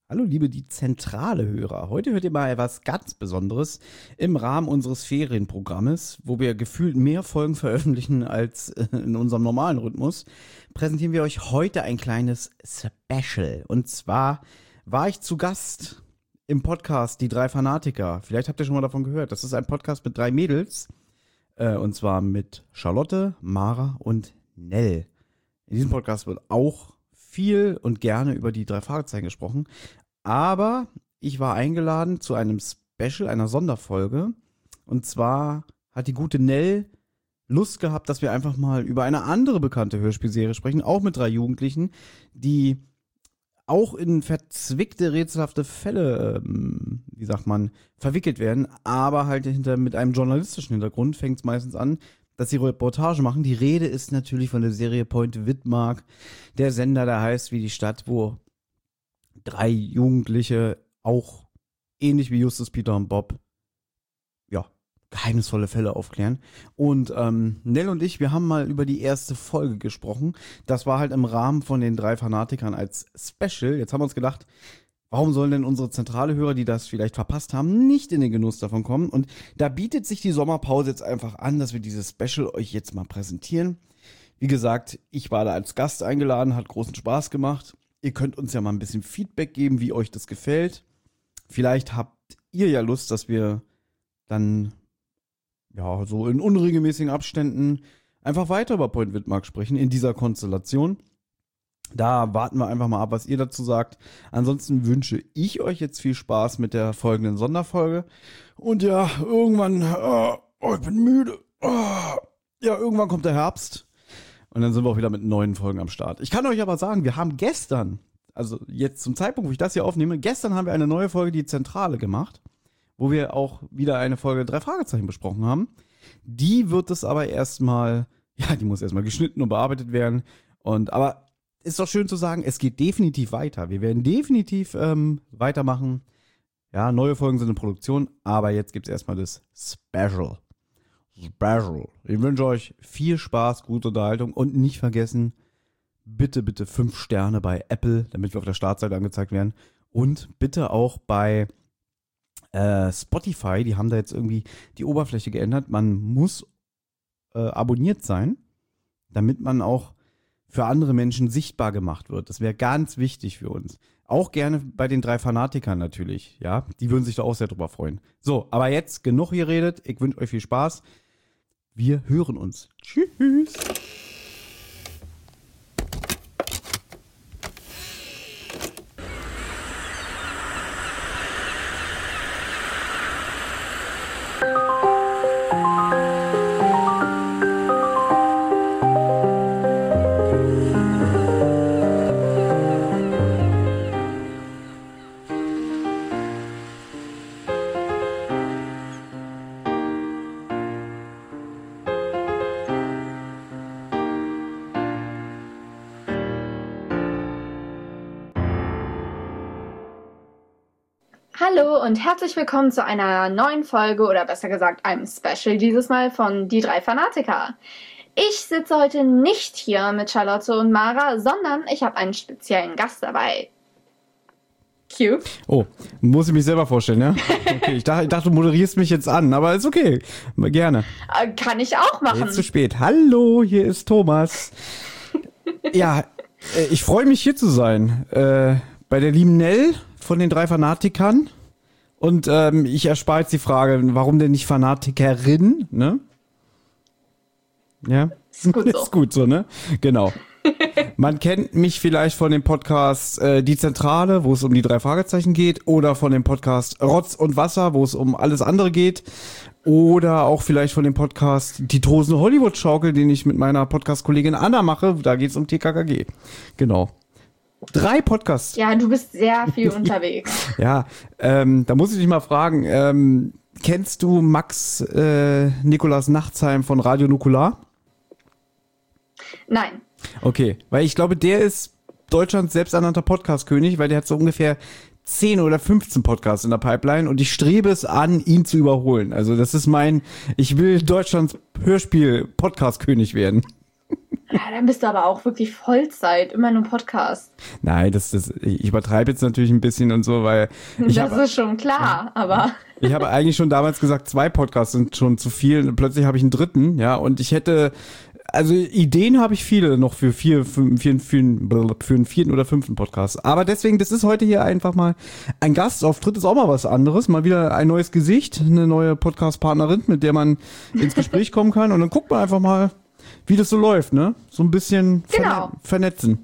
Hallo liebe die zentrale Hörer. Heute hört ihr mal etwas ganz Besonderes im Rahmen unseres Ferienprogrammes, wo wir gefühlt mehr Folgen veröffentlichen als in unserem normalen Rhythmus. Präsentieren wir euch heute ein kleines Special. Und zwar war ich zu Gast im Podcast Die drei Fanatiker. Vielleicht habt ihr schon mal davon gehört. Das ist ein Podcast mit 3 Mädels. Und zwar mit Charlotte, Mara und Nell. In diesem Podcast wird auch viel und gerne über die 3 Fragezeichen gesprochen. Aber ich war eingeladen zu einem Special, einer Sonderfolge. Und zwar hat die gute Nell Lust gehabt, dass wir einfach mal über eine andere bekannte Hörspielserie sprechen, auch mit 3 Jugendlichen, die auch in verzwickte, rätselhafte Fälle, verwickelt werden, aber halt mit einem journalistischen Hintergrund fängt es meistens an, dass sie Reportage machen. Die Rede ist natürlich von der Serie Point Widmark, der Sender, der heißt wie die Stadt, wo 3 Jugendliche auch ähnlich wie Justus, Peter und Bob, geheimnisvolle Fälle aufklären. Und Nell und ich, wir haben mal über die erste Folge gesprochen. Das war halt im Rahmen von den 3 Fanatikern als Special. Jetzt haben wir uns gedacht, warum sollen denn unsere zentrale Hörer, die das vielleicht verpasst haben, nicht in den Genuss davon kommen? Und da bietet sich die Sommerpause jetzt einfach an, dass wir dieses Special euch jetzt mal präsentieren. Wie gesagt, ich war da als Gast eingeladen, hat großen Spaß gemacht. Ihr könnt uns ja mal ein bisschen Feedback geben, wie euch das gefällt. Vielleicht habt ihr ja Lust, dass wir dann so in unregelmäßigen Abständen einfach weiter über Point Widmark sprechen in dieser Konstellation. Da warten wir einfach mal ab, was ihr dazu sagt. Ansonsten wünsche ich euch jetzt viel Spaß mit der folgenden Sonderfolge. Und ja, irgendwann, ich bin müde. Irgendwann kommt der Herbst. Und dann sind wir auch wieder mit neuen Folgen am Start. Ich kann euch aber sagen, wir haben gestern, also jetzt zum Zeitpunkt, wo ich das hier aufnehme, gestern haben wir eine neue Folge, die Zentrale, gemacht, wo wir auch wieder eine Folge 3 Fragezeichen besprochen haben. Die wird es aber erstmal, die muss erstmal geschnitten und bearbeitet werden. Aber ist doch schön zu sagen, es geht definitiv weiter. Wir werden definitiv weitermachen. Ja, neue Folgen sind in Produktion, aber jetzt gibt es erstmal das Special. Ich wünsche euch viel Spaß, gute Unterhaltung und nicht vergessen, bitte 5 Sterne bei Apple, damit wir auf der Startseite angezeigt werden. Und bitte auch bei Spotify, die haben da jetzt irgendwie die Oberfläche geändert. Man muss abonniert sein, damit man auch für andere Menschen sichtbar gemacht wird. Das wäre ganz wichtig für uns. Auch gerne bei den 3 Fanatikern natürlich, ja. Die würden sich da auch sehr drüber freuen. So, aber jetzt genug geredet. Ich wünsche euch viel Spaß. Wir hören uns. Tschüss. Hallo und herzlich willkommen zu einer neuen Folge oder besser gesagt einem Special dieses Mal von Die 3 Fanatiker. Ich sitze heute nicht hier mit Charlotte und Mara, sondern ich habe einen speziellen Gast dabei. Q. Oh, muss ich mich selber vorstellen, ja? Okay, ich dachte, du moderierst mich jetzt an, aber ist okay. Gerne. Kann ich auch machen. Jetzt zu spät. Hallo, hier ist Thomas. Ja, ich freue mich hier zu sein. Bei der lieben Nell von den 3 Fanatikern. Und ich erspare jetzt die Frage, warum denn nicht Fanatikerin, ne? Ja, ist gut so. Ist gut so, ne? Genau. Man kennt mich vielleicht von dem Podcast Die Zentrale, wo es um die 3 Fragezeichen geht, oder von dem Podcast Rotz und Wasser, wo es um alles andere geht, oder auch vielleicht von dem Podcast Die tosende Hollywood-Schaukel, den ich mit meiner Podcast-Kollegin Anna mache, da geht es um TKKG. Genau. 3 Podcasts. Ja, du bist sehr viel unterwegs. Ja, da muss ich dich mal fragen, kennst du Max Nikolas Nachtsheim von Radio Nukular? Nein. Okay, weil ich glaube, der ist Deutschlands selbsternannter Podcast-König, weil der hat so ungefähr 10 oder 15 Podcasts in der Pipeline und ich strebe es an, ihn zu überholen. Also das ist ich will Deutschlands Hörspiel-Podcast-König werden. Ja, dann bist du aber auch wirklich Vollzeit, immer nur Podcast. Nein, ich übertreibe jetzt natürlich ein bisschen und so, weil Das ist schon klar, aber ich habe eigentlich schon damals gesagt, 2 Podcasts sind schon zu viel. Plötzlich habe ich einen dritten, ja, und ich hätte, also Ideen habe ich viele noch für einen 4. oder 5. Podcast. Aber deswegen, das ist heute hier einfach mal ein Gastauftritt, ist auch mal was anderes. Mal wieder ein neues Gesicht, eine neue Podcast-Partnerin, mit der man ins Gespräch kommen kann. Und dann guckt man einfach mal, wie das so läuft, ne? So ein bisschen Genau. vernetzen.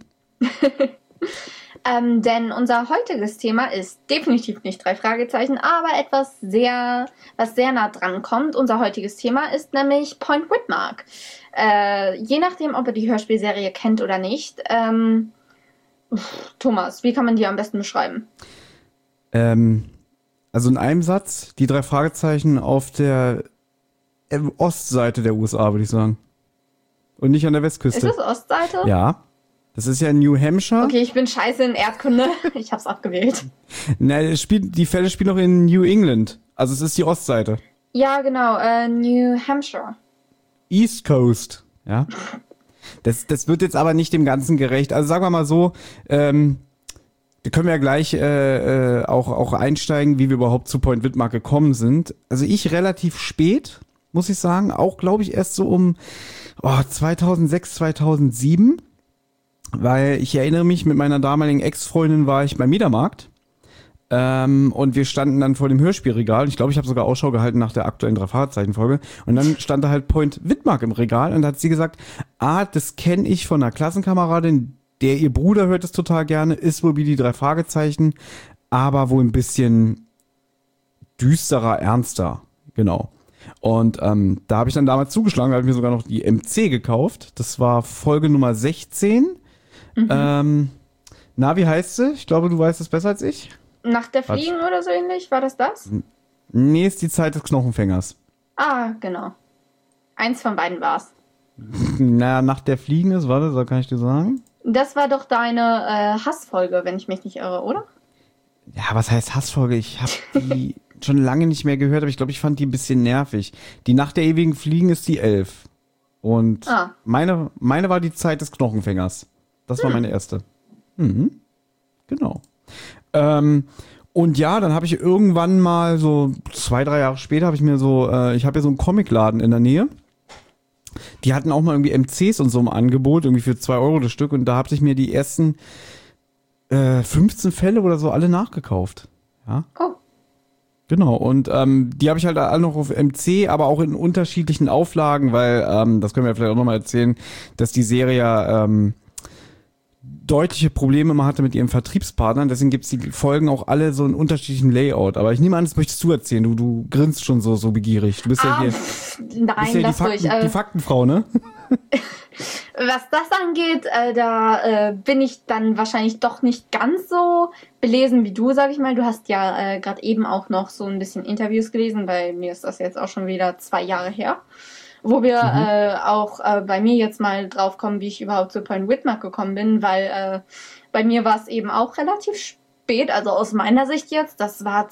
Denn unser heutiges Thema ist definitiv nicht 3 Fragezeichen, aber etwas was sehr nah dran kommt. Unser heutiges Thema ist nämlich Point Whitmark. Je nachdem, ob ihr die Hörspielserie kennt oder nicht. Thomas, wie kann man die am besten beschreiben? Also in einem Satz, die 3 Fragezeichen auf der Ostseite der USA, würde ich sagen. Und nicht an der Westküste. Ist das Ostseite? Ja. Das ist ja in New Hampshire. Okay, ich bin scheiße in Erdkunde. Ich hab's abgewählt. Nein, die Fälle spielen noch in New England. Also es ist die Ostseite. Ja, genau. New Hampshire. East Coast. Ja. Das wird jetzt aber nicht dem Ganzen gerecht. Also sagen wir mal so, da können wir ja gleich auch einsteigen, wie wir überhaupt zu Point Whitmark gekommen sind. Also ich relativ spät, muss ich sagen. Auch, glaube ich, erst so um 2006, 2007. Weil ich erinnere mich, mit meiner damaligen Ex-Freundin war ich beim Mediamarkt und wir standen dann vor dem Hörspielregal. Ich glaube, ich habe sogar Ausschau gehalten nach der aktuellen 3-Fragezeichen-Folge. Und dann stand da halt Point Whitmark im Regal und da hat sie gesagt, das kenne ich von einer Klassenkameradin, ihr Bruder hört es total gerne, ist wohl wie die 3 Fragezeichen, aber wohl ein bisschen düsterer, ernster. Genau. Und da habe ich dann damals zugeschlagen, da habe ich mir sogar noch die MC gekauft. Das war Folge Nummer 16. Mhm. Wie heißt sie? Ich glaube, du weißt es besser als ich. Nach der Fliegen oder so ähnlich? War das? Nee, ist die Zeit des Knochenfängers. Ah, genau. Eins von beiden war's. Nach der Fliegen ist, warte, so kann ich dir sagen. Das war doch deine Hassfolge, wenn ich mich nicht irre, oder? Ja, was heißt Hassfolge? Ich habe die schon lange nicht mehr gehört, aber ich glaube, ich fand die ein bisschen nervig. Die Nach der ewigen Fliegen ist die 11. Und meine war die Zeit des Knochenfängers. Das war meine erste. Mhm. Genau. Und ja, dann habe ich irgendwann mal so 2, 3 Jahre später habe ich mir so, ich habe ja so einen Comicladen in der Nähe. Die hatten auch mal irgendwie MCs und so im Angebot, irgendwie für 2 Euro das Stück. Und da habe ich mir die ersten 15 Fälle oder so alle nachgekauft. Ja. Oh. Genau, und die habe ich halt alle noch auf MC, aber auch in unterschiedlichen Auflagen, weil, das können wir vielleicht auch nochmal erzählen, dass die Serie ja deutliche Probleme immer hatte mit ihren Vertriebspartnern, deswegen gibt's die Folgen auch alle so in unterschiedlichen Layout. Aber ich nehme an, das möchtest du erzählen, du grinst schon so begierig. Du bist ja hier, nein, bist ja die Faktenfrau, ne? Was das angeht, da bin ich dann wahrscheinlich doch nicht ganz so belesen wie du, sag ich mal. Du hast ja gerade eben auch noch so ein bisschen Interviews gelesen, bei mir ist das jetzt auch schon wieder 2 Jahre her, wo wir auch bei mir jetzt mal drauf kommen, wie ich überhaupt zu Point Whitmark gekommen bin, weil bei mir war es eben auch relativ spät, also aus meiner Sicht jetzt, das war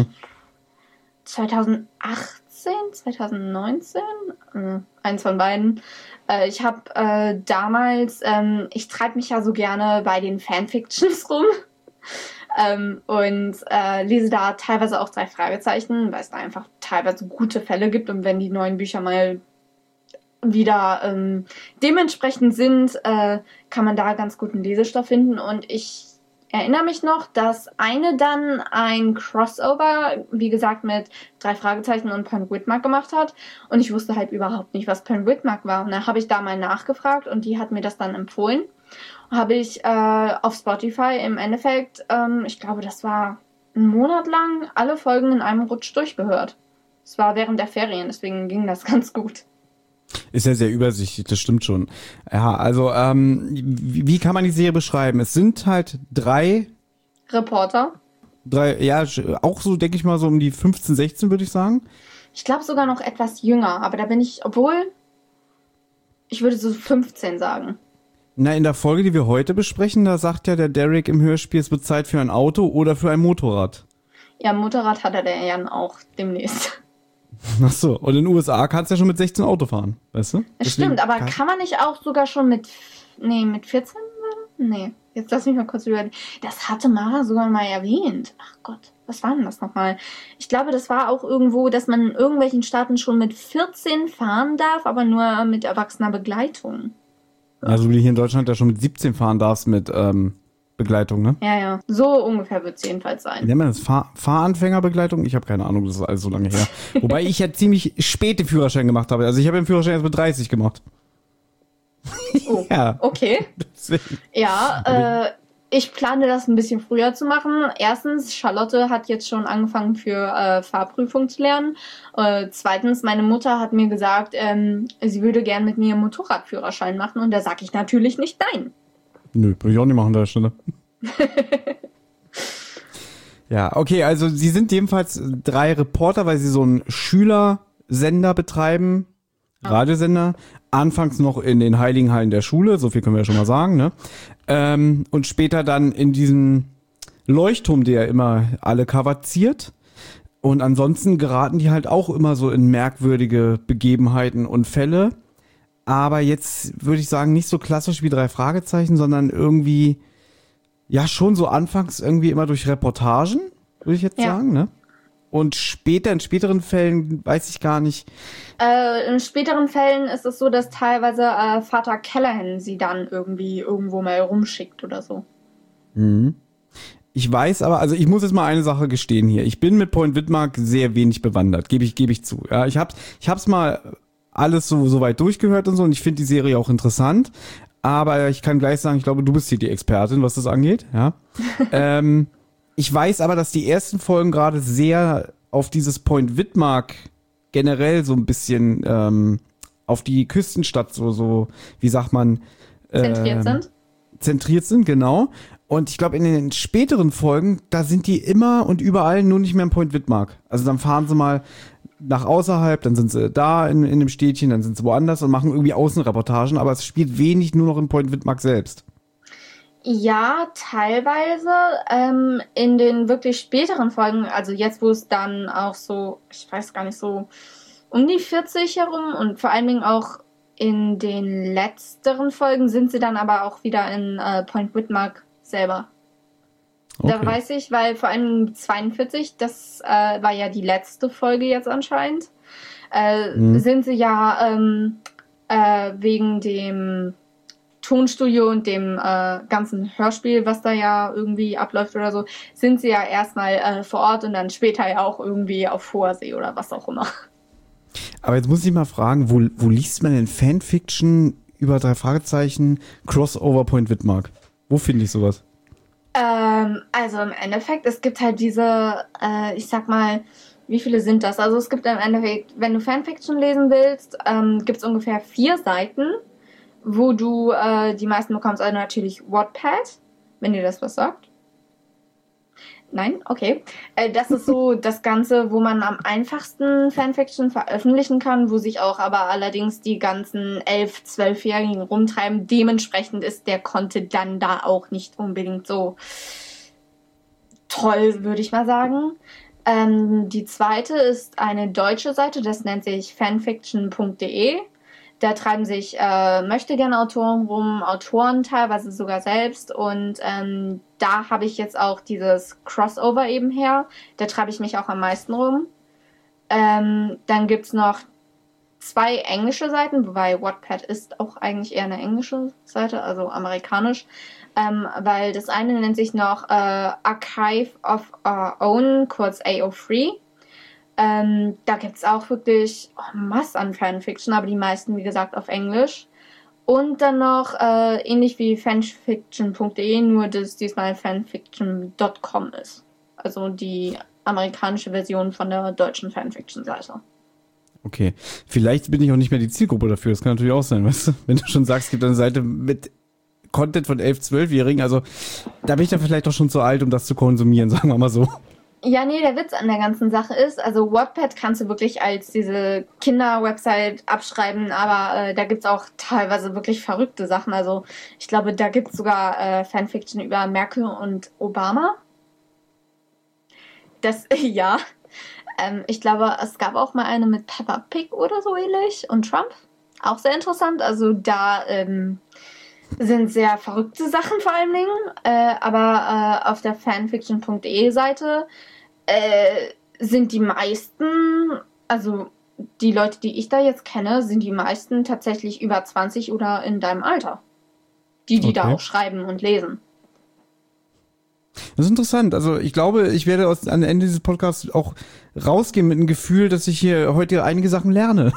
2018, 2019, eins von beiden. Ich habe damals, ich treibe mich ja so gerne bei den Fanfictions rum und lese da teilweise auch 3 Fragezeichen, weil es da einfach teilweise gute Fälle gibt und wenn die neuen Bücher mal wieder dementsprechend sind, kann man da ganz guten Lesestoff finden und ich erinnere mich noch, dass eine dann ein Crossover, wie gesagt, mit 3 Fragezeichen und Point Whitmark gemacht hat. Und ich wusste halt überhaupt nicht, was Point Whitmark war. Und dann habe ich da mal nachgefragt und die hat mir das dann empfohlen. Habe ich auf Spotify im Endeffekt, ich glaube, das war 1 Monat lang, alle Folgen in einem Rutsch durchgehört. Es war während der Ferien, deswegen ging das ganz gut. Ist ja sehr übersichtlich, das stimmt schon. Ja, also wie kann man die Serie beschreiben? Es sind halt 3 Reporter. Ja, auch so, denke ich mal, so um die 15, 16, würde ich sagen. Ich glaube sogar noch etwas jünger, aber da bin ich, ich würde so 15 sagen. Na, in der Folge, die wir heute besprechen, da sagt ja der Derek im Hörspiel, es wird Zeit für ein Auto oder für ein Motorrad. Ja, Motorrad hat er ja dann auch demnächst. Ach so, und in den USA kannst du ja schon mit 16 Auto fahren, weißt du? Das stimmt, aber kann man nicht auch sogar schon mit 14? Nee, jetzt lass mich mal kurz überlegen. Das hatte Mara sogar mal erwähnt. Ach Gott, was war denn das nochmal? Ich glaube, das war auch irgendwo, dass man in irgendwelchen Staaten schon mit 14 fahren darf, aber nur mit erwachsener Begleitung. Also wie du hier in Deutschland ja schon mit 17 fahren darfst mit Begleitung, ne? Ja. So ungefähr wird es jedenfalls sein. Nennt man das Fahranfängerbegleitung? Ich habe keine Ahnung, das ist alles so lange her. Wobei ich ja ziemlich spät den Führerschein gemacht habe. Also ich habe den Führerschein erst mit 30 gemacht. Oh, ja. Okay. Deswegen. Ja, ich plane das ein bisschen früher zu machen. Erstens, Charlotte hat jetzt schon angefangen für Fahrprüfung zu lernen. Zweitens, meine Mutter hat mir gesagt, sie würde gern mit mir einen Motorradführerschein machen und da sage ich natürlich nicht nein. Nö, würde ich auch nicht machen an der Stelle. Ja, okay, also sie sind jedenfalls 3 Reporter, weil sie so einen Schülersender betreiben, Radiosender, anfangs noch in den Heiligen Hallen der Schule, so viel können wir ja schon mal sagen, ne? Und später dann in diesem Leuchtturm, der immer alle kavaziert. Und ansonsten geraten die halt auch immer so in merkwürdige Begebenheiten und Fälle. Aber jetzt würde ich sagen, nicht so klassisch wie 3 Fragezeichen, sondern irgendwie, ja, schon so anfangs irgendwie immer durch Reportagen, würde ich jetzt sagen, ne? Und später, in späteren Fällen, weiß ich gar nicht. In späteren Fällen ist es so, dass teilweise Vater Callahan sie dann irgendwie irgendwo mal rumschickt oder so. Mhm. Ich weiß aber, also ich muss jetzt mal eine Sache gestehen hier. Ich bin mit Point Widmark sehr wenig bewandert, gebe ich zu. Ja, ich hab's mal alles so weit durchgehört und so und ich finde die Serie auch interessant. Aber ich kann gleich sagen, ich glaube, du bist hier die Expertin, was das angeht. Ja. Ich weiß aber, dass die ersten Folgen gerade sehr auf dieses Point Widmark generell so ein bisschen auf die Küstenstadt so wie sagt man, zentriert sind, genau. Und ich glaube, in den späteren Folgen, da sind die immer und überall nur nicht mehr in Point Widmark. Also dann fahren sie mal nach außerhalb, dann sind sie da in dem Städtchen, dann sind sie woanders und machen irgendwie Außenreportagen, aber es spielt wenig nur noch in Point Widmark selbst. Ja, teilweise. In den wirklich späteren Folgen, also jetzt, wo es dann auch so, ich weiß gar nicht, so um die 40 herum und vor allen Dingen auch in den letzteren Folgen sind sie dann aber auch wieder in Point Widmark selber. Okay. Da weiß ich, weil vor allem 42, das war ja die letzte Folge jetzt anscheinend, sind sie ja wegen dem Tonstudio und dem ganzen Hörspiel, was da ja irgendwie abläuft oder so, sind sie ja erstmal vor Ort und dann später ja auch irgendwie auf hoher See oder was auch immer. Aber jetzt muss ich mal fragen, wo liest man denn Fanfiction über 3 Fragezeichen Crossover Point Widmark? Wo finde ich sowas? Also im Endeffekt, es gibt halt diese, ich sag mal, wie viele sind das? Also es gibt im Endeffekt, wenn du Fanfiction lesen willst, gibt es ungefähr 4 Seiten, wo du die meisten bekommst. Also natürlich Wattpad, wenn dir das was sagt. Nein? Okay. Das ist so das Ganze, wo man am einfachsten Fanfiction veröffentlichen kann, wo sich auch aber allerdings die ganzen 11-, 12-Jährigen rumtreiben. Dementsprechend ist der Content dann da auch nicht unbedingt so toll, würde ich mal sagen. Die zweite ist eine deutsche Seite, das nennt sich fanfiction.de. Da treiben sich Möchtegern-Autoren rum, Autoren teilweise sogar selbst. Und da habe ich jetzt auch dieses Crossover eben her. Da treibe ich mich auch am meisten rum. Dann gibt's noch 2 englische Seiten, wobei Wattpad ist auch eigentlich eher eine englische Seite, also amerikanisch. Weil das eine nennt sich noch Archive of Our Own, kurz AO3. Da gibt's auch wirklich Masse an Fanfiction, aber die meisten, wie gesagt, auf Englisch. Und dann noch ähnlich wie fanfiction.de, nur dass diesmal fanfiction.com ist. Also die amerikanische Version von der deutschen Fanfiction-Seite. Okay, vielleicht bin ich auch nicht mehr die Zielgruppe dafür, das kann natürlich auch sein, weißt du? Wenn du schon sagst, es gibt eine Seite mit Content von 11-, 12-Jährigen, also da bin ich dann vielleicht doch schon zu alt, um das zu konsumieren, sagen wir mal so. Ja, nee, der Witz an der ganzen Sache ist, also Wattpad kannst du wirklich als diese Kinder-Website abschreiben, aber da gibt's auch teilweise wirklich verrückte Sachen. Also ich glaube, da gibt's sogar Fanfiction über Merkel und Obama. Das, ja. Ich glaube, es gab auch mal eine mit Peppa Pig oder so ähnlich und Trump. Auch sehr interessant. Also da sind sehr verrückte Sachen vor allen Dingen. Aber auf der fanfiction.de Seite sind die meisten, also die Leute, die ich da jetzt kenne, sind die meisten tatsächlich über 20 oder in deinem Alter. Die da auch schreiben und lesen. Das ist interessant. Also ich glaube, ich werde am Ende dieses Podcasts auch rausgehen mit dem Gefühl, dass ich hier heute einige Sachen lerne.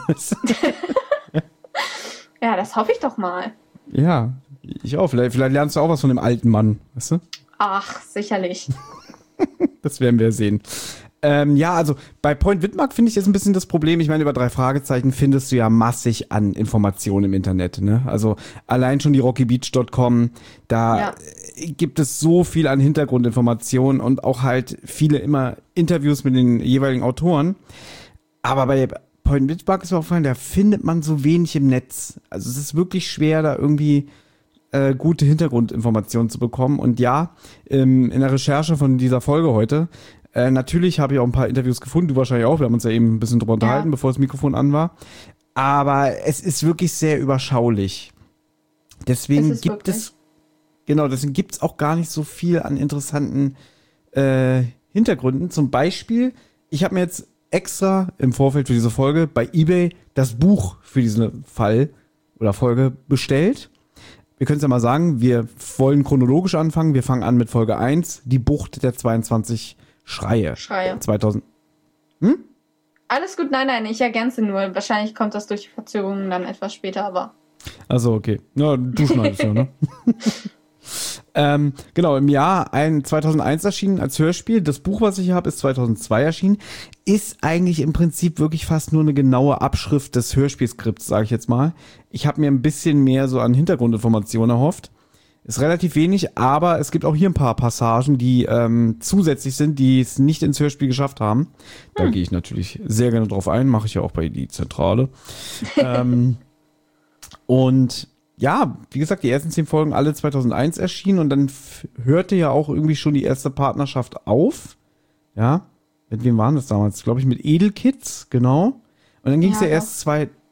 Ja, das hoffe ich doch mal. Ja, ich auch. Vielleicht lernst du auch was von dem alten Mann, weißt du? Ach, sicherlich. Das werden wir sehen. Ja, also bei Point Widmark finde ich jetzt ein bisschen das Problem. Ich meine, über 3 Fragezeichen findest du ja massig an Informationen im Internet. Ne? Also allein schon die rockybeach.com, da gibt es so viel an Hintergrundinformationen und auch halt viele immer Interviews mit den jeweiligen Autoren. Aber bei Point Widmark ist mir aufgefallen, da findet man so wenig im Netz. Also es ist wirklich schwer, da irgendwie gute Hintergrundinformationen zu bekommen. Und ja, in der Recherche von dieser Folge heute, natürlich habe ich auch ein paar Interviews gefunden, du wahrscheinlich auch, wir haben uns ja eben ein bisschen drüber unterhalten, bevor das Mikrofon an war. Aber es ist wirklich sehr überschaulich. Deswegen gibt es auch gar nicht so viel an interessanten Hintergründen. Zum Beispiel, ich habe mir jetzt extra im Vorfeld für diese Folge bei eBay das Buch für diesen Fall oder Folge bestellt. Wir können es ja mal sagen, wir wollen chronologisch anfangen. Wir fangen an mit Folge 1, die Bucht der 22 Schreie. 2000. Alles gut, nein, ich ergänze nur. Wahrscheinlich kommt das durch die Verzögerung dann etwas später, aber. Also okay. Ja, du schneidest ja, ne? Genau, im Jahr 2001 erschienen als Hörspiel. Das Buch, was ich habe, ist 2002 erschienen. Ist eigentlich im Prinzip wirklich fast nur eine genaue Abschrift des Hörspielskripts, sage ich jetzt mal. Ich habe mir ein bisschen mehr so an Hintergrundinformationen erhofft. Ist relativ wenig, aber es gibt auch hier ein paar Passagen, die zusätzlich sind, die es nicht ins Hörspiel geschafft haben. Da gehe ich natürlich sehr gerne drauf ein, mache ich ja auch bei die Zentrale. Und ja, wie gesagt, die ersten 10 Folgen alle 2001 erschienen und dann hörte ja auch irgendwie schon die erste Partnerschaft auf. Ja, mit wem waren das damals? Glaube ich mit Edelkids, genau. Und dann ging es ja erst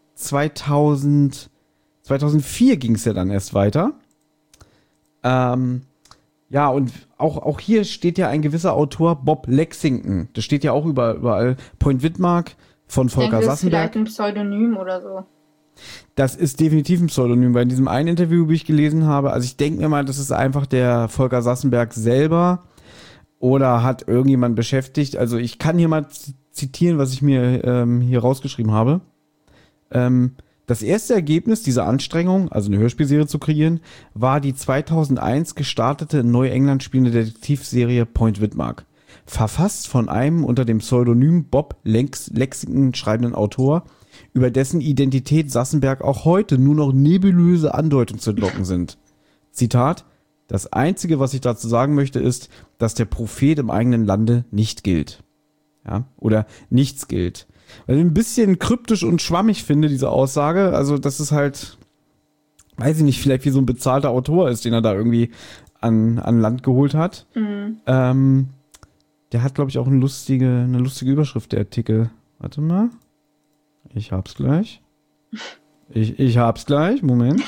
2004 ging es ja dann erst weiter. Ja, und auch hier steht ja ein gewisser Autor, Bob Lexington. Das steht ja auch überall. Point Widmark von Volker Sassenberg. Das ist vielleicht ein Pseudonym oder so. Das ist definitiv ein Pseudonym, weil in diesem einen Interview, wie ich gelesen habe, also ich denke mir mal, das ist einfach der Volker Sassenberg selber oder hat irgendjemand beschäftigt. Also ich kann hier mal zitieren, was ich mir hier rausgeschrieben habe. Das erste Ergebnis dieser Anstrengung, also eine Hörspielserie zu kreieren, war die 2001 gestartete in Neuengland spielende Detektivserie Point Widmark. Verfasst von einem unter dem Pseudonym Bob Lexington schreibenden Autor, über dessen Identität Sassenberg auch heute nur noch nebulöse Andeutungen zu entlocken sind. Zitat: Das Einzige, was ich dazu sagen möchte, ist, dass der Prophet im eigenen Lande nicht gilt. Ja, oder nichts gilt. Weil ich ein bisschen kryptisch und schwammig finde, diese Aussage. Also, dass es halt, weiß ich nicht, vielleicht wie so ein bezahlter Autor ist, den er da irgendwie an Land geholt hat. Mhm. Der hat, glaube ich, auch eine lustige Überschrift, der Artikel. Warte mal. Ich hab's gleich. Ich hab's gleich. Moment.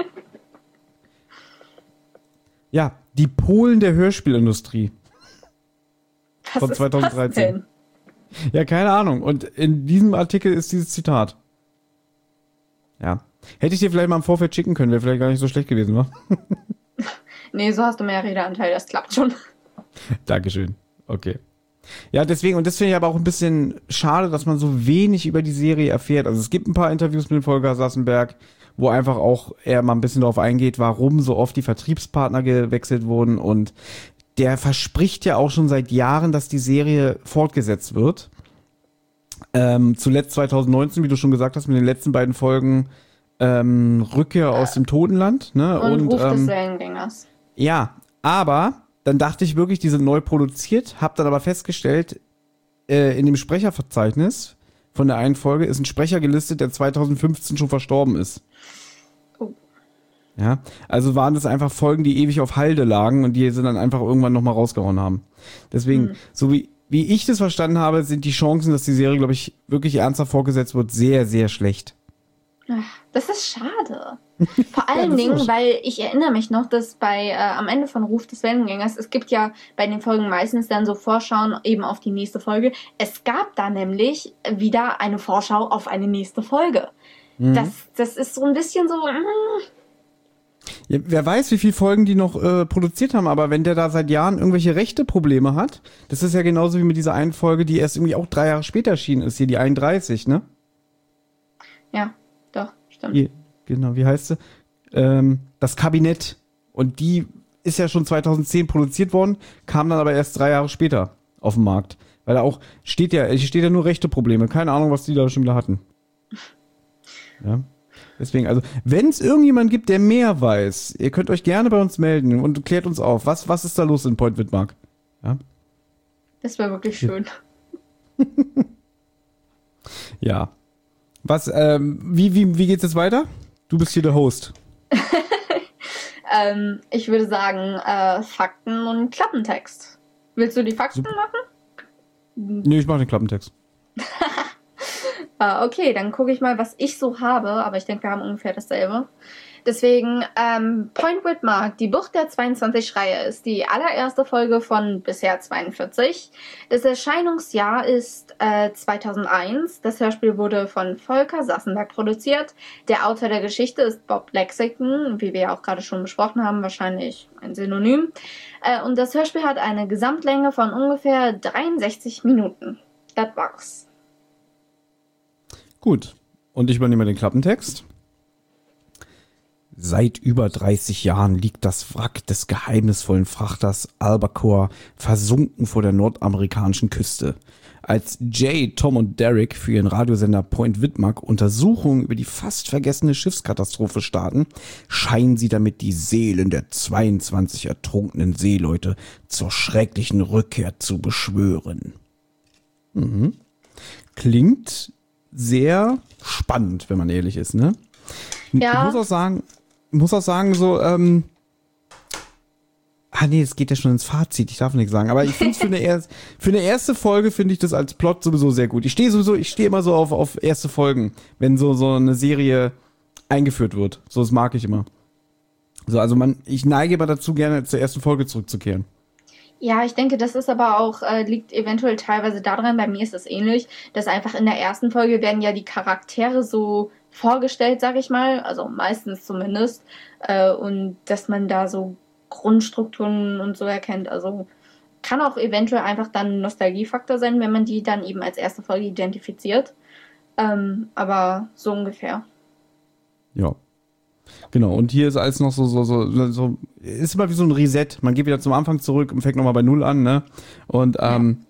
Ja, die Polen der Hörspielindustrie. Von 2013. Was denn? Ja, keine Ahnung. Und in diesem Artikel ist dieses Zitat. Ja. Hätte ich dir vielleicht mal im Vorfeld schicken können, wäre vielleicht gar nicht so schlecht gewesen, wa? Nee, so hast du mehr Redeanteil, das klappt schon. Dankeschön. Okay. Ja, deswegen, und das finde ich aber auch ein bisschen schade, dass man so wenig über die Serie erfährt. Also es gibt ein paar Interviews mit dem Volker Sassenberg, wo einfach auch er mal ein bisschen darauf eingeht, warum so oft die Vertriebspartner gewechselt wurden, und der verspricht ja auch schon seit Jahren, dass die Serie fortgesetzt wird. Zuletzt 2019, wie du schon gesagt hast, mit den letzten beiden Folgen Rückkehr aus dem Totenland. Ne? Und Ruf des Wellengängers. Ja, aber dann dachte ich wirklich, die sind neu produziert, hab dann aber festgestellt, in dem Sprecherverzeichnis von der einen Folge ist ein Sprecher gelistet, der 2015 schon verstorben ist. Oh. Ja, also waren das einfach Folgen, die ewig auf Halde lagen und die sie dann einfach irgendwann nochmal rausgehauen haben. Deswegen, so wie wie ich das verstanden habe, sind die Chancen, dass die Serie, glaube ich, wirklich ernsthaft fortgesetzt wird, sehr, sehr schlecht. Das ist schade. Vor allen Dingen, weil ich erinnere mich noch, dass am Ende von Ruf des Wellengängers, es gibt ja bei den Folgen meistens dann so Vorschauen eben auf die nächste Folge. Es gab da nämlich wieder eine Vorschau auf eine nächste Folge. Das ist so ein bisschen so. Ja, wer weiß, wie viele Folgen die noch produziert haben, aber wenn der da seit Jahren irgendwelche Rechte-Probleme hat, das ist ja genauso wie mit dieser einen Folge, die erst irgendwie auch 3 Jahre später erschienen ist, hier die 31, ne? Ja, doch, stimmt. Genau, wie heißt sie? Das Kabinett. Und die ist ja schon 2010 produziert worden, kam dann aber erst 3 Jahre später auf den Markt. Weil da auch steht ja nur Rechte-Probleme. Keine Ahnung, was die da schon wieder hatten. Ja. Deswegen, also, wenn es irgendjemand gibt, der mehr weiß, ihr könnt euch gerne bei uns melden und klärt uns auf. Was ist da los in Point Widmark? Ja. Das wäre wirklich schön. Ja. Wie geht's jetzt weiter? Du bist hier der Host. Ich würde sagen, Fakten und Klappentext. Willst du die Fakten machen? Nee, ich mache den Klappentext. Okay, dann gucke ich mal, was ich so habe, aber ich denke, wir haben ungefähr dasselbe. Deswegen, Point Widmark, die Bucht der 22 Schreie, ist die allererste Folge von bisher 42. Das Erscheinungsjahr ist 2001. Das Hörspiel wurde von Volker Sassenberg produziert. Der Autor der Geschichte ist Bob Lexington, wie wir ja auch gerade schon besprochen haben, wahrscheinlich ein Synonym. Und das Hörspiel hat eine Gesamtlänge von ungefähr 63 Minuten. Das war's. Gut, und ich übernehme den Klappentext. Seit über 30 Jahren liegt das Wrack des geheimnisvollen Frachters Albacore versunken vor der nordamerikanischen Küste. Als Jay, Tom und Derek für ihren Radiosender Point Widmark Untersuchungen über die fast vergessene Schiffskatastrophe starten, scheinen sie damit die Seelen der 22 ertrunkenen Seeleute zur schrecklichen Rückkehr zu beschwören. Klingt sehr spannend, wenn man ehrlich ist, ne? Ja. Ich muss auch sagen, so, es geht ja schon ins Fazit, ich darf nichts sagen, aber ich finde es für eine erste Folge finde ich das als Plot sowieso sehr gut. Ich stehe immer so auf erste Folgen, wenn so eine Serie eingeführt wird. So, das mag ich immer. So, also ich neige immer dazu, gerne zur ersten Folge zurückzukehren. Ja, ich denke, das ist aber auch, liegt eventuell teilweise daran, bei mir ist es ähnlich, dass einfach in der ersten Folge werden ja die Charaktere so vorgestellt, sag ich mal, also meistens zumindest, und dass man da so Grundstrukturen und so erkennt, also kann auch eventuell einfach dann ein Nostalgiefaktor sein, wenn man die dann eben als erste Folge identifiziert, aber so ungefähr. Ja. Genau, und hier ist alles noch so, ist immer wie so ein Reset. Man geht wieder zum Anfang zurück und fängt nochmal bei Null an, ne? Und,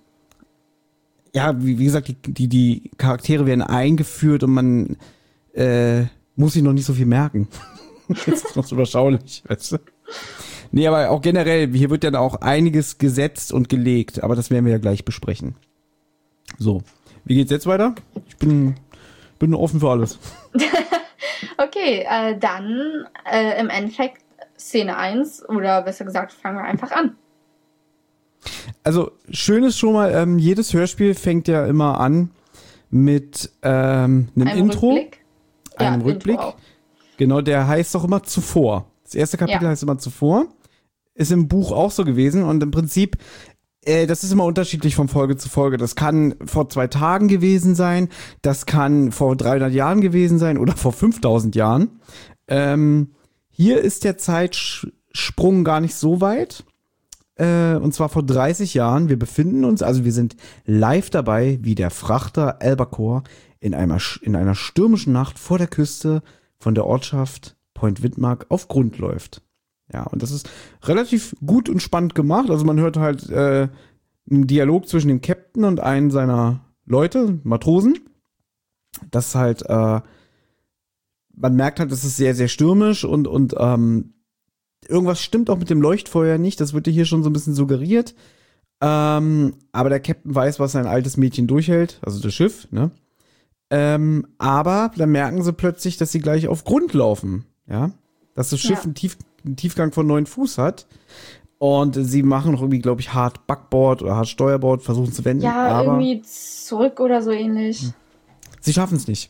wie gesagt, die Charaktere werden eingeführt und man muss sich noch nicht so viel merken. Das ist noch so überschaulich, weißt du? Nee, aber auch generell, hier wird dann auch einiges gesetzt und gelegt, aber das werden wir ja gleich besprechen. So, wie geht's jetzt weiter? Ich bin offen für alles. Okay, dann im Endeffekt Szene 1 oder besser gesagt, fangen wir einfach an. Also, schön ist schon mal, jedes Hörspiel fängt ja immer an mit einem Intro. Rückblick. Einem Rückblick. Intro auch. Genau, der heißt doch immer zuvor. Das erste Kapitel heißt immer zuvor. Ist im Buch auch so gewesen und im Prinzip, das ist immer unterschiedlich von Folge zu Folge. Das kann vor 2 Tagen gewesen sein, das kann vor 300 Jahren gewesen sein oder vor 5000 Jahren. Hier ist der Zeitsprung gar nicht so weit. Und zwar vor 30 Jahren. Wir befinden uns, also wir sind live dabei, wie der Frachter Albacore in einer stürmischen Nacht vor der Küste von der Ortschaft Point Widmark auf Grund läuft. Ja, und das ist relativ gut und spannend gemacht. Also man hört halt einen Dialog zwischen dem Captain und einem seiner Leute, Matrosen. Das halt, man merkt halt, das ist sehr, sehr stürmisch und irgendwas stimmt auch mit dem Leuchtfeuer nicht. Das wird dir hier schon so ein bisschen suggeriert. Aber der Captain weiß, was sein altes Mädchen durchhält, also das Schiff, ne? Aber dann merken sie plötzlich, dass sie gleich auf Grund laufen, ja? Dass das Schiff einen Tiefgang von 9 Fuß hat. Und sie machen noch irgendwie, glaube ich, hart Backboard oder hart Steuerboard, versuchen zu wenden. Ja, aber irgendwie zurück oder so ähnlich. sie schaffen es nicht.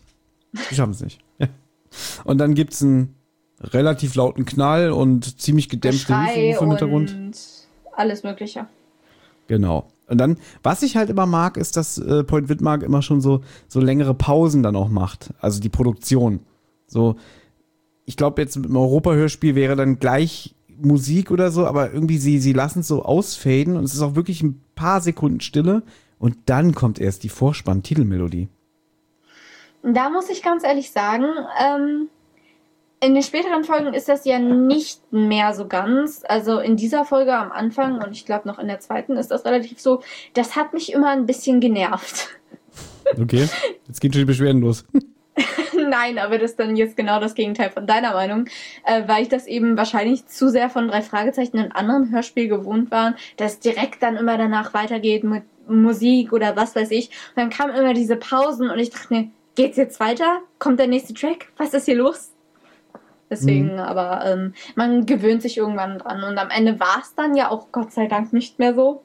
Und dann gibt es einen relativ lauten Knall und ziemlich gedämpfte Geschrei Hilferufe im Hintergrund. und alles Mögliche. Genau. Und dann, was ich halt immer mag, ist, dass Point Vidmark immer schon so längere Pausen dann auch macht. Also die Produktion. So, ich glaube, jetzt im Europa-Hörspiel wäre dann gleich Musik oder so, aber irgendwie sie lassen es so ausfaden und es ist auch wirklich ein paar Sekunden Stille und dann kommt erst die Vorspann-Titelmelodie. Da muss ich ganz ehrlich sagen, in den späteren Folgen ist das ja nicht mehr so ganz. Also in dieser Folge am Anfang und ich glaube noch in der zweiten ist das relativ so. Das hat mich immer ein bisschen genervt. Okay, jetzt gehen schon die Beschwerden los. Nein, aber das ist dann jetzt genau das Gegenteil von deiner Meinung, weil ich das eben wahrscheinlich zu sehr von 3 Fragezeichen in anderen Hörspielen gewohnt war, dass direkt dann immer danach weitergeht mit Musik oder was weiß ich. Und dann kamen immer diese Pausen und ich dachte mir, geht's jetzt weiter? Kommt der nächste Track? Was ist hier los? Deswegen, aber man gewöhnt sich irgendwann dran und am Ende war es dann ja auch Gott sei Dank nicht mehr so.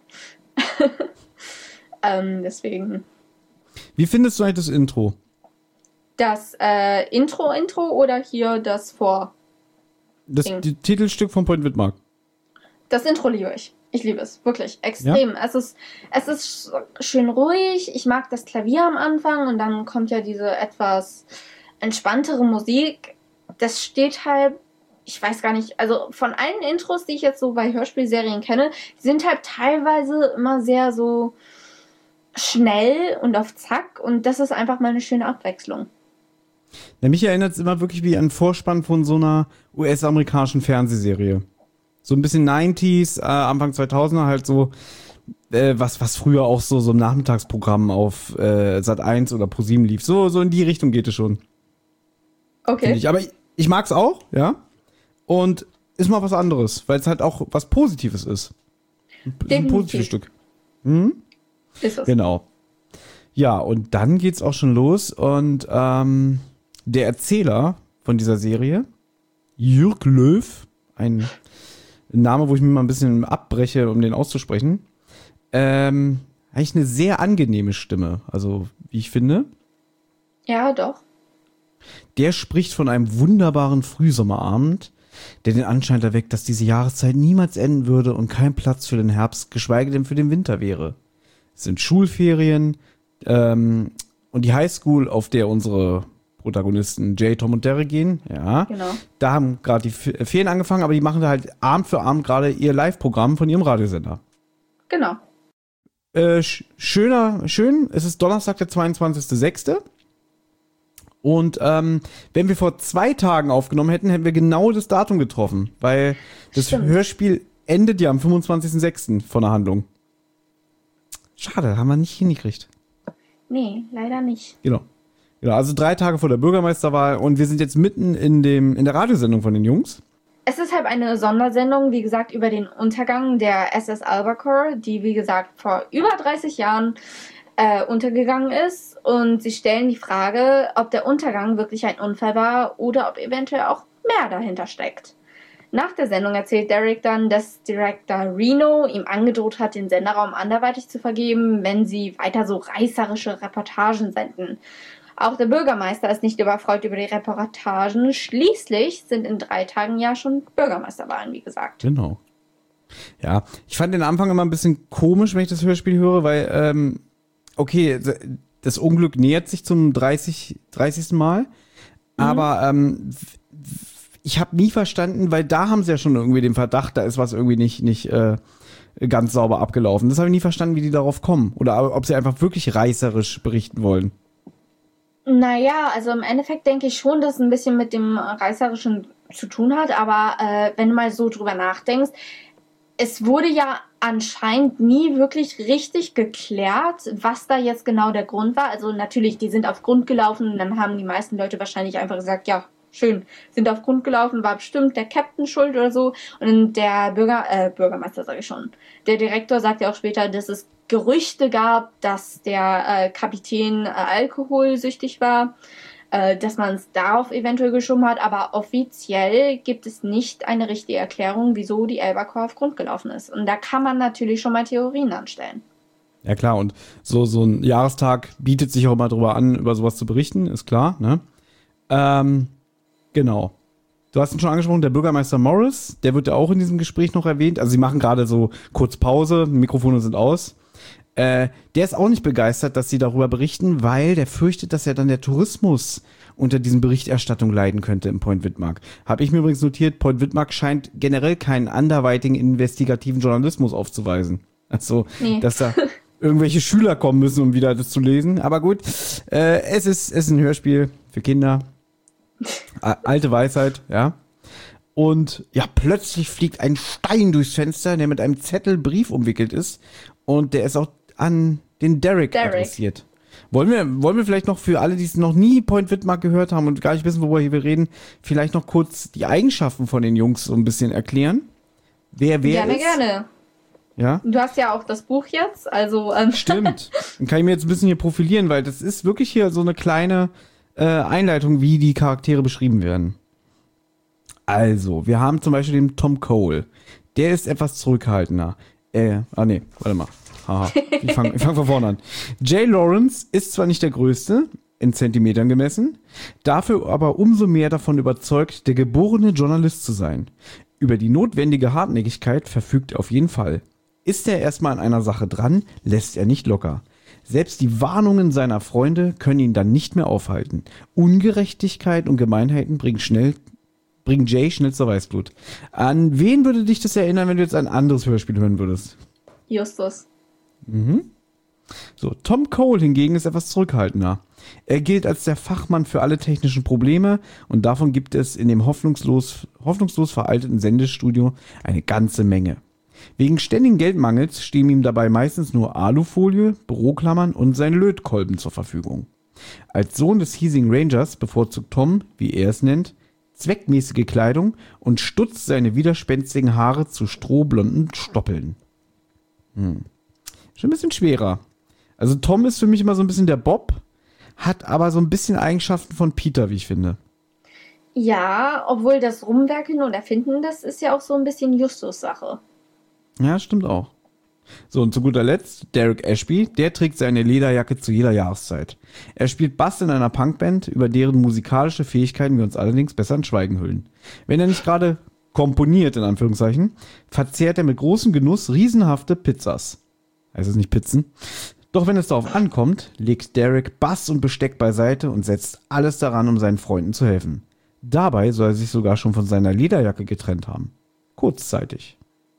Deswegen. Wie findest du eigentlich das Intro? Das Intro oder hier das Vor? Das Titelstück von Point Vidmark. Das Intro liebe ich. Ich liebe es, wirklich, extrem. Ja? Es ist schön ruhig. Ich mag das Klavier am Anfang und dann kommt ja diese etwas entspanntere Musik. Das steht halt, ich weiß gar nicht, also von allen Intros, die ich jetzt so bei Hörspielserien kenne, sind halt teilweise immer sehr so schnell und auf Zack und das ist einfach mal eine schöne Abwechslung. Ja, mich erinnert es immer wirklich wie an Vorspann von so einer US-amerikanischen Fernsehserie. So ein bisschen 90s, Anfang 2000er halt so, was früher auch so ein Nachmittagsprogramm auf Sat.1 oder ProSieben lief. So in die Richtung geht es schon. Okay. Aber ich mag es auch, ja. Und ist mal was anderes, weil es halt auch was Positives ist. Ein positives Stück. Ist es. Genau. Ja, und dann geht's auch schon los und der Erzähler von dieser Serie, Jürg Löw, ein Name, wo ich mir mal ein bisschen abbreche, um den auszusprechen, eigentlich eine sehr angenehme Stimme, also wie ich finde. Ja, doch. Der spricht von einem wunderbaren Frühsommerabend, der den Anschein erweckt, dass diese Jahreszeit niemals enden würde und kein Platz für den Herbst, geschweige denn für den Winter wäre. Es sind Schulferien und die Highschool, auf der unsere Protagonisten Jay, Tom und Derek gehen, ja. Genau. Da haben gerade die Ferien angefangen, aber die machen da halt Abend für Abend gerade ihr Live-Programm von ihrem Radiosender. Genau. Schön, es ist Donnerstag, der 22.06. Und wenn wir vor 2 Tagen aufgenommen hätten, hätten wir genau das Datum getroffen, weil das Stimmt. Hörspiel endet ja am 25.06. von der Handlung. Schade, haben wir nicht hingekriegt. Nee, leider nicht. Genau, also 3 Tage vor der Bürgermeisterwahl und wir sind jetzt mitten in der Radiosendung von den Jungs. Es ist halt eine Sondersendung, wie gesagt, über den Untergang der SS Albacore, die, wie gesagt, vor über 30 Jahren untergegangen ist. Und sie stellen die Frage, ob der Untergang wirklich ein Unfall war oder ob eventuell auch mehr dahinter steckt. Nach der Sendung erzählt Derek dann, dass Director Reno ihm angedroht hat, den Senderraum anderweitig zu vergeben, wenn sie weiter so reißerische Reportagen senden. Auch der Bürgermeister ist nicht überfreut über die Reportagen. Schließlich sind in 3 Tagen ja schon Bürgermeisterwahlen, wie gesagt. Genau. Ja, ich fand den Anfang immer ein bisschen komisch, wenn ich das Hörspiel höre, weil, okay, das Unglück nähert sich zum 30. Mal, aber ich habe nie verstanden, weil da haben sie ja schon irgendwie den Verdacht, da ist was irgendwie nicht ganz sauber abgelaufen. Das habe ich nie verstanden, wie die darauf kommen. Oder ob sie einfach wirklich reißerisch berichten wollen. Naja, also im Endeffekt denke ich schon, dass es ein bisschen mit dem Reißerischen zu tun hat, aber wenn du mal so drüber nachdenkst, es wurde ja anscheinend nie wirklich richtig geklärt, was da jetzt genau der Grund war. Also natürlich, die sind auf Grund gelaufen und dann haben die meisten Leute wahrscheinlich einfach gesagt, ja, schön, sind auf Grund gelaufen, war bestimmt der Captain schuld oder so. Und der Bürgermeister sage ich schon, der Direktor sagt ja auch später, dass es Gerüchte gab, dass der Kapitän alkoholsüchtig war. dass man es darauf eventuell geschoben hat, aber offiziell gibt es nicht eine richtige Erklärung, wieso die Elbacore auf Grund gelaufen ist. Und da kann man natürlich schon mal Theorien anstellen. Ja klar, und so ein Jahrestag bietet sich auch mal drüber an, über sowas zu berichten, ist klar, ne? Genau. Du hast ihn schon angesprochen, der Bürgermeister Morris, der wird ja auch in diesem Gespräch noch erwähnt. Also sie machen gerade so kurz Pause, Mikrofone sind aus. Der ist auch nicht begeistert, dass sie darüber berichten, weil der fürchtet, dass ja dann der Tourismus unter diesen Berichterstattungen leiden könnte im Point Witmark. Habe ich mir übrigens notiert, Point Witmark scheint generell keinen anderweitigen investigativen Journalismus aufzuweisen. Also, dass da irgendwelche Schüler kommen müssen, um wieder das zu lesen. Aber gut, es ist ein Hörspiel für Kinder. Alte Weisheit, ja. Und ja, plötzlich fliegt ein Stein durchs Fenster, der mit einem Zettel Brief umwickelt ist. Und der ist auch an den Derek adressiert. Wollen wir vielleicht noch für alle, die es noch nie Point Witmark gehört haben und gar nicht wissen, worüber wir reden, vielleicht noch kurz die Eigenschaften von den Jungs so ein bisschen erklären? Wer gerne, ist? Gerne. Ja? Du hast ja auch das Buch jetzt, also... Stimmt. Dann kann ich mir jetzt ein bisschen hier profilieren, weil das ist wirklich hier so eine kleine Einleitung, wie die Charaktere beschrieben werden. Also, wir haben zum Beispiel den Tom Cole. Der ist etwas zurückhaltender. Warte mal. Haha. Ich fang von vorne an. Jay Lawrence ist zwar nicht der Größte, in Zentimetern gemessen, dafür aber umso mehr davon überzeugt, der geborene Journalist zu sein. Über die notwendige Hartnäckigkeit verfügt er auf jeden Fall. Ist er erstmal an einer Sache dran, lässt er nicht locker. Selbst die Warnungen seiner Freunde können ihn dann nicht mehr aufhalten. Ungerechtigkeit und Gemeinheiten bringen Jay schnell zur Weißblut. An wen würde dich das erinnern, wenn du jetzt ein anderes Hörspiel hören würdest? Justus. So, Tom Cole hingegen ist etwas zurückhaltender. Er gilt als der Fachmann für alle technischen Probleme und davon gibt es in dem hoffnungslos veralteten Sendestudio eine ganze Menge. Wegen ständigen Geldmangels stehen ihm dabei meistens nur Alufolie, Büroklammern und sein Lötkolben zur Verfügung. Als Sohn des hiesigen Rangers bevorzugt Tom, wie er es nennt, zweckmäßige Kleidung und stutzt seine widerspenstigen Haare zu strohblonden Stoppeln. Schon ein bisschen schwerer. Also Tom ist für mich immer so ein bisschen der Bob, hat aber so ein bisschen Eigenschaften von Peter, wie ich finde. Ja, obwohl das Rumwerkeln und Erfinden, das ist ja auch so ein bisschen Justus-Sache. Ja, stimmt auch. So, und zu guter Letzt, Derek Ashby, der trägt seine Lederjacke zu jeder Jahreszeit. Er spielt Bass in einer Punkband, über deren musikalische Fähigkeiten wir uns allerdings besser in Schweigen hüllen. Wenn er nicht gerade komponiert, in Anführungszeichen, verzehrt er mit großem Genuss riesenhafte Pizzas. Heißt es nicht Pizzen? Doch wenn es darauf ankommt, legt Derek Bass und Besteck beiseite und setzt alles daran, um seinen Freunden zu helfen. Dabei soll er sich sogar schon von seiner Lederjacke getrennt haben. Kurzzeitig.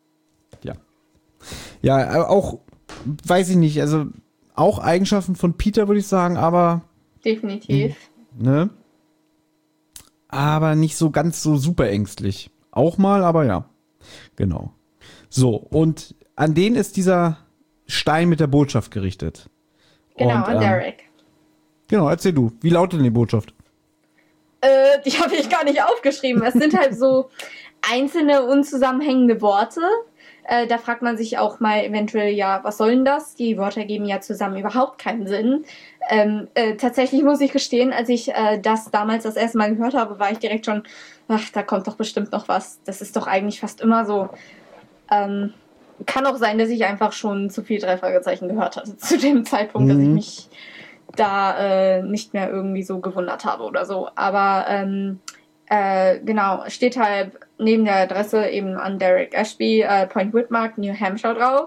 Ja, auch, weiß ich nicht, also auch Eigenschaften von Peter, würde ich sagen, aber... Definitiv. Ne? Aber nicht so ganz so super ängstlich. Auch mal, aber ja. Genau. So, und an den ist dieser Stein mit der Botschaft gerichtet. Genau, und, an Derek. Genau, erzähl du. Wie lautet denn die Botschaft? Die habe ich gar nicht aufgeschrieben. Es sind halt so einzelne unzusammenhängende Worte. Da fragt man sich auch mal eventuell, ja, was soll denn das? Die Worte geben ja zusammen überhaupt keinen Sinn. Tatsächlich muss ich gestehen, als ich das damals das erste Mal gehört habe, war ich direkt schon, ach, da kommt doch bestimmt noch was. Das ist doch eigentlich fast immer so. Kann auch sein, dass ich einfach schon zu viel drei Fragezeichen gehört hatte zu dem Zeitpunkt, dass ich mich da nicht mehr irgendwie so gewundert habe oder so. Aber genau, steht halt neben der Adresse eben an Derek Ashby, Point Witmark, New Hampshire drauf.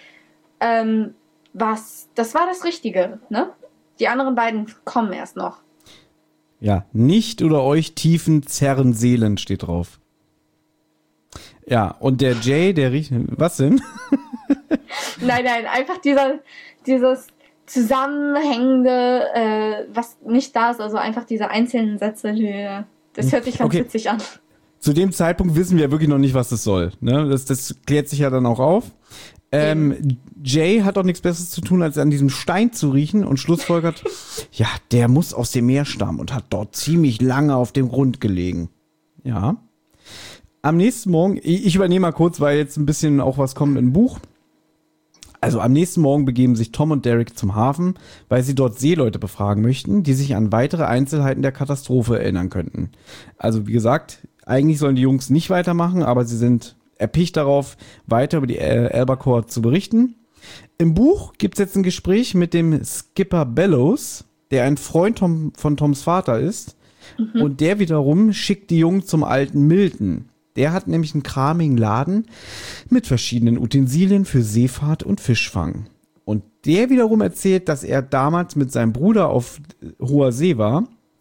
Das war das Richtige, ne? Die anderen beiden kommen erst noch. Ja, nicht oder euch tiefen zerren Seelen steht drauf. Ja, und der Jay, der riecht... Was denn? Nein, einfach dieses zusammenhängende, was nicht da ist, also einfach diese einzelnen Sätze, das hört sich ganz witzig an. Zu dem Zeitpunkt wissen wir wirklich noch nicht, was das soll. Ne? Das klärt sich ja dann auch auf. Jay hat auch nichts Besseres zu tun, als an diesem Stein zu riechen und schlussfolgert, ja, der muss aus dem Meer stammen und hat dort ziemlich lange auf dem Grund gelegen. Ja. Am nächsten Morgen, ich übernehme mal kurz, weil jetzt ein bisschen auch was kommt im Buch. Also am nächsten Morgen begeben sich Tom und Derek zum Hafen, weil sie dort Seeleute befragen möchten, die sich an weitere Einzelheiten der Katastrophe erinnern könnten. Also wie gesagt, eigentlich sollen die Jungs nicht weitermachen, aber sie sind erpicht darauf, weiter über die Albacore zu berichten. Im Buch gibt es jetzt ein Gespräch mit dem Skipper Bellows, der ein Freund von Toms Vater ist. Und der wiederum schickt die Jungs zum alten Milton. Der hat nämlich einen kramigen Laden mit verschiedenen Utensilien für Seefahrt und Fischfang. Und der wiederum erzählt, dass er damals mit seinem Bruder auf hoher See war,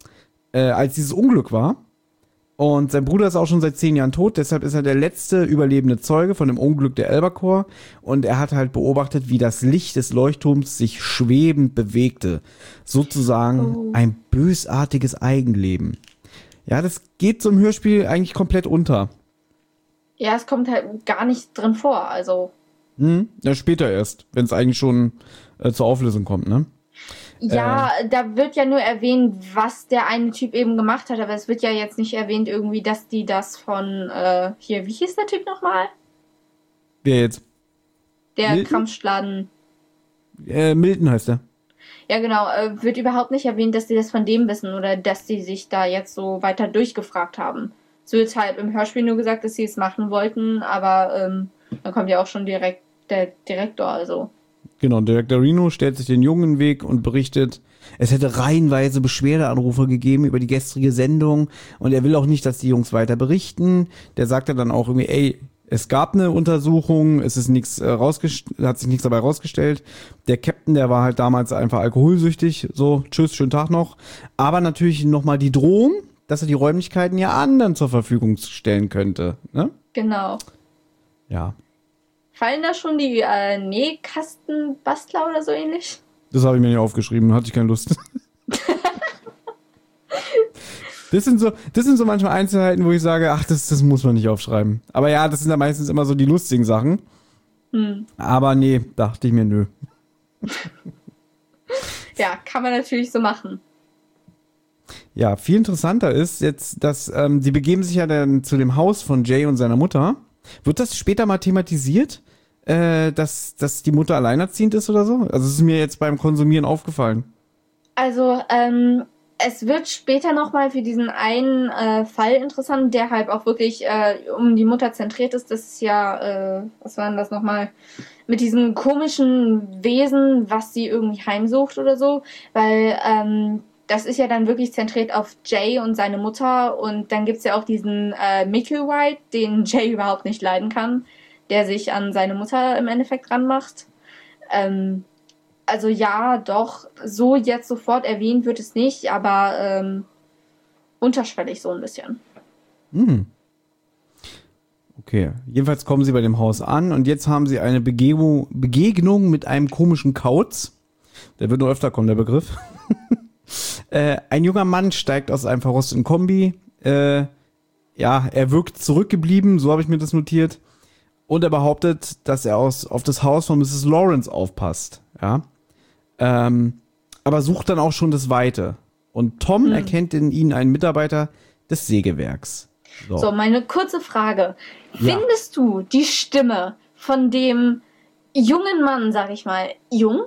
als dieses Unglück war. Und sein Bruder ist auch schon seit 10 Jahren tot, deshalb ist er der letzte überlebende Zeuge von dem Unglück der Albacore. Und er hat halt beobachtet, wie das Licht des Leuchtturms sich schwebend bewegte. Sozusagen ein bösartiges Eigenleben. Ja, das geht so im Hörspiel eigentlich komplett unter. Ja, es kommt halt gar nicht drin vor, also. Ja, später erst, wenn es eigentlich schon zur Auflösung kommt, ne? Ja, da wird ja nur erwähnt, was der eine Typ eben gemacht hat, aber es wird ja jetzt nicht erwähnt irgendwie, dass die das von, hier, wie hieß der Typ nochmal? Wer jetzt? Der Milton? Kramschladen. Milton heißt er. Ja, genau, wird überhaupt nicht erwähnt, dass die das von dem wissen oder dass die sich da jetzt so weiter durchgefragt haben. Es wird halt im Hörspiel nur gesagt, dass sie es machen wollten, aber dann kommt ja auch schon direkt der Direktor, also. Genau, Direktor Reno stellt sich den Jungen in den Weg und berichtet, es hätte reihenweise Beschwerdeanrufe gegeben über die gestrige Sendung und er will auch nicht, dass die Jungs weiter berichten. Der sagte dann auch irgendwie, ey, es gab eine Untersuchung, es ist nichts hat sich nichts dabei rausgestellt. Der Captain, der war halt damals einfach alkoholsüchtig, so, tschüss, schönen Tag noch. Aber natürlich nochmal die Drohung, dass er die Räumlichkeiten ja anderen zur Verfügung stellen könnte, ne? Genau. Ja. Fallen da schon die Nähkastenbastler oder so ähnlich? Das habe ich mir nicht aufgeschrieben, hatte ich keine Lust. Das sind so manchmal Einzelheiten, wo ich sage, ach, das muss man nicht aufschreiben. Aber ja, das sind ja meistens immer so die lustigen Sachen. Aber nee, dachte ich mir, nö. Ja, kann man natürlich so machen. Ja, viel interessanter ist jetzt, dass die begeben sich ja dann zu dem Haus von Jay und seiner Mutter. Wird das später mal thematisiert, dass die Mutter alleinerziehend ist oder so? Also es ist mir jetzt beim Konsumieren aufgefallen. Also, es wird später nochmal für diesen einen Fall interessant, der halt auch wirklich um die Mutter zentriert ist. Das ist ja, was war denn das nochmal? Mit diesem komischen Wesen, was sie irgendwie heimsucht oder so. Weil das ist ja dann wirklich zentriert auf Jay und seine Mutter. Und dann gibt's ja auch diesen Micklewhite, den Jay überhaupt nicht leiden kann, der sich an seine Mutter im Endeffekt ranmacht. Also ja, doch, so jetzt sofort erwähnt wird es nicht, aber unterschwellig so ein bisschen. Okay, jedenfalls kommen sie bei dem Haus an und jetzt haben sie eine Begegnung mit einem komischen Kauz. Der wird nur öfter kommen, der Begriff. Ein junger Mann steigt aus einem verrosteten Kombi. Er wirkt zurückgeblieben, so habe ich mir das notiert. Und er behauptet, dass er auf das Haus von Mrs. Lawrence aufpasst. Ja. Aber sucht dann auch schon das Weite. Und Tom erkennt in ihnen einen Mitarbeiter des Sägewerks. So, meine kurze Frage. Ja. Findest du die Stimme von dem jungen Mann, sag ich mal, jung?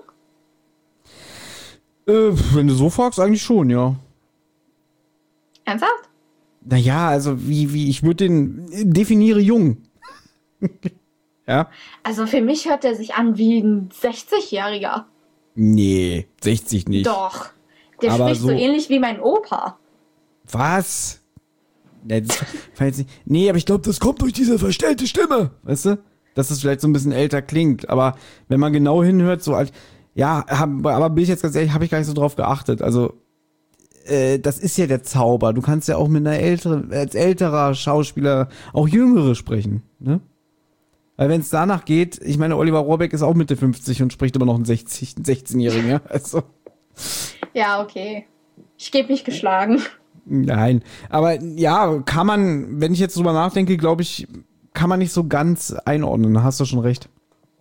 Wenn du so fragst, eigentlich schon, ja. Ernsthaft? Naja, also ich würde definiere jung. Ja. Also für mich hört er sich an wie ein 60-Jähriger. Nee, 60 nicht. Doch. Der spricht so ähnlich wie mein Opa. Was? Nee, aber ich glaube, das kommt durch diese verstellte Stimme. Weißt du? Dass es vielleicht so ein bisschen älter klingt. Aber wenn man genau hinhört, so alt. Ja, aber bin ich jetzt ganz ehrlich, habe ich gar nicht so drauf geachtet. Also, das ist ja der Zauber. Du kannst ja auch mit als älterer Schauspieler auch Jüngere sprechen, ne? Weil wenn es danach geht, ich meine, Oliver Rohrbeck ist auch Mitte 50 und spricht immer noch einen 16-Jährigen, ja? Also. Ja, okay. Ich gebe mich geschlagen. Nein, aber ja, kann man, wenn ich jetzt drüber nachdenke, glaube ich, kann man nicht so ganz einordnen, da hast du schon recht.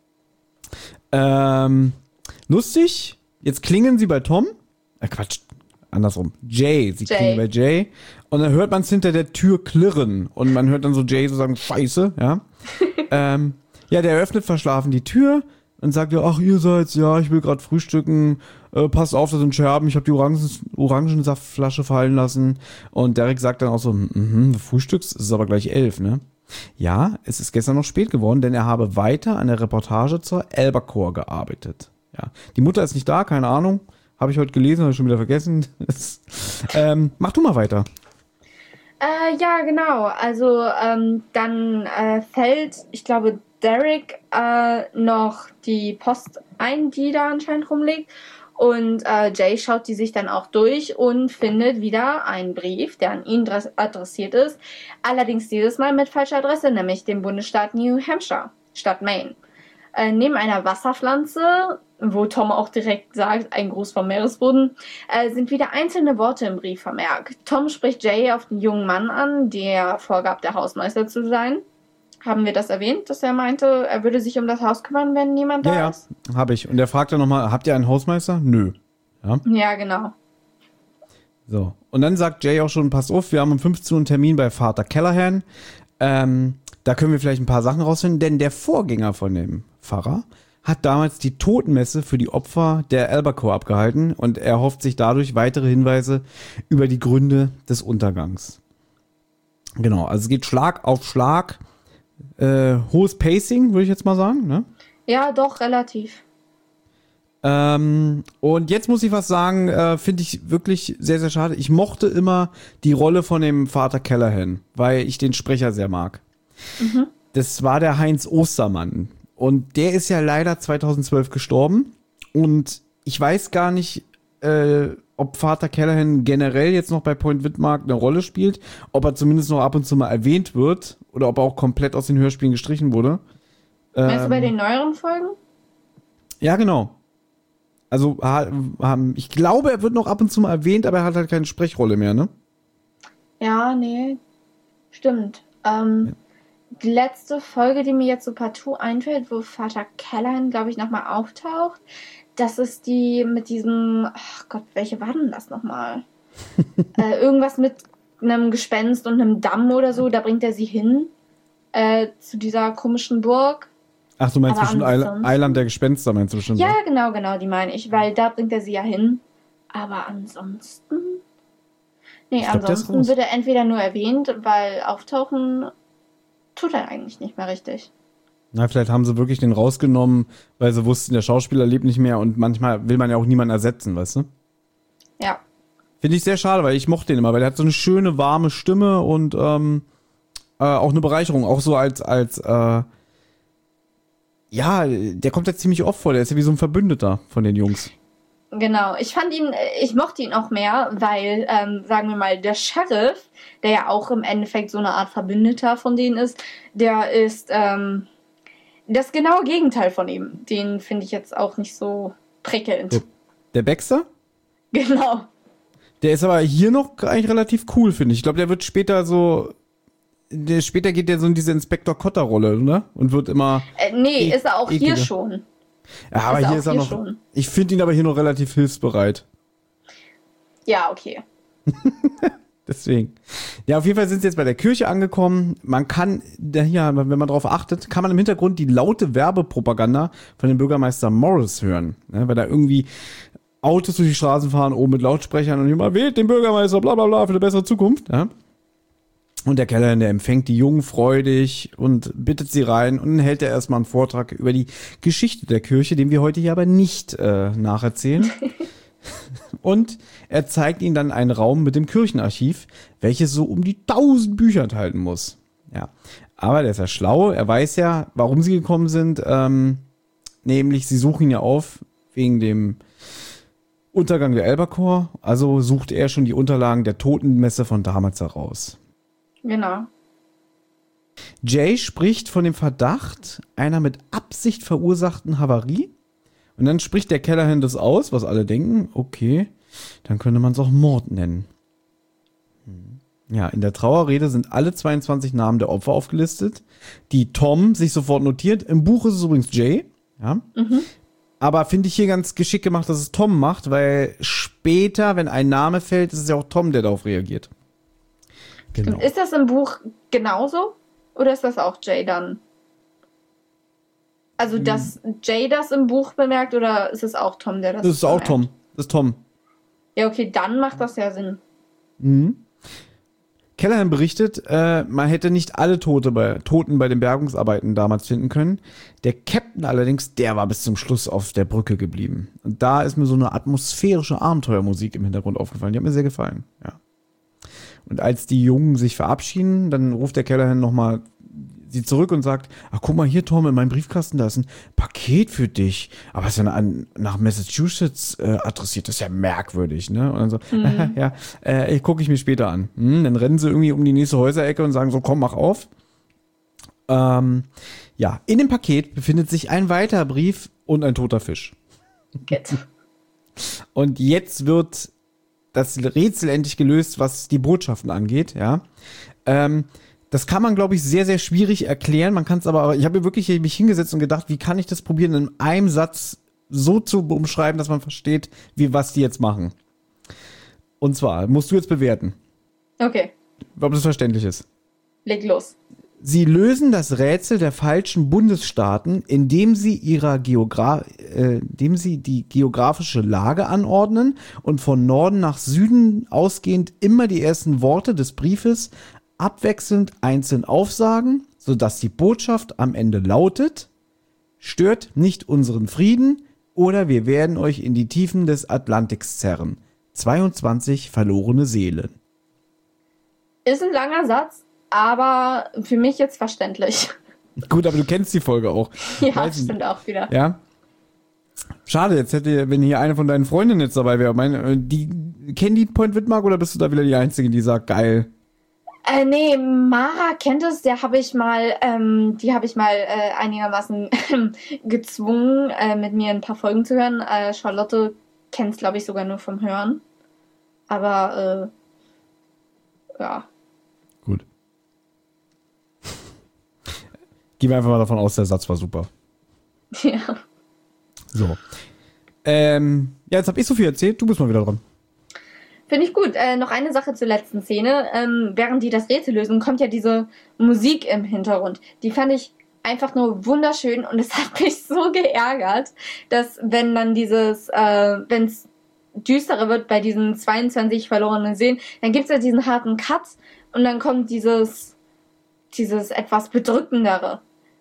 Lustig, jetzt klingeln sie bei Tom. Quatsch, andersrum. Sie klingeln bei Jay. Und dann hört man es hinter der Tür klirren. Und man hört dann so Jay so sagen, Scheiße, ja. Der öffnet verschlafen die Tür. Dann sagt er, ach, ihr seid's, ja, ich will gerade frühstücken, passt auf, da sind Scherben, ich habe die Orangensaftflasche fallen lassen. Und Derek sagt dann auch so, du frühstückst, es ist aber gleich 11, ne? Ja, es ist gestern noch spät geworden, denn er habe weiter an der Reportage zur Albacore gearbeitet. Ja, die Mutter ist nicht da, keine Ahnung, habe ich heute gelesen, habe ich schon wieder vergessen. Mach du mal weiter. Ja, genau. Also dann fällt, ich glaube, Derek noch die Post ein, die da anscheinend rumliegt. Und Jay schaut die sich dann auch durch und findet wieder einen Brief, der an ihn adressiert ist. Allerdings dieses Mal mit falscher Adresse, nämlich dem Bundesstaat New Hampshire, statt Maine. Neben einer Wasserpflanze, wo Tom auch direkt sagt, ein Gruß vom Meeresboden, sind wieder einzelne Worte im Brief vermerkt. Tom spricht Jay auf den jungen Mann an, der vorgab, der Hausmeister zu sein. Haben wir das erwähnt, dass er meinte, er würde sich um das Haus kümmern, wenn niemand da ist? Ja, habe ich. Und er fragt dann nochmal, habt ihr einen Hausmeister? Nö. Ja, genau. So. Und dann sagt Jay auch schon, pass auf, wir haben um 15 Uhr einen Termin bei Vater Callahan. Da können wir vielleicht ein paar Sachen rausfinden, denn der Vorgänger von dem Pfarrer hat damals die Totenmesse für die Opfer der Albacore abgehalten und er hofft sich dadurch weitere Hinweise über die Gründe des Untergangs. Genau, also es geht Schlag auf Schlag. Hohes Pacing, würde ich jetzt mal sagen, ne? Ja, doch, relativ. Und jetzt muss ich was sagen, finde ich wirklich sehr, sehr schade. Ich mochte immer die Rolle von dem Vater Callahan, weil ich den Sprecher sehr mag. Mhm. Das war der Heinz Ostermann. Und der ist ja leider 2012 gestorben. Und ich weiß gar nicht, ob Vater Callahan generell jetzt noch bei Point Widmark eine Rolle spielt, ob er zumindest noch ab und zu mal erwähnt wird oder ob er auch komplett aus den Hörspielen gestrichen wurde. Meinst du bei den neueren Folgen? Ja, genau. Also, ich glaube, er wird noch ab und zu mal erwähnt, aber er hat halt keine Sprechrolle mehr, ne? Ja, nee. Stimmt. Die letzte Folge, die mir jetzt so partout einfällt, wo Vater Callahan, glaube ich, nochmal auftaucht, das ist die mit diesem, ach Gott, welche war denn das nochmal? Irgendwas mit einem Gespenst und einem Damm oder so, da bringt er sie hin, zu dieser komischen Burg. Ach, du meinst bestimmt Eiland der Gespenster, meinst du bestimmt? Ja, genau, die meine ich, weil da bringt er sie ja hin. Aber ansonsten? Nee, ansonsten wird er entweder nur erwähnt, weil auftauchen tut er eigentlich nicht mehr richtig. Na, vielleicht haben sie wirklich den rausgenommen, weil sie wussten, der Schauspieler lebt nicht mehr und manchmal will man ja auch niemanden ersetzen, weißt du? Ja. Finde ich sehr schade, weil ich mochte den immer, weil der hat so eine schöne, warme Stimme und auch eine Bereicherung, auch so als ja, der kommt ja ziemlich oft vor, der ist ja wie so ein Verbündeter von den Jungs. Genau, ich mochte ihn auch mehr, weil, sagen wir mal, der Sheriff, der ja auch im Endeffekt so eine Art Verbündeter von denen ist, der ist das genaue Gegenteil von ihm. Den finde ich jetzt auch nicht so prickelnd. Der Baxter? Genau. Der ist aber hier noch eigentlich relativ cool, finde ich. Ich glaube, der wird später so... Später geht der so in diese Inspektor-Cotter-Rolle, ne? Und wird immer... nee, ist er auch ekliger. Hier schon. Ja, aber hier ist er noch... Schon. Ich finde ihn aber hier noch relativ hilfsbereit. Ja, okay. Deswegen. Ja, auf jeden Fall sind sie jetzt bei der Kirche angekommen. Man kann, hier, wenn man drauf achtet, kann man im Hintergrund die laute Werbepropaganda von dem Bürgermeister Morris hören. Ne? Weil da irgendwie Autos durch die Straßen fahren, oben mit Lautsprechern und immer wählt den Bürgermeister, bla bla bla, für eine bessere Zukunft. Ja? Und der Callahan, der empfängt die Jungen freudig und bittet sie rein und dann hält er erstmal einen Vortrag über die Geschichte der Kirche, den wir heute hier aber nicht nacherzählen. Und er zeigt ihnen dann einen Raum mit dem Kirchenarchiv, welches so um die 1000 Bücher enthalten muss. Ja, aber der ist ja schlau, er weiß ja, warum sie gekommen sind, nämlich sie suchen ihn ja auf wegen dem Untergang der Albacore, also sucht er schon die Unterlagen der Totenmesse von damals heraus. Genau. Jay spricht von dem Verdacht einer mit Absicht verursachten Havarie. Und dann spricht der Callahan das aus, was alle denken, okay, dann könnte man es auch Mord nennen. Ja, in der Trauerrede sind alle 22 Namen der Opfer aufgelistet, die Tom sich sofort notiert. Im Buch ist es übrigens Jay. Ja. Mhm. Aber finde ich hier ganz geschickt gemacht, dass es Tom macht, weil später, wenn ein Name fällt, ist es ja auch Tom, der darauf reagiert. Genau. Ist das im Buch genauso? Oder ist das auch Jay dann? Also, dass Jay das im Buch bemerkt oder ist es auch Tom, der das Das ist auch bemerkt? Tom. Das ist Tom. Ja, okay, dann macht das ja Sinn. Mhm. Callahan berichtet, man hätte nicht alle Toten bei den Bergungsarbeiten damals finden können. Der Captain allerdings, der war bis zum Schluss auf der Brücke geblieben. Und da ist mir so eine atmosphärische Abenteuermusik im Hintergrund aufgefallen. Die hat mir sehr gefallen. Ja. Und als die Jungen sich verabschieden, dann ruft der Callahan nochmal sie zurück und sagt, ach guck mal hier, Tom, in meinem Briefkasten, da ist ein Paket für dich. Aber es ist ja nach Massachusetts adressiert, das ist ja merkwürdig, ne? Und dann so, ja, gucke ich mir später an. Dann rennen sie irgendwie um die nächste Häuserecke und sagen so, komm, mach auf. Ja, in dem Paket befindet sich ein weiterer Brief und ein toter Fisch. Gut. Und jetzt wird das Rätsel endlich gelöst, was die Botschaften angeht, ja. Das kann man, glaube ich, sehr, sehr schwierig erklären. Man kann es aber, ich habe mir wirklich mich hingesetzt und gedacht, wie kann ich das probieren, in einem Satz so zu umschreiben, dass man versteht, was die jetzt machen. Und zwar, musst du jetzt bewerten, Okay, ob das verständlich ist. leg los. Sie lösen das Rätsel der falschen Bundesstaaten, indem sie die geografische Lage anordnen und von Norden nach Süden ausgehend immer die ersten Worte des Briefes abwechselnd einzeln aufsagen, sodass die Botschaft am Ende lautet: Stört nicht unseren Frieden oder wir werden euch in die Tiefen des Atlantiks zerren. 22 verlorene Seelen. Ist ein langer Satz, aber für mich jetzt verständlich. Gut, aber du kennst die Folge auch. Ja, Weiß nicht. stimmt auch wieder. Ja. Schade, jetzt wenn hier eine von deinen Freundinnen jetzt dabei wäre. Die kennen die Point Widmark oder bist du da wieder die Einzige, die sagt, geil? Nee, Mara kennt es, die habe ich mal einigermaßen gezwungen, mit mir ein paar Folgen zu hören. Charlotte kennt es, glaube ich, sogar nur vom Hören. Aber, ja. Gut. Gehen wir einfach mal davon aus, der Satz war super. Ja. So. Ja, jetzt habe ich so viel erzählt, du bist mal wieder dran. Finde ich gut. Noch eine Sache zur letzten Szene. Während die das Rätsel lösen, kommt ja diese Musik im Hintergrund. Die fand ich einfach nur wunderschön und es hat mich so geärgert, dass wenn dann wenn es düsterer wird bei diesen 22 verlorenen Seelen, dann gibt es ja diesen harten Cut und dann kommt dieses etwas bedrückendere.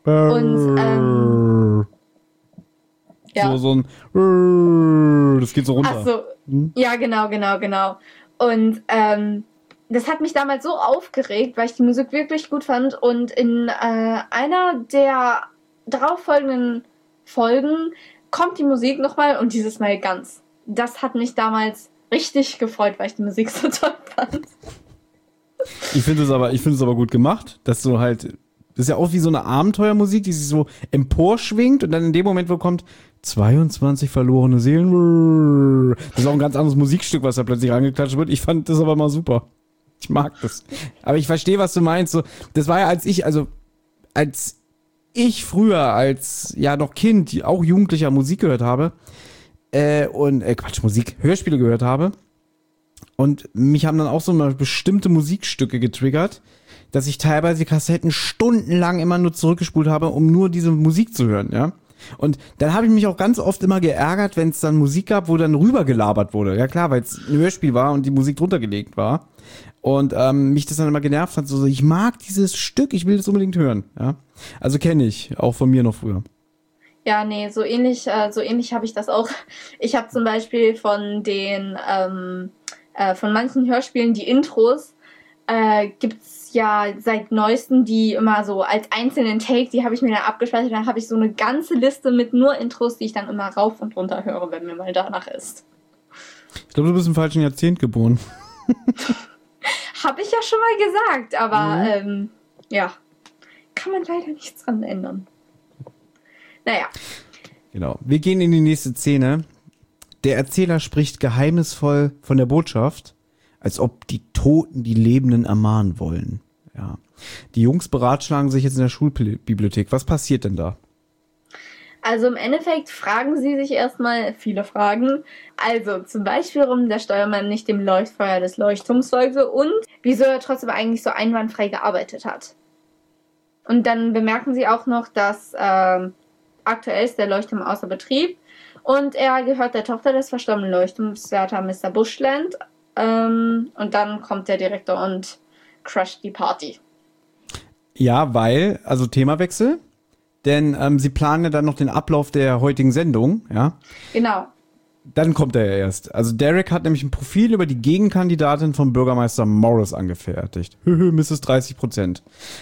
Und, ja. So ein das geht so runter. Ach so, ja, genau. Und das hat mich damals so aufgeregt, weil ich die Musik wirklich gut fand. Und in einer der darauffolgenden Folgen kommt die Musik nochmal und dieses Mal ganz. Das hat mich damals richtig gefreut, weil ich die Musik so toll fand. Ich finde es aber gut gemacht, dass du halt, das ist ja auch wie so eine Abenteuermusik, die sich so emporschwingt und dann in dem Moment, wo kommt 22 verlorene Seelen. Das ist auch ein ganz anderes Musikstück, was da plötzlich rangeklatscht wird. Ich fand das aber mal super. Ich mag das. Aber ich verstehe, was du meinst. So, das war ja, als ich früher als ja noch Kind, auch Jugendlicher Musik gehört habe, Hörspiele gehört habe. Und mich haben dann auch so mal bestimmte Musikstücke getriggert, dass ich teilweise die Kassetten stundenlang immer nur zurückgespult habe, um nur diese Musik zu hören, ja. Und dann habe ich mich auch ganz oft immer geärgert, wenn es dann Musik gab, wo dann rübergelabert wurde. Ja klar, weil es ein Hörspiel war und die Musik drunter gelegt war. Und mich das dann immer genervt hat. So, ich mag dieses Stück, ich will das unbedingt hören. Ja? Also kenne ich, auch von mir noch früher. Ja, nee, so ähnlich habe ich das auch. Ich habe zum Beispiel von manchen Hörspielen die Intros, gibt's ja seit neuestem die immer so als einzelnen Take, die habe ich mir dann abgespeichert, dann habe ich so eine ganze Liste mit nur Intros, die ich dann immer rauf und runter höre, wenn mir mal danach ist. Ich glaube, du bist im falschen Jahrzehnt geboren. Habe ich ja schon mal gesagt, aber ja, kann man leider nichts dran ändern. Naja. Genau. Wir gehen in die nächste Szene. Der Erzähler spricht geheimnisvoll von der Botschaft, als ob die Toten die Lebenden ermahnen wollen. Ja. Die Jungs beratschlagen sich jetzt in der Schulbibliothek. Was passiert denn da? Also im Endeffekt fragen sie sich erstmal viele Fragen. Also zum Beispiel, warum der Steuermann nicht dem Leuchtfeuer des Leuchtturms folgte und wieso er trotzdem eigentlich so einwandfrei gearbeitet hat. Und dann bemerken sie auch noch, dass aktuell ist der Leuchtturm außer Betrieb und er gehört der Tochter des verstorbenen Leuchtturmswärter Mr. Bushland. Und dann kommt der Direktor und crasht die Party. Ja, weil, also Themawechsel, denn sie planen ja dann noch den Ablauf der heutigen Sendung, ja. Genau. Dann kommt er ja erst. Also Derek hat nämlich ein Profil über die Gegenkandidatin von Bürgermeister Morris angefertigt. Mrs. 30%.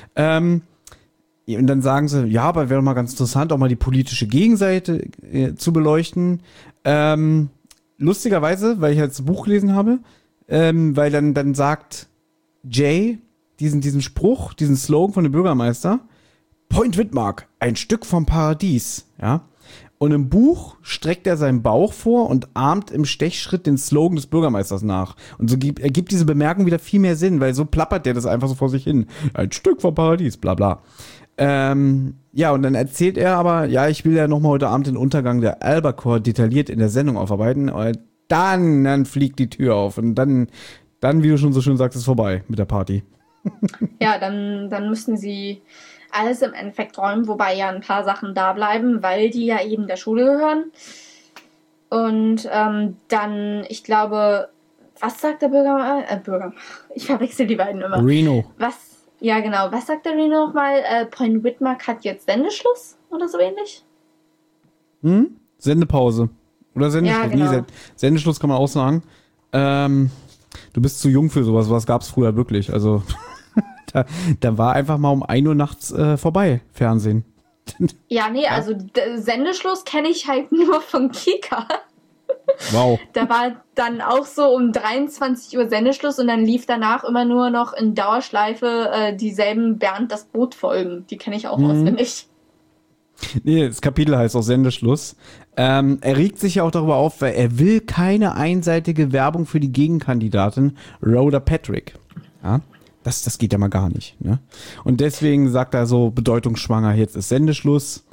Und dann sagen sie, ja, aber wäre doch mal ganz interessant, auch mal die politische Gegenseite zu beleuchten. Lustigerweise, weil ich jetzt das Buch gelesen habe, weil dann sagt Jay diesen Spruch, diesen Slogan von dem Bürgermeister, Point Widmark, ein Stück vom Paradies, ja. Und im Buch streckt er seinen Bauch vor und ahmt im Stechschritt den Slogan des Bürgermeisters nach. Und so ergibt diese Bemerkung wieder viel mehr Sinn, weil so plappert der das einfach so vor sich hin. Ein Stück vom Paradies, bla bla. Ja, und dann erzählt er aber, ja, ich will ja nochmal heute Abend den Untergang der Albacore detailliert in der Sendung aufarbeiten. Und dann fliegt die Tür auf. Und dann, wie du schon so schön sagst, ist vorbei mit der Party. Ja, dann müssen sie alles im Endeffekt räumen, wobei ja ein paar Sachen da bleiben, weil die ja eben der Schule gehören. Und dann, ich glaube, was sagt der Bürger? Ich verwechsel die beiden immer. Reno. Ja, genau. Was sagt der Reno nochmal? Point Widmark hat jetzt Sendeschluss oder so ähnlich? Sendepause. Oder Sendeschluss. Ja, genau. Nee, Sendeschluss kann man auch sagen. Du bist zu jung für sowas. Was gab's früher wirklich? Also, da war einfach mal um 1 Uhr nachts vorbei, Fernsehen. Ja, nee, also Sendeschluss kenne ich halt nur von Kika. Wow. Da war dann auch so um 23 Uhr Sendeschluss und dann lief danach immer nur noch in Dauerschleife dieselben Bernd das Boot Folgen. Die kenne ich auch auswendig. Nee, das Kapitel heißt auch Sendeschluss. Er regt sich ja auch darüber auf, weil er will keine einseitige Werbung für die Gegenkandidatin Rhoda Patrick. Ja, das geht ja mal gar nicht. Ne? Und deswegen sagt er so bedeutungsschwanger, jetzt ist Sendeschluss.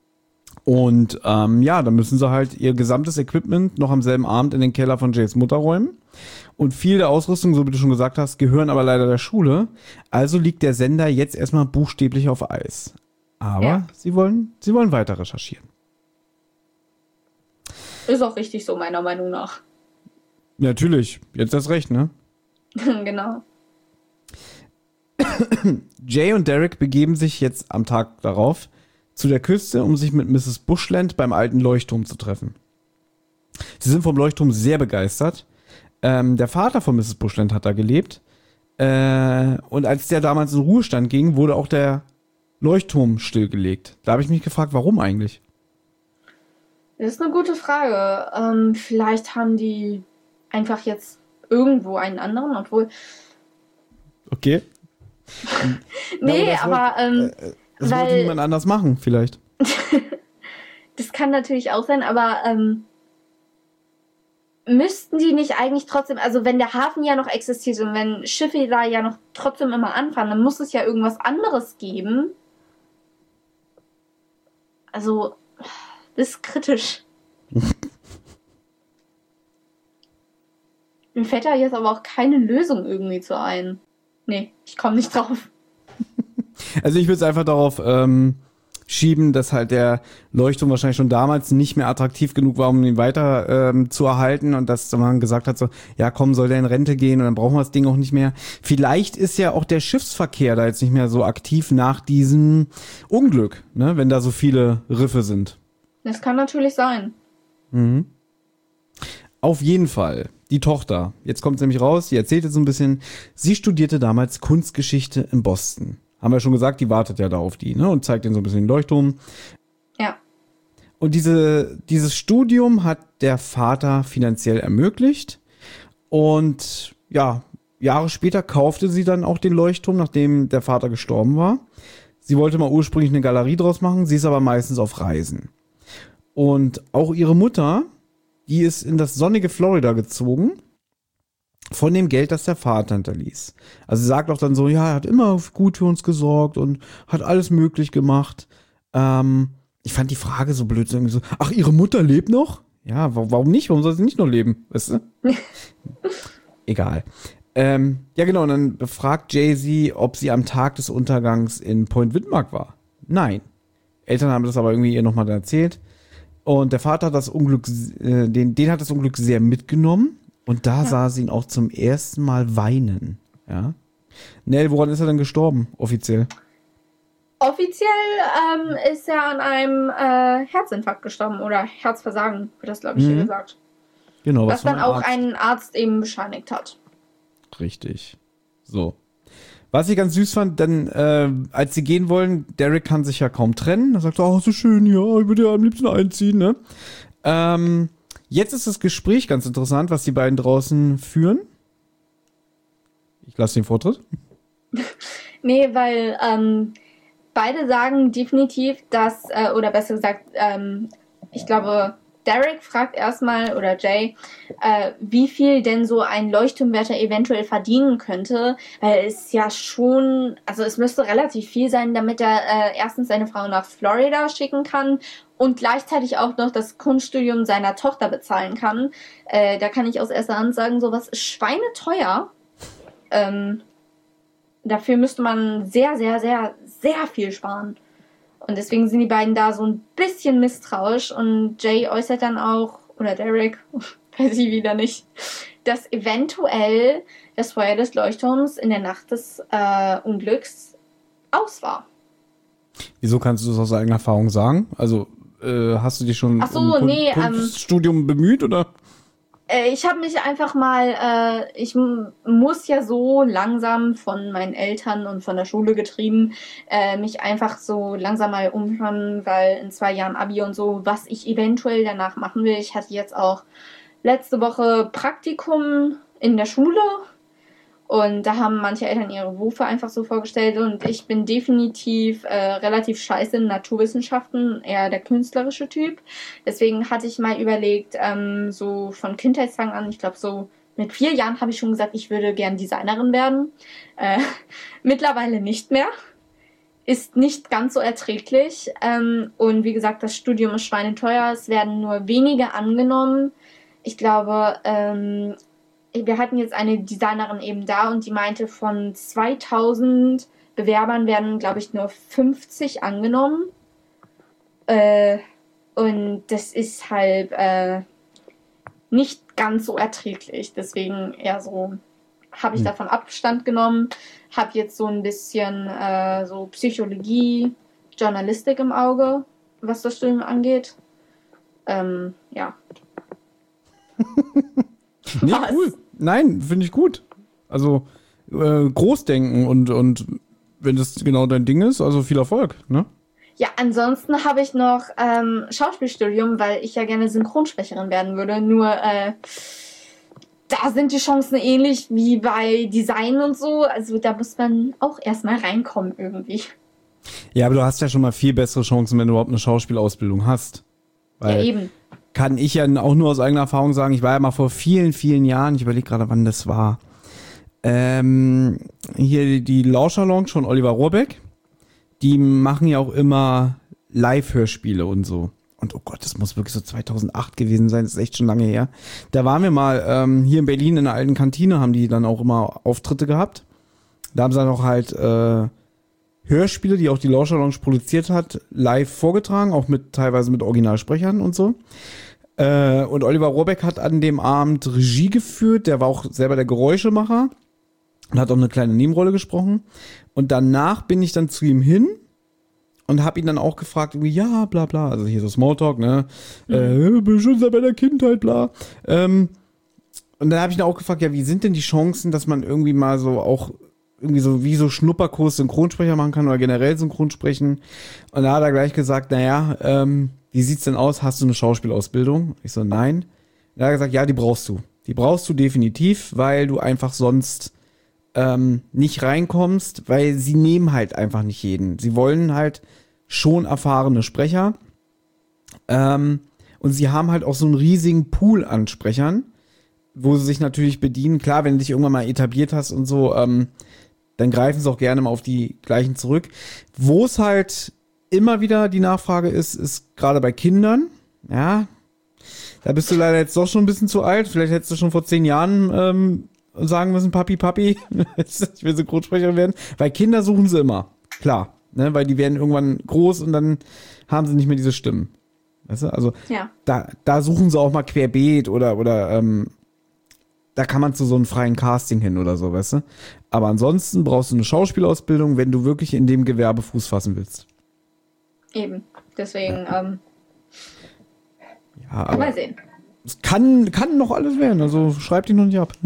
Und ja, dann müssen sie halt ihr gesamtes Equipment noch am selben Abend in den Keller von Jays Mutter räumen. Und viel der Ausrüstung, so wie du schon gesagt hast, gehören aber leider der Schule. Also liegt der Sender jetzt erstmal buchstäblich auf Eis. Aber ja, sie wollen weiter recherchieren. Ist auch richtig so, meiner Meinung nach. Natürlich, jetzt erst recht, ne? Genau. Jay und Derek begeben sich jetzt am Tag darauf zu der Küste, um sich mit Mrs. Bushland beim alten Leuchtturm zu treffen. Sie sind vom Leuchtturm sehr begeistert. Der Vater von Mrs. Bushland hat da gelebt. Und als der damals in Ruhestand ging, wurde auch der Leuchtturm stillgelegt. Da habe ich mich gefragt, warum eigentlich? Das ist eine gute Frage. Vielleicht haben die einfach jetzt irgendwo einen anderen, obwohl... Okay. Nee, aber... das wollte niemand anders machen, vielleicht. Das kann natürlich auch sein, aber müssten die nicht eigentlich trotzdem, also wenn der Hafen ja noch existiert und wenn Schiffe da ja noch trotzdem immer anfahren, dann muss es ja irgendwas anderes geben. Also, das ist kritisch. Mir fällt da jetzt aber auch keine Lösung irgendwie zu ein. Nee, ich komme nicht drauf. Also ich würde es einfach darauf schieben, dass halt der Leuchtturm wahrscheinlich schon damals nicht mehr attraktiv genug war, um ihn weiter zu erhalten und dass man gesagt hat so, ja komm, soll der in Rente gehen und dann brauchen wir das Ding auch nicht mehr. Vielleicht ist ja auch der Schiffsverkehr da jetzt nicht mehr so aktiv nach diesem Unglück, ne, wenn da so viele Riffe sind. Das kann natürlich sein. Mhm. Auf jeden Fall. Die Tochter, jetzt kommt es nämlich raus, sie erzählt jetzt so ein bisschen, sie studierte damals Kunstgeschichte in Boston. Haben wir schon gesagt, die wartet ja da auf die, ne? Und zeigt denen so ein bisschen den Leuchtturm. Ja. Und dieses Studium hat der Vater finanziell ermöglicht. Und ja, Jahre später kaufte sie dann auch den Leuchtturm, nachdem der Vater gestorben war. Sie wollte mal ursprünglich eine Galerie draus machen, sie ist aber meistens auf Reisen. Und auch ihre Mutter, die ist in das sonnige Florida gezogen. Von dem Geld, das der Vater hinterließ. Also sie sagt auch dann so, ja, er hat immer gut für uns gesorgt und hat alles möglich gemacht. Ich fand die Frage so blöd, so, ach, ihre Mutter lebt noch? Ja, warum nicht? Warum soll sie nicht noch leben? Weißt du? Egal. Ja, genau, und dann befragt Jay sie, ob sie am Tag des Untergangs in Point Widmark war. Nein. Eltern haben das aber irgendwie ihr nochmal erzählt. Und der Vater hat das Unglück, den hat das Unglück sehr mitgenommen. Und da sah sie ihn auch zum ersten Mal weinen. Ja. Nell, woran ist er denn gestorben, offiziell? Offiziell ist er an einem Herzinfarkt gestorben oder Herzversagen, wird das, glaube ich, hier gesagt. Genau. Was dann auch ein Arzt eben bescheinigt hat. Richtig. So. Was ich ganz süß fand, denn als sie gehen wollen, Derek kann sich ja kaum trennen. Er sagt so, so schön, ja, ich würde ja am liebsten einziehen, ne? Jetzt ist das Gespräch ganz interessant, was die beiden draußen führen. Ich lasse den Vortritt. Nee, weil beide sagen definitiv, dass, oder besser gesagt, ich glaube, Derek fragt erstmal, oder Jay, wie viel denn so ein Leuchtturmwärter eventuell verdienen könnte, weil es ja schon, also es müsste relativ viel sein, damit er erstens seine Frau nach Florida schicken kann und gleichzeitig auch noch das Kunststudium seiner Tochter bezahlen kann. Da kann ich aus erster Hand sagen, sowas ist schweineteuer. Dafür müsste man sehr, sehr, sehr, sehr viel sparen. Und deswegen sind die beiden da so ein bisschen misstrauisch. Und Jay äußert dann auch, oder Derek, weiß ich wieder nicht, dass eventuell das Feuer des Leuchtturms in der Nacht des Unglücks aus war. Wieso kannst du das aus eigener Erfahrung sagen? Also hast du dich schon Kunststudium bemüht, oder? Ich habe mich einfach mal, ich muss ja so langsam von meinen Eltern und von der Schule getrieben, mich einfach so langsam mal umhören, weil in 2 Jahren Abi und so, was ich eventuell danach machen will. Ich hatte jetzt auch letzte Woche Praktikum in der Schule und da haben manche Eltern ihre Berufe einfach so vorgestellt und ich bin definitiv relativ scheiße in Naturwissenschaften, eher der künstlerische Typ. Deswegen hatte ich mal überlegt, so von Kindheitstagen an, ich glaube so mit 4 Jahren habe ich schon gesagt, ich würde gern Designerin werden. Mittlerweile nicht mehr. Ist nicht ganz so erträglich. Und wie gesagt, das Studium ist schweineteuer. Es werden nur wenige angenommen. Ich glaube, wir hatten jetzt eine Designerin eben da und die meinte, von 2000 Bewerbern werden, glaube ich, nur 50 angenommen. Und das ist halt nicht ganz so erträglich. Deswegen eher so habe ich davon Abstand genommen. Habe jetzt so ein bisschen so Psychologie, Journalistik im Auge, was das Studium angeht. Ja. Nee, cool. Nein, finde ich gut. Also Großdenken und wenn das genau dein Ding ist, also viel Erfolg, ne? Ja, ansonsten habe ich noch Schauspielstudium, weil ich ja gerne Synchronsprecherin werden würde. Nur da sind die Chancen ähnlich wie bei Design und so. Also da muss man auch erstmal reinkommen irgendwie. Ja, aber du hast ja schon mal viel bessere Chancen, wenn du überhaupt eine Schauspielausbildung hast. Weil ja, eben. Kann ich ja auch nur aus eigener Erfahrung sagen, ich war ja mal vor vielen, vielen Jahren, ich überlege gerade, wann das war, hier die Lauscher-Lounge von Oliver Rohrbeck, die machen ja auch immer Live-Hörspiele und so. Und oh Gott, das muss wirklich so 2008 gewesen sein, das ist echt schon lange her. Da waren wir mal hier in Berlin in der alten Kantine, haben die dann auch immer Auftritte gehabt. Da haben sie dann auch halt Hörspiele, die auch die Lauscher Lounge produziert hat, live vorgetragen, auch teilweise mit Originalsprechern und so. Und Oliver Rohrbeck hat an dem Abend Regie geführt, der war auch selber der Geräuschemacher und hat auch eine kleine Nebenrolle gesprochen. Und danach bin ich dann zu ihm hin und habe ihn dann auch gefragt, irgendwie, ja, bla bla, also hier so Smalltalk, ne, bin schon seit meiner Kindheit, bla. Und dann habe ich ihn auch gefragt, ja, wie sind denn die Chancen, dass man irgendwie mal so auch irgendwie so wie so Schnupperkurs Synchronsprecher machen kann oder generell Synchronsprechen. Und da hat er gleich gesagt, naja, wie sieht's denn aus? Hast du eine Schauspielausbildung? Ich so, nein. Da hat er gesagt, ja, die brauchst du. Die brauchst du definitiv, weil du einfach sonst nicht reinkommst, weil sie nehmen halt einfach nicht jeden. Sie wollen halt schon erfahrene Sprecher. Und sie haben halt auch so einen riesigen Pool an Sprechern, wo sie sich natürlich bedienen. Klar, wenn du dich irgendwann mal etabliert hast und so, dann greifen sie auch gerne mal auf die gleichen zurück. Wo es halt immer wieder die Nachfrage ist gerade bei Kindern. Ja, da bist du leider jetzt doch schon ein bisschen zu alt. Vielleicht hättest du schon vor 10 Jahren sagen müssen, Papi, ich will Synchronsprecher werden. Weil Kinder suchen sie immer. Klar. Ne? Weil die werden irgendwann groß und dann haben sie nicht mehr diese Stimmen. Weißt du? Also da suchen sie auch mal querbeet oder da kann man zu so einem freien Casting hin oder so, weißt du? Aber ansonsten brauchst du eine Schauspielausbildung, wenn du wirklich in dem Gewerbe Fuß fassen willst. Eben. Deswegen, ja, aber mal sehen. es kann noch alles werden, also schreib dich noch nicht ab.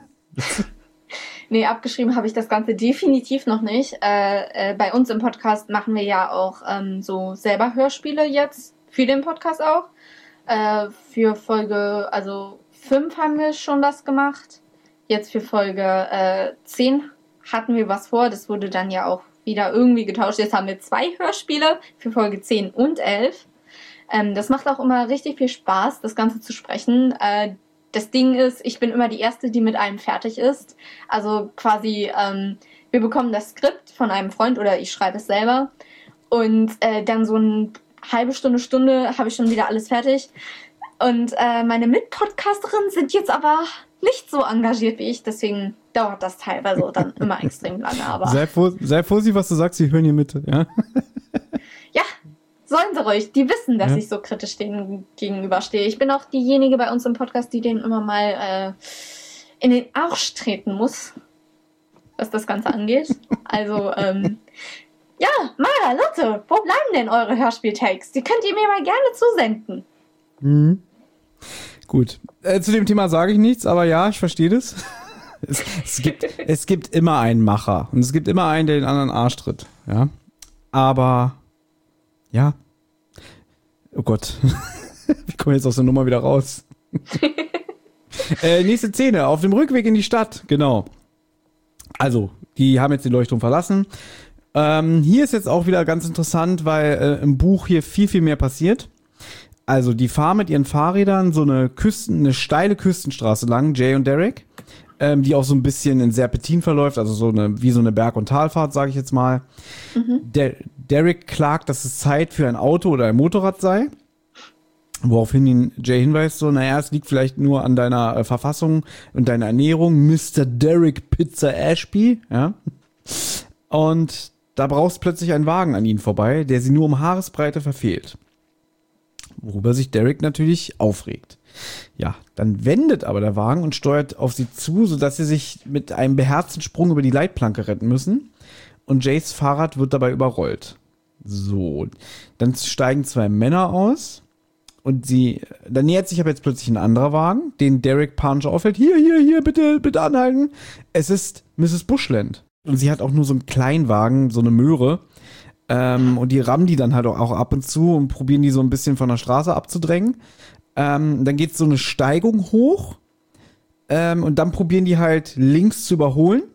Nee, abgeschrieben habe ich das Ganze definitiv noch nicht. Bei uns im Podcast machen wir ja auch so selber Hörspiele jetzt, für den Podcast auch. Für Folge, 5 haben wir schon was gemacht. Jetzt für Folge 10 hatten wir was vor. Das wurde dann ja auch wieder irgendwie getauscht. Jetzt haben wir 2 Hörspiele für Folge 10 und 11. Das macht auch immer richtig viel Spaß, das Ganze zu sprechen. Das Ding ist, ich bin immer die Erste, die mit allem fertig ist. Also quasi, wir bekommen das Skript von einem Freund oder ich schreibe es selber. Und dann so eine halbe Stunde habe ich schon wieder alles fertig. Und meine Mitpodcasterinnen sind jetzt aber nicht so engagiert wie ich. Deswegen dauert das teilweise dann immer extrem lange. Aber Sei vorsichtig, was du sagst, sie hören hier mit. Ja, ja, sollen sie ruhig. Die wissen, dass ich so kritisch denen gegenüberstehe. Ich bin auch diejenige bei uns im Podcast, die denen immer mal in den Arsch treten muss, was das Ganze angeht. Also, ja, Mara, Lotte, wo bleiben denn eure Hörspieltakes? Die könnt ihr mir mal gerne zusenden. Mhm. Gut. Zu dem Thema sage ich nichts, aber ja, ich verstehe das. Es gibt immer einen Macher und es gibt immer einen, der den anderen Arsch tritt. Ja. Aber ja. Oh Gott. Wir kommen jetzt aus der Nummer wieder raus. Nächste Szene, auf dem Rückweg in die Stadt, genau. Also, die haben jetzt den Leuchtturm verlassen. Hier ist jetzt auch wieder ganz interessant, weil im Buch hier viel, viel mehr passiert. Also, die fahren mit ihren Fahrrädern so eine steile Küstenstraße lang, Jay und Derek, die auch so ein bisschen in Serpentin verläuft, also wie so eine Berg- und Talfahrt, sage ich jetzt mal. Mhm. Derek klagt, dass es Zeit für ein Auto oder ein Motorrad sei. Woraufhin ihn Jay hinweist, so, naja, es liegt vielleicht nur an deiner Verfassung und deiner Ernährung, Mr. Derek Pizza Ashby, ja. Und da braust plötzlich ein Wagen an ihnen vorbei, der sie nur um Haaresbreite verfehlt. Worüber sich Derek natürlich aufregt. Ja, dann wendet aber der Wagen und steuert auf sie zu, sodass sie sich mit einem beherzten Sprung über die Leitplanke retten müssen. Und Jays Fahrrad wird dabei überrollt. So, dann steigen 2 Männer aus. Und dann nähert sich aber jetzt plötzlich ein anderer Wagen, den Derek panisch auffällt. Hier, bitte anhalten. Es ist Mrs. Bushland. Und sie hat auch nur so einen Kleinwagen, so eine Möhre. Und die rammen die dann halt auch ab und zu und probieren die so ein bisschen von der Straße abzudrängen. Dann geht so eine Steigung hoch. Und dann probieren die halt links zu überholen.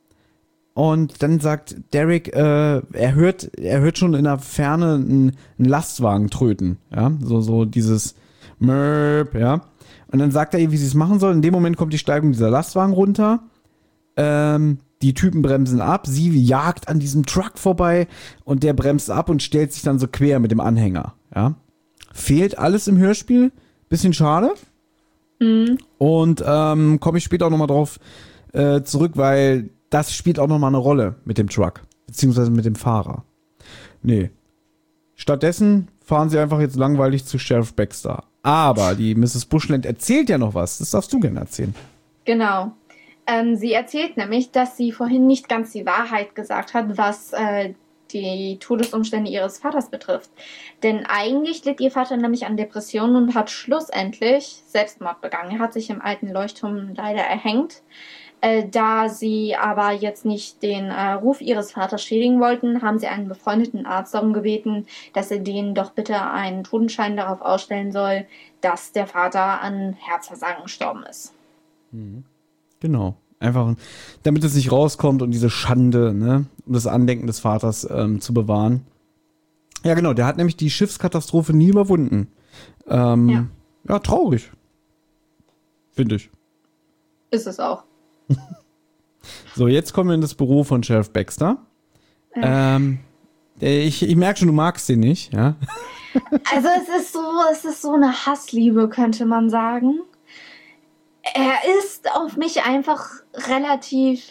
Und dann sagt Derek, er hört schon in der Ferne einen Lastwagen tröten. Ja, so dieses Mörp, ja. Und dann sagt er ihr, wie sie es machen soll. In dem Moment kommt die Steigung dieser Lastwagen runter. Die Typen bremsen ab. Sie jagt an diesem Truck vorbei und der bremst ab und stellt sich dann so quer mit dem Anhänger. Ja. Fehlt alles im Hörspiel. Bisschen schade. Mhm. Und komme ich später auch nochmal drauf zurück, weil das spielt auch nochmal eine Rolle mit dem Truck, beziehungsweise mit dem Fahrer. Nee. Stattdessen fahren sie einfach jetzt langweilig zu Sheriff Baxter. Aber die Mrs. Bushland erzählt ja noch was. Das darfst du gerne erzählen. Genau. Sie erzählt nämlich, dass sie vorhin nicht ganz die Wahrheit gesagt hat, was die Todesumstände ihres Vaters betrifft. Denn eigentlich litt ihr Vater nämlich an Depressionen und hat schlussendlich Selbstmord begangen. Er hat sich im alten Leuchtturm leider erhängt. Da sie aber jetzt nicht den Ruf ihres Vaters schädigen wollten, haben sie einen befreundeten Arzt darum gebeten, dass er denen doch bitte einen Totenschein darauf ausstellen soll, dass der Vater an Herzversagen gestorben ist. Genau. Einfach, damit es nicht rauskommt und diese Schande, ne, um das Andenken des Vaters zu bewahren. Ja, genau, der hat nämlich die Schiffskatastrophe nie überwunden. Ja, traurig. Finde ich. Ist es auch. So, jetzt kommen wir in das Büro von Sheriff Baxter. Ich merke schon, du magst den nicht, ja? Also es ist so eine Hassliebe, könnte man sagen. Er ist auf mich einfach relativ,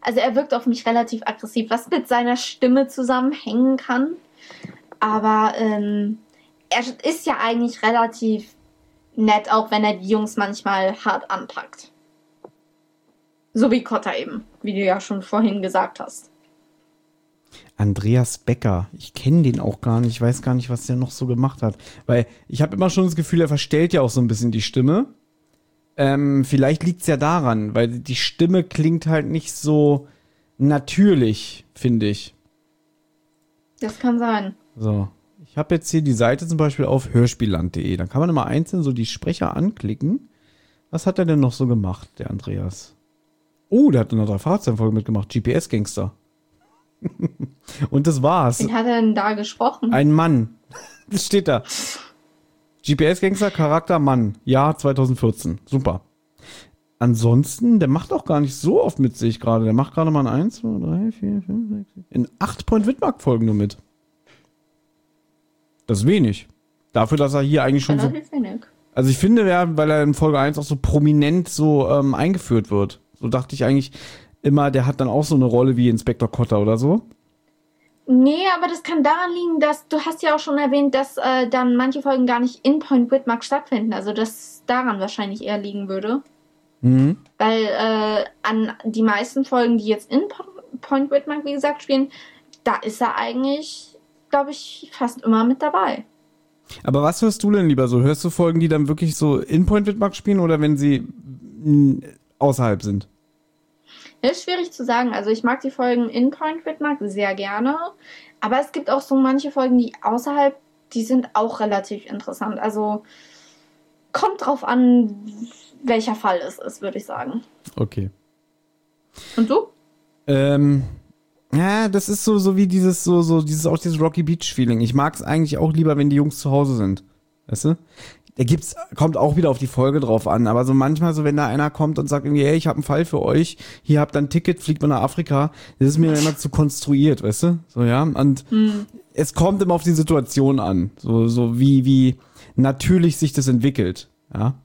Also er wirkt auf mich relativ aggressiv, was mit seiner Stimme zusammenhängen kann. Aber er ist ja eigentlich relativ nett, auch wenn er die Jungs manchmal hart anpackt. So wie Kotter eben, wie du ja schon vorhin gesagt hast. Andreas Becker, ich kenne den auch gar nicht, ich weiß gar nicht, was der noch so gemacht hat. Weil ich habe immer schon das Gefühl, er verstellt ja auch so ein bisschen die Stimme. Vielleicht liegt es ja daran, weil die Stimme klingt halt nicht so natürlich, finde ich. Das kann sein. So, ich habe jetzt hier die Seite zum Beispiel auf hörspielland.de. Dann kann man immer einzeln so die Sprecher anklicken. Was hat er denn noch so gemacht, der Andreas? Oh, der hat in einer 3-Fahrzeugen-Folge mitgemacht. GPS-Gangster. Und das war's. Wen hat er denn da gesprochen? Ein Mann. Das steht da. GPS-Gangster, Charakter, Mann. Jahr 2014. Super. Ansonsten, der macht auch gar nicht so oft mit, sehe ich gerade. Der macht gerade mal ein 1, 2, 3, 4, 5, 6, 7. In 8 Point-Widmark-Folgen nur mit. Das ist wenig. Dafür, dass er hier eigentlich schon so... Wenig. Also ich finde, ja, weil er in Folge 1 auch so prominent so eingeführt wird. So dachte ich eigentlich immer, der hat dann auch so eine Rolle wie Inspektor Kotter oder so. Nee, aber das kann daran liegen, dass du hast ja auch schon erwähnt, dass dann manche Folgen gar nicht in Point Widmark stattfinden. Also dass daran wahrscheinlich eher liegen würde. Mhm. Weil an die meisten Folgen, die jetzt in Point Widmark, wie gesagt, spielen, da ist er eigentlich, glaube ich, fast immer mit dabei. Aber was hörst du denn lieber so? Hörst du Folgen, die dann wirklich so in Point Widmark spielen oder wenn sie außerhalb sind? Das ist schwierig zu sagen. Also ich mag die Folgen in Point Widmark sehr gerne. Aber es gibt auch so manche Folgen, die außerhalb, die sind auch relativ interessant. Also kommt drauf an, welcher Fall es ist, würde ich sagen. Okay. Und du? Ja, das ist so wie dieses dieses Rocky Beach Feeling. Ich mag es eigentlich auch lieber, wenn die Jungs zu Hause sind. Weißt du? Kommt auch wieder auf die Folge drauf an, aber so manchmal so, wenn da einer kommt und sagt irgendwie, hey, ich habe einen Fall für euch, hier habt ihr ein Ticket, fliegt mal nach Afrika, das ist mir immer zu konstruiert, weißt du? So, ja, und es kommt immer auf die Situation an, so wie natürlich sich das entwickelt, ja.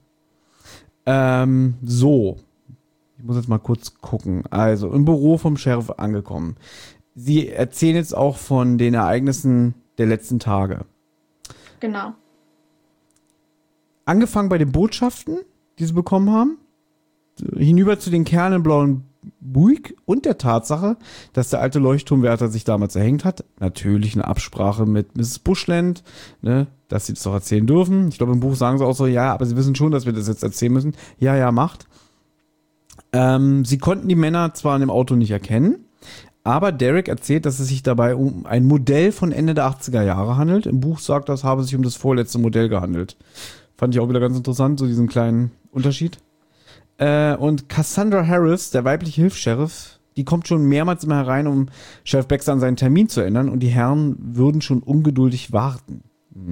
So. Ich muss jetzt mal kurz gucken. Also, im Büro vom Sheriff angekommen. Sie erzählen jetzt auch von den Ereignissen der letzten Tage. Genau. Angefangen bei den Botschaften, die sie bekommen haben, hinüber zu den Kerlen im blauen Buick und der Tatsache, dass der alte Leuchtturmwärter sich damals erhängt hat. Natürlich eine Absprache mit Mrs. Bushland, ne, dass sie das doch erzählen dürfen. Ich glaube, im Buch sagen sie auch so, ja, aber sie wissen schon, dass wir das jetzt erzählen müssen. Ja, macht. Sie konnten die Männer zwar in dem Auto nicht erkennen, aber Derek erzählt, dass es sich dabei um ein Modell von Ende der 80er Jahre handelt. Im Buch sagt das, habe sich um das vorletzte Modell gehandelt. Fand ich auch wieder ganz interessant, so diesen kleinen Unterschied. Und Cassandra Harris, der weibliche Hilfs-Sheriff, die kommt schon mehrmals immer herein, um Sheriff Baxter an seinen Termin zu erinnern und die Herren würden schon ungeduldig warten.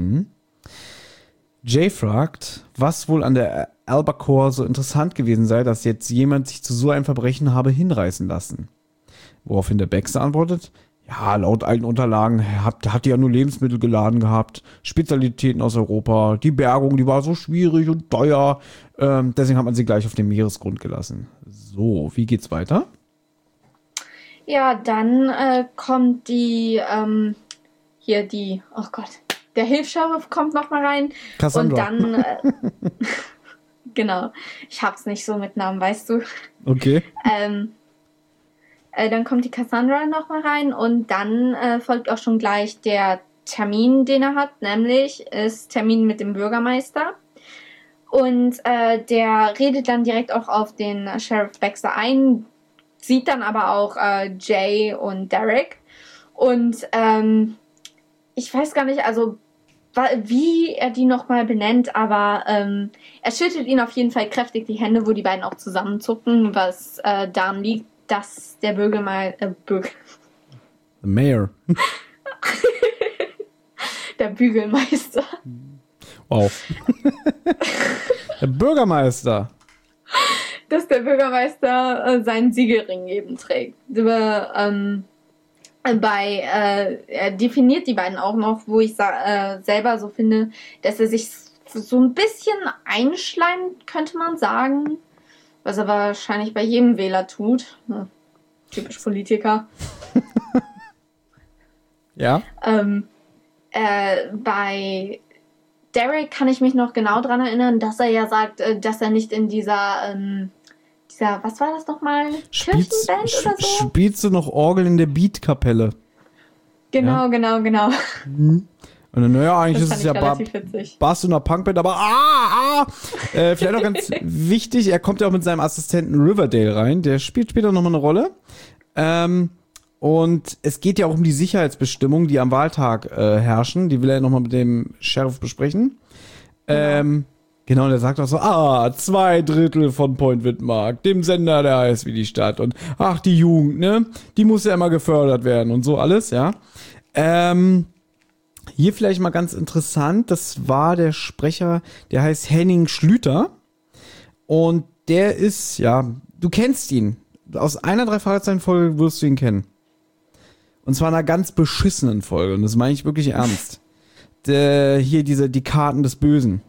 Jay fragt, was wohl an der Albacore so interessant gewesen sei, dass jetzt jemand sich zu so einem Verbrechen habe hinreißen lassen. Woraufhin der Baxter antwortet, ja, laut alten Unterlagen hat die ja nur Lebensmittel geladen gehabt, Spezialitäten aus Europa, die Bergung, die war so schwierig und teuer, deswegen hat man sie gleich auf den Meeresgrund gelassen. So, wie geht's weiter? Ja, dann kommt oh Gott, der Hilfs-Sheriff kommt nochmal rein. Cassandra. Und dann, genau, ich hab's nicht so mit Namen, weißt du. Okay. Dann kommt die Cassandra nochmal rein und dann folgt auch schon gleich der Termin, den er hat, nämlich ist Termin mit dem Bürgermeister. Und der redet dann direkt auch auf den Sheriff Baxter ein, sieht dann aber auch Jay und Derek. Und ich weiß gar nicht, also wie er die nochmal benennt, aber er schüttelt ihnen auf jeden Fall kräftig die Hände, wo die beiden auch zusammenzucken, was daran liegt, dass der Mayor. Der Bügelmeister. Wow. Der Bürgermeister. Dass der Bürgermeister seinen Siegelring eben trägt. Er definiert die beiden auch noch, wo ich selber so finde, dass er sich so ein bisschen einschleimt, könnte man sagen. Was er wahrscheinlich bei jedem Wähler tut. Typisch Politiker. Ja. Bei Derek kann ich mich noch genau dran erinnern, dass er ja sagt, dass er nicht in dieser, was war das nochmal? Kirchenband oder so? Spielst du noch Orgel in der Beatkapelle? Genau. Und dann, naja, eigentlich ist es ja Bass in einer Punkband, aber vielleicht auch ganz wichtig, er kommt ja auch mit seinem Assistenten Riverdale rein, der spielt später nochmal eine Rolle. Und es geht ja auch um die Sicherheitsbestimmungen, die am Wahltag herrschen. Die will er nochmal mit dem Sheriff besprechen. Genau, und er sagt auch so, 2/3 von Point Widmark, dem Sender, der heißt wie die Stadt. Und die Jugend, ne? Die muss ja immer gefördert werden und so alles, ja. Hier vielleicht mal ganz interessant, das war der Sprecher, der heißt Henning Schlüter. Und der ist, ja, du kennst ihn. Aus einer 3-Fragezeichen-Folge wirst du ihn kennen. Und zwar einer ganz beschissenen Folge. Und das meine ich wirklich ernst. Hier die Karten des Bösen.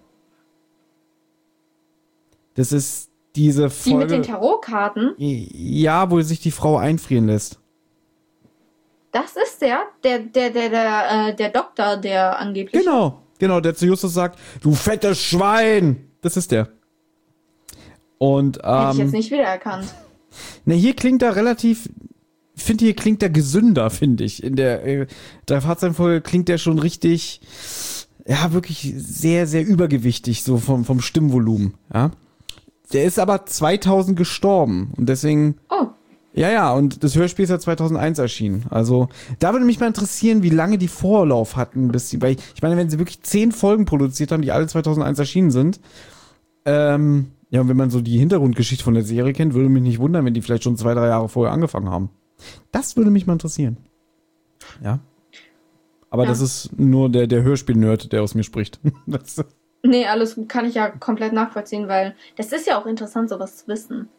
Das ist diese Folge. Die mit den Tarotkarten? Ja, wo sich die Frau einfrieren lässt. Das ist der Doktor, der angeblich... Genau, der zu Justus sagt, du fettes Schwein. Das ist der. Und, hätte ich jetzt nicht wiedererkannt. Ne, hier klingt er relativ... Hier klingt er gesünder, finde ich. In der 3-Fragezeichen-Folge klingt der schon richtig, ja, wirklich sehr, sehr übergewichtig, so vom Stimmvolumen, ja. Der ist aber 2000 gestorben und deswegen... Oh. Ja, und das Hörspiel ist ja 2001 erschienen. Also, da würde mich mal interessieren, wie lange die Vorlauf hatten, weil ich meine, wenn sie wirklich 10 Folgen produziert haben, die alle 2001 erschienen sind, ja, und wenn man so die Hintergrundgeschichte von der Serie kennt, würde mich nicht wundern, wenn die vielleicht schon 2-3 Jahre vorher angefangen haben. Das würde mich mal interessieren. Ja. Aber das ist nur der Hörspiel-Nerd, der aus mir spricht. Nee, alles gut, kann ich ja komplett nachvollziehen, weil das ist ja auch interessant, sowas zu wissen.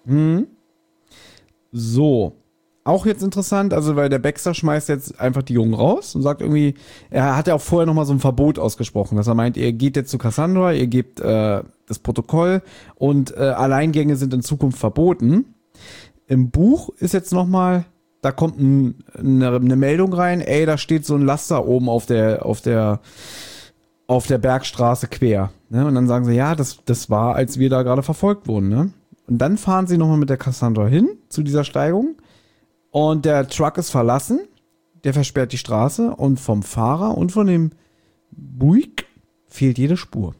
So. Auch jetzt interessant, also weil der Baxter schmeißt jetzt einfach die Jungen raus und sagt irgendwie, er hat ja auch vorher nochmal so ein Verbot ausgesprochen, dass er meint, ihr geht jetzt zu Cassandra, ihr gebt das Protokoll und Alleingänge sind in Zukunft verboten. Im Buch ist jetzt nochmal, da kommt eine Meldung rein, da steht so ein Laster oben auf der Bergstraße quer. Ne? Und dann sagen sie, ja, das war, als wir da gerade verfolgt wurden. Ne? Und dann fahren sie nochmal mit der Cassandra hin zu dieser Steigung und der Truck ist verlassen, der versperrt die Straße und vom Fahrer und von dem Buick fehlt jede Spur.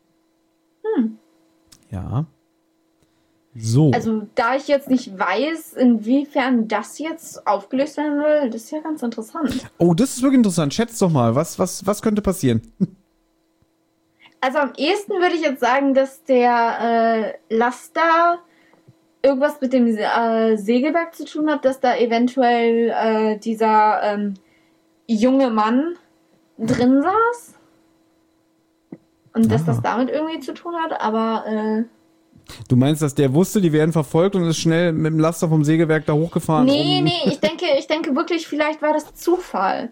Ja. So. Also, da ich jetzt nicht weiß, inwiefern das jetzt aufgelöst werden will, das ist ja ganz interessant. Oh, das ist wirklich interessant. Schätzt doch mal, was könnte passieren? Also, am ehesten würde ich jetzt sagen, dass der Laster irgendwas mit dem Sägewerk zu tun hat, dass da eventuell dieser junge Mann drin saß. Und dass das damit irgendwie zu tun hat, aber... Du meinst, dass der wusste, die werden verfolgt und ist schnell mit dem Laster vom Sägewerk da hochgefahren? Nee, ich denke wirklich, vielleicht war das Zufall.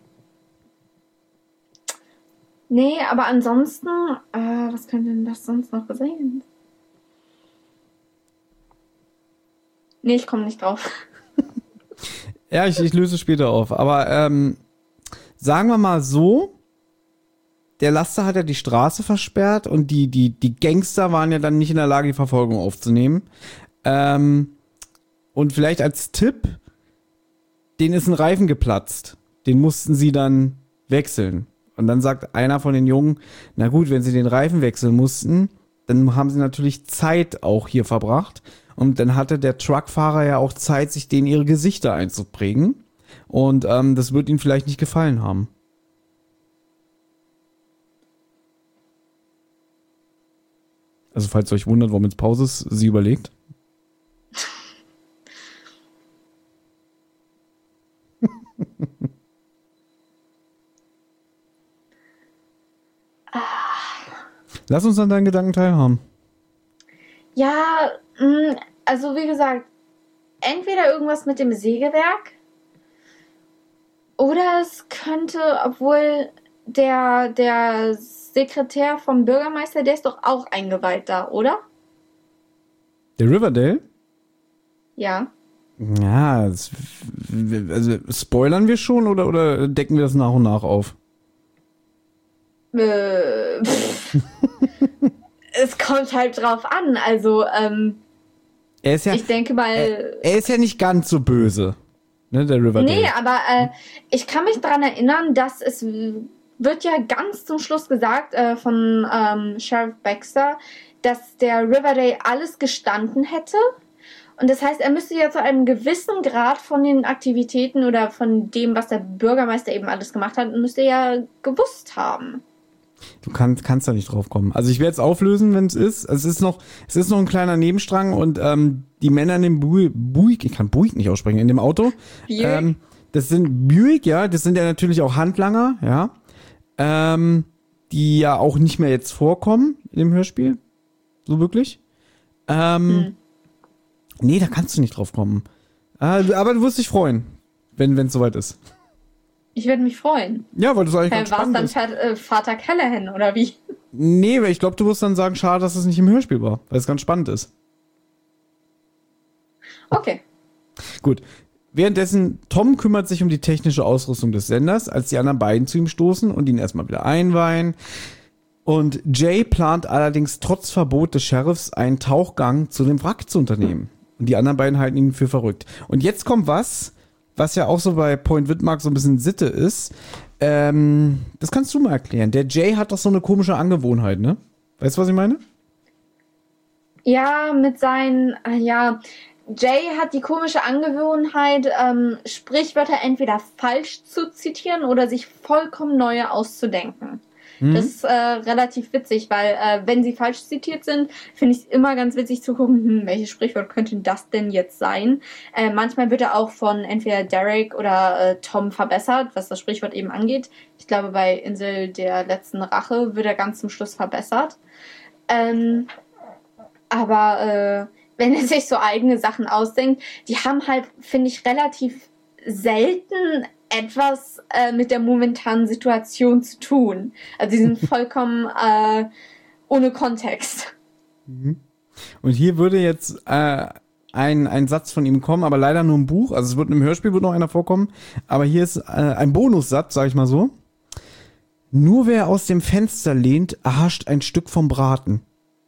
Nee, aber ansonsten, was könnte denn das sonst noch sein? Nee, ich komme nicht drauf. Ja, ich löse es später auf. Aber sagen wir mal so, der Laster hat ja die Straße versperrt und die Gangster waren ja dann nicht in der Lage, die Verfolgung aufzunehmen. Und vielleicht als Tipp, denen ist ein Reifen geplatzt. Den mussten sie dann wechseln. Und dann sagt einer von den Jungen, na gut, wenn sie den Reifen wechseln mussten, dann haben sie natürlich Zeit auch hier verbracht. Und dann hatte der Truckfahrer ja auch Zeit, sich denen ihre Gesichter einzuprägen. Und das wird ihnen vielleicht nicht gefallen haben. Also falls ihr euch wundert, warum jetzt Pause ist, sie überlegt. Lass uns an deinen Gedanken teilhaben. Ja, also wie gesagt, entweder irgendwas mit dem Sägewerk oder es könnte, obwohl der Sekretär vom Bürgermeister, der ist doch auch eingeweiht da, oder? Der Riverdale? Ja. Ja, also spoilern wir schon oder decken wir das nach und nach auf? Es kommt halt drauf an. Also, Er ist ja, ich denke mal. er ist ja nicht ganz so böse, ne, der Riverdale. Nee, aber ich kann mich daran erinnern, dass es wird ja ganz zum Schluss gesagt von Sheriff Baxter, dass der Riverdale alles gestanden hätte. Und das heißt, er müsste ja zu einem gewissen Grad von den Aktivitäten oder von dem, was der Bürgermeister eben alles gemacht hat, müsste er ja gewusst haben. Du kannst da nicht drauf kommen. Also ich werde es auflösen, wenn es ist. Es ist noch ein kleiner Nebenstrang und die Männer in dem Buick, ich kann Buick nicht aussprechen, in dem Auto. Das sind Buick, ja, das sind ja natürlich auch Handlanger, ja. Die ja auch nicht mehr jetzt vorkommen in dem Hörspiel. So wirklich. Nee, da kannst du nicht drauf kommen. Aber du wirst dich freuen, wenn es soweit ist. Ich würde mich freuen. Ja, weil das eigentlich ganz spannend ist. War es dann Vater Callahan, oder wie? Nee, weil ich glaube, du wirst dann sagen, schade, dass es nicht im Hörspiel war, weil es ganz spannend ist. Okay. Gut. Währenddessen, Tom kümmert sich um die technische Ausrüstung des Senders, als die anderen beiden zu ihm stoßen und ihn erstmal wieder einweihen. Und Jay plant allerdings trotz Verbot des Sheriffs einen Tauchgang zu dem Wrack zu unternehmen. Und die anderen beiden halten ihn für verrückt. Und jetzt kommt was ja auch so bei Point Widmark so ein bisschen Sitte ist. Das kannst du mal erklären. Der Jay hat doch so eine komische Angewohnheit, ne? Weißt du, was ich meine? Ja, mit seinen, Jay hat die komische Angewohnheit, Sprichwörter entweder falsch zu zitieren oder sich vollkommen neue auszudenken. Das ist relativ witzig, weil wenn sie falsch zitiert sind, finde ich es immer ganz witzig zu gucken, welches Sprichwort könnte das denn jetzt sein. Manchmal wird er auch von entweder Derek oder Tom verbessert, was das Sprichwort eben angeht. Ich glaube, bei Insel der letzten Rache wird er ganz zum Schluss verbessert. Aber wenn er sich so eigene Sachen ausdenkt, die haben halt, finde ich, relativ selten etwas mit der momentanen Situation zu tun. Also die sind vollkommen ohne Kontext. Und hier würde jetzt ein Satz von ihm kommen, aber leider nur im Buch. Also es wird im Hörspiel wird noch einer vorkommen. Aber hier ist ein Bonussatz, sag ich mal so. Nur wer aus dem Fenster lehnt, erhascht ein Stück vom Braten.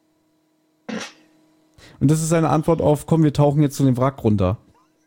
Und das ist seine Antwort auf, komm, wir tauchen jetzt zu dem Wrack runter.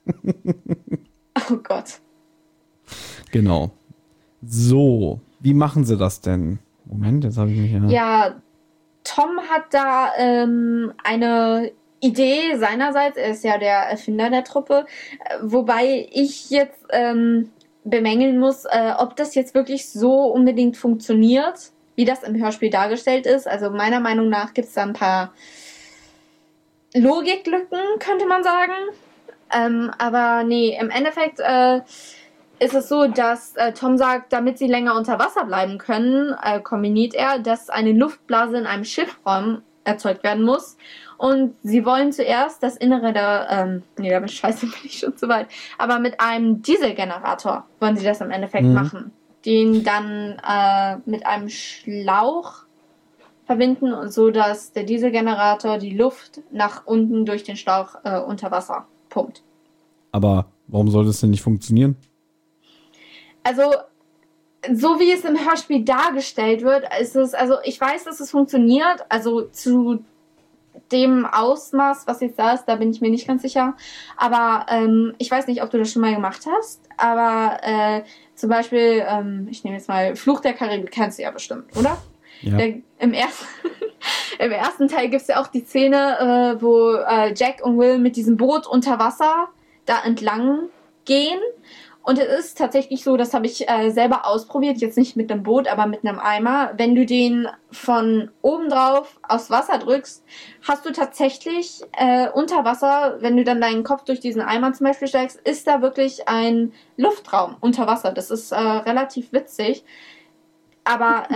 Oh Gott. Genau. So, wie machen sie das denn? Moment, jetzt habe ich mich Ja, Tom hat da eine Idee seinerseits. Er ist ja der Erfinder der Truppe. Wobei ich jetzt bemängeln muss, ob das jetzt wirklich so unbedingt funktioniert, wie das im Hörspiel dargestellt ist. Also meiner Meinung nach gibt es da ein paar Logiklücken, könnte man sagen. Aber nee, im Endeffekt ist es so, dass Tom sagt, damit sie länger unter Wasser bleiben können, kombiniert er, dass eine Luftblase in einem Schiffraum erzeugt werden muss. Und sie wollen zuerst das Innere der, damit scheiße bin ich schon zu weit, aber mit einem Dieselgenerator wollen sie das im Endeffekt machen. Den dann mit einem Schlauch verbinden, so dass der Dieselgenerator die Luft nach unten durch den Schlauch unter Wasser pumpt. Aber warum soll das denn nicht funktionieren? Also, so wie es im Hörspiel dargestellt wird, ist es, also ich weiß, dass es funktioniert, also zu dem Ausmaß, was jetzt da ist, da bin ich mir nicht ganz sicher, aber ich weiß nicht, ob du das schon mal gemacht hast, aber zum Beispiel, ich nehme jetzt mal Fluch der Karibik, kennst du ja bestimmt, oder? Ja. Im ersten Teil gibt es ja auch die Szene, wo Jack und Will mit diesem Boot unter Wasser da entlang gehen. Und es ist tatsächlich so, das habe ich selber ausprobiert, jetzt nicht mit einem Boot, aber mit einem Eimer. Wenn du den von oben drauf aufs Wasser drückst, hast du tatsächlich unter Wasser, wenn du dann deinen Kopf durch diesen Eimer zum Beispiel steigst, ist da wirklich ein Luftraum unter Wasser. Das ist relativ witzig. Aber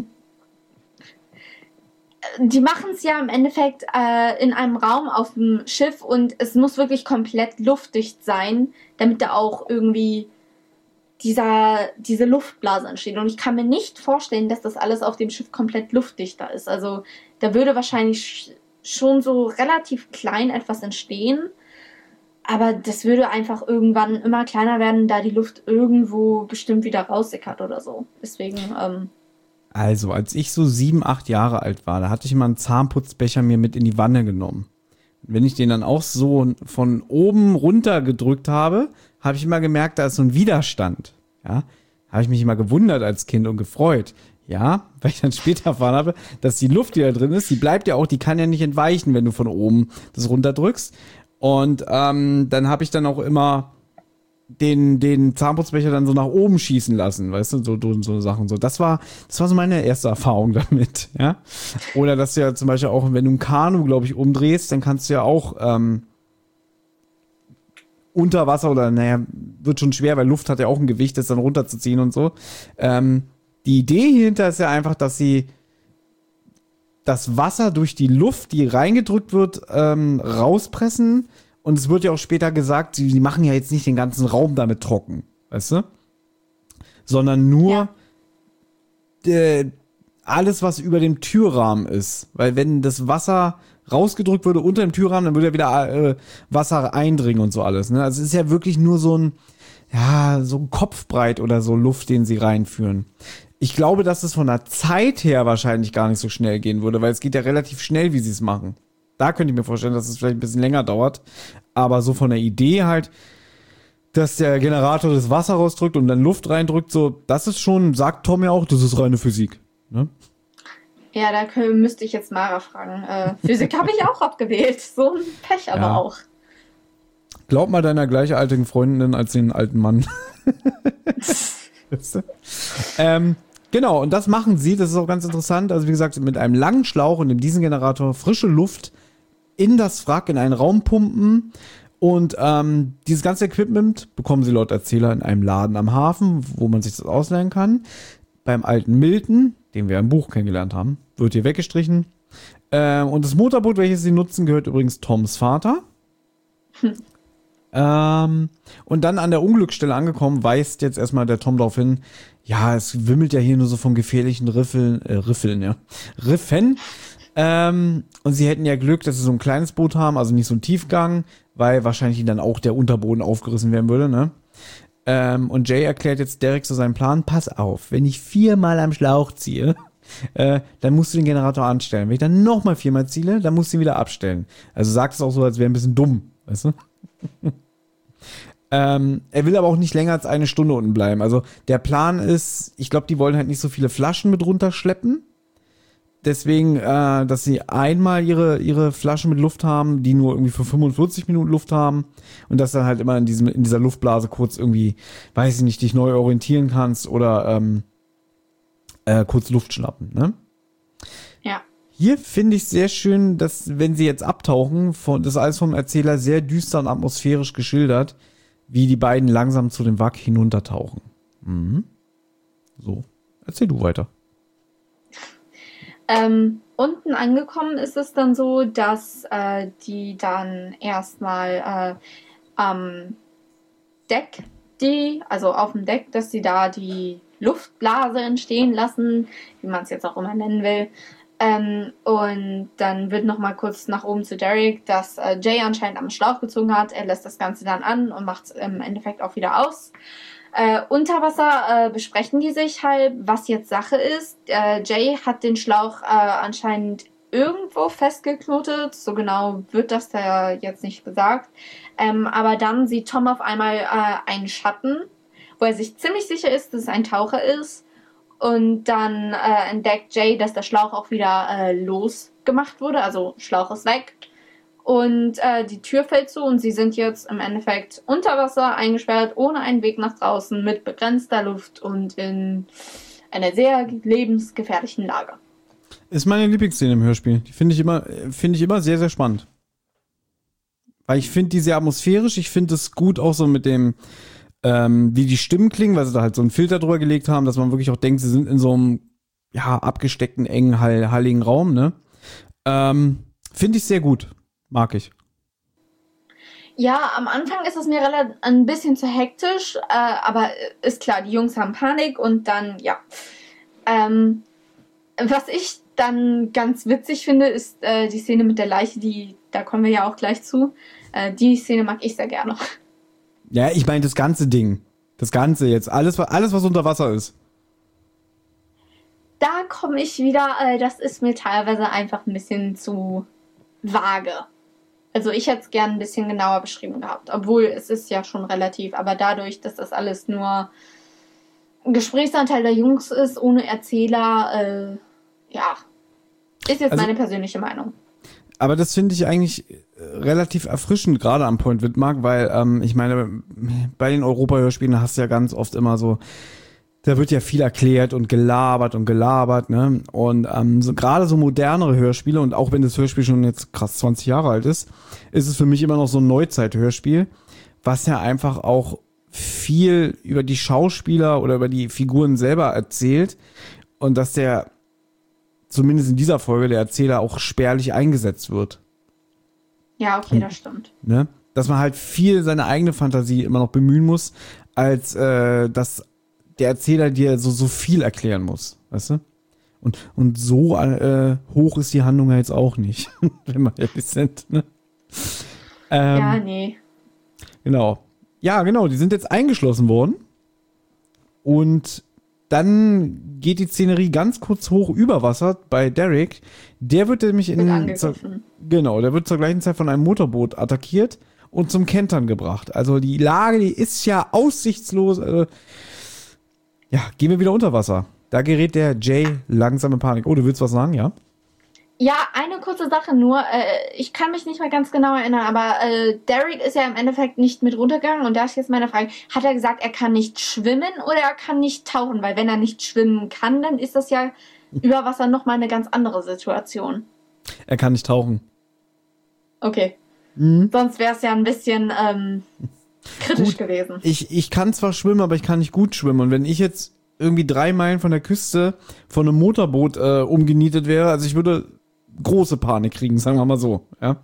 die machen es ja im Endeffekt in einem Raum auf dem Schiff und es muss wirklich komplett luftdicht sein, damit da auch irgendwie diese Luftblase entsteht. Und ich kann mir nicht vorstellen, dass das alles auf dem Schiff komplett luftdichter ist. Also da würde wahrscheinlich schon so relativ klein etwas entstehen. Aber das würde einfach irgendwann immer kleiner werden, da die Luft irgendwo bestimmt wieder raussickert oder so. Deswegen, Also, als ich so 7, 8 Jahre alt war, da hatte ich mal einen Zahnputzbecher mir mit in die Wanne genommen. Wenn ich den dann auch so von oben runter gedrückt habe, habe ich immer gemerkt, da ist so ein Widerstand. Ja, habe ich mich immer gewundert als Kind und gefreut. Ja, weil ich dann später erfahren habe, dass die Luft, die da drin ist, die bleibt ja auch, die kann ja nicht entweichen, wenn du von oben das runterdrückst. Und dann habe ich dann auch immer den Zahnputzbecher dann so nach oben schießen lassen, weißt du, so Sachen. So, das war so meine erste Erfahrung damit, ja. Oder dass du ja zum Beispiel auch, wenn du ein Kanu, glaube ich, umdrehst, dann kannst du ja auch unter Wasser oder, naja, wird schon schwer, weil Luft hat ja auch ein Gewicht, das dann runterzuziehen und so. Die Idee hinter ist ja einfach, dass sie das Wasser durch die Luft, die reingedrückt wird, rauspressen. Und es wird ja auch später gesagt, sie machen ja jetzt nicht den ganzen Raum damit trocken, weißt du? Sondern nur alles, was über dem Türrahmen ist. Weil wenn das Wasser rausgedrückt würde unter dem Türrahmen, dann würde ja wieder Wasser eindringen und so alles. Ne? Also es ist ja wirklich nur so ein Kopfbreit oder so Luft, den sie reinführen. Ich glaube, dass es von der Zeit her wahrscheinlich gar nicht so schnell gehen würde, weil es geht ja relativ schnell, wie sie es machen. Da könnte ich mir vorstellen, dass es vielleicht ein bisschen länger dauert. Aber so von der Idee halt, dass der Generator das Wasser rausdrückt und dann Luft reindrückt, so, das ist schon, sagt Tom ja auch, das ist reine Physik. Ne? Ja, da müsste ich jetzt Mara fragen. Physik habe ich auch abgewählt. So ein Pech aber auch. Glaub mal deiner gleichaltrigen Freundin als den alten Mann. Weißt du? Genau, und das machen sie, das ist auch ganz interessant. Also wie gesagt, mit einem langen Schlauch und in diesem Generator frische Luft in das Wrack, in einen Raum pumpen. Und dieses ganze Equipment bekommen sie laut Erzähler in einem Laden am Hafen, wo man sich das ausleihen kann. Beim alten Milton, den wir im Buch kennengelernt haben, wird hier weggestrichen. Und das Motorboot, welches sie nutzen, gehört übrigens Toms Vater. Und dann an der Unglücksstelle angekommen, weist jetzt erstmal der Tom darauf hin, ja, es wimmelt ja hier nur so von gefährlichen Riffen. Und sie hätten ja Glück, dass sie so ein kleines Boot haben, also nicht so einen Tiefgang, weil wahrscheinlich ihnen dann auch der Unterboden aufgerissen werden würde, ne? Und Jay erklärt jetzt Derek so seinen Plan, pass auf, wenn ich 4-mal am Schlauch ziehe, dann musst du den Generator anstellen. Wenn ich dann nochmal 4-mal ziehe, dann musst du ihn wieder abstellen. Also sagt es auch so, als wäre ein bisschen dumm, weißt du? Er will aber auch nicht länger als 1 Stunde unten bleiben. Also der Plan ist, ich glaube, die wollen halt nicht so viele Flaschen mit runterschleppen. Deswegen, dass sie einmal ihre Flaschen mit Luft haben, die nur irgendwie für 45 Minuten Luft haben und dass dann halt immer in dieser Luftblase kurz irgendwie, weiß ich nicht, dich neu orientieren kannst oder kurz Luft schnappen, ne? Ja. Hier finde ich sehr schön, dass, wenn sie jetzt abtauchen, das ist alles vom Erzähler sehr düster und atmosphärisch geschildert, wie die beiden langsam zu dem Wrack hinuntertauchen. Mhm. So, erzähl du weiter. Unten angekommen ist es dann so, dass die dann erstmal am Deck, also auf dem Deck, dass sie da die Luftblase entstehen lassen, wie man es jetzt auch immer nennen will. Und dann wird nochmal kurz nach oben zu Derek, dass Jay anscheinend am Schlauch gezogen hat. Er lässt das Ganze dann an und macht es im Endeffekt auch wieder aus. Unter Wasser besprechen die sich halt, was jetzt Sache ist. Jay hat den Schlauch anscheinend irgendwo festgeknotet. So genau wird das da jetzt nicht gesagt. Aber dann sieht Tom auf einmal einen Schatten, wo er sich ziemlich sicher ist, dass es ein Taucher ist. Und dann entdeckt Jay, dass der Schlauch auch wieder losgemacht wurde. Also Schlauch ist weg. Und die Tür fällt zu und sie sind jetzt im Endeffekt unter Wasser eingesperrt, ohne einen Weg nach draußen, mit begrenzter Luft und in einer sehr lebensgefährlichen Lage. Ist meine Lieblingsszene im Hörspiel. Die finde ich immer sehr, sehr spannend. Weil ich finde die sehr atmosphärisch. Ich finde es gut auch so mit dem, wie die Stimmen klingen, weil sie da halt so einen Filter drüber gelegt haben, dass man wirklich auch denkt, sie sind in so einem, abgesteckten, engen, halligen Raum, ne? Finde ich sehr gut. Mag ich. Ja, am Anfang ist es mir ein bisschen zu hektisch, aber ist klar, die Jungs haben Panik und dann, ja. Was ich dann ganz witzig finde, ist die Szene mit der Leiche, da kommen wir ja auch gleich zu. Die Szene mag ich sehr gerne. Ja, ich meine das ganze Ding. Das Ganze jetzt. Alles, was unter Wasser ist. Da komme ich wieder, das ist mir teilweise einfach ein bisschen zu vage. Also ich hätte es gern ein bisschen genauer beschrieben gehabt. Obwohl, es ist ja schon relativ. Aber dadurch, dass das alles nur ein Gesprächsanteil der Jungs ist, ohne Erzähler, ja, ist jetzt meine persönliche Meinung. Aber das finde ich eigentlich relativ erfrischend, gerade am Point Widmark, weil ich meine, bei den Europa-Hörspielen hast du ja ganz oft immer so, da wird ja viel erklärt und gelabert, ne? Und so, gerade so modernere Hörspiele, und auch wenn das Hörspiel schon jetzt krass 20 Jahre alt ist es für mich immer noch so ein Neuzeit-Hörspiel, was ja einfach auch viel über die Schauspieler oder über die Figuren selber erzählt und dass der, zumindest in dieser Folge, der Erzähler auch spärlich eingesetzt wird. Ja, okay, das stimmt. Ne? Dass man halt viel seine eigene Fantasie immer noch bemühen muss, als dass der Erzähler dir so viel erklären muss, weißt du? Und so hoch ist die Handlung ja jetzt auch nicht, wenn wir ehrlich sind. Ne? Ja, nee. Genau. Ja, genau, die sind jetzt eingeschlossen worden. Und dann geht die Szenerie ganz kurz hoch über Wasser bei Derek. Der wird nämlich der wird zur gleichen Zeit von einem Motorboot attackiert und zum Kentern gebracht. Also die Lage, die ist ja aussichtslos. Ja, gehen wir wieder unter Wasser. Da gerät der Jay langsam in Panik. Oh, du willst was sagen, ja? Ja, eine kurze Sache nur. Ich kann mich nicht mehr ganz genau erinnern, aber Derek ist ja im Endeffekt nicht mit runtergegangen. Und da ist jetzt meine Frage, hat er gesagt, er kann nicht schwimmen oder er kann nicht tauchen? Weil wenn er nicht schwimmen kann, dann ist das ja über Wasser nochmal eine ganz andere Situation. Er kann nicht tauchen. Okay. Sonst wäre es ja ein bisschen kritisch gewesen. Ich kann zwar schwimmen, aber ich kann nicht gut schwimmen. Und wenn ich jetzt irgendwie 3 Meilen von der Küste von einem Motorboot umgenietet wäre, also ich würde große Panik kriegen, sagen wir mal so, ja.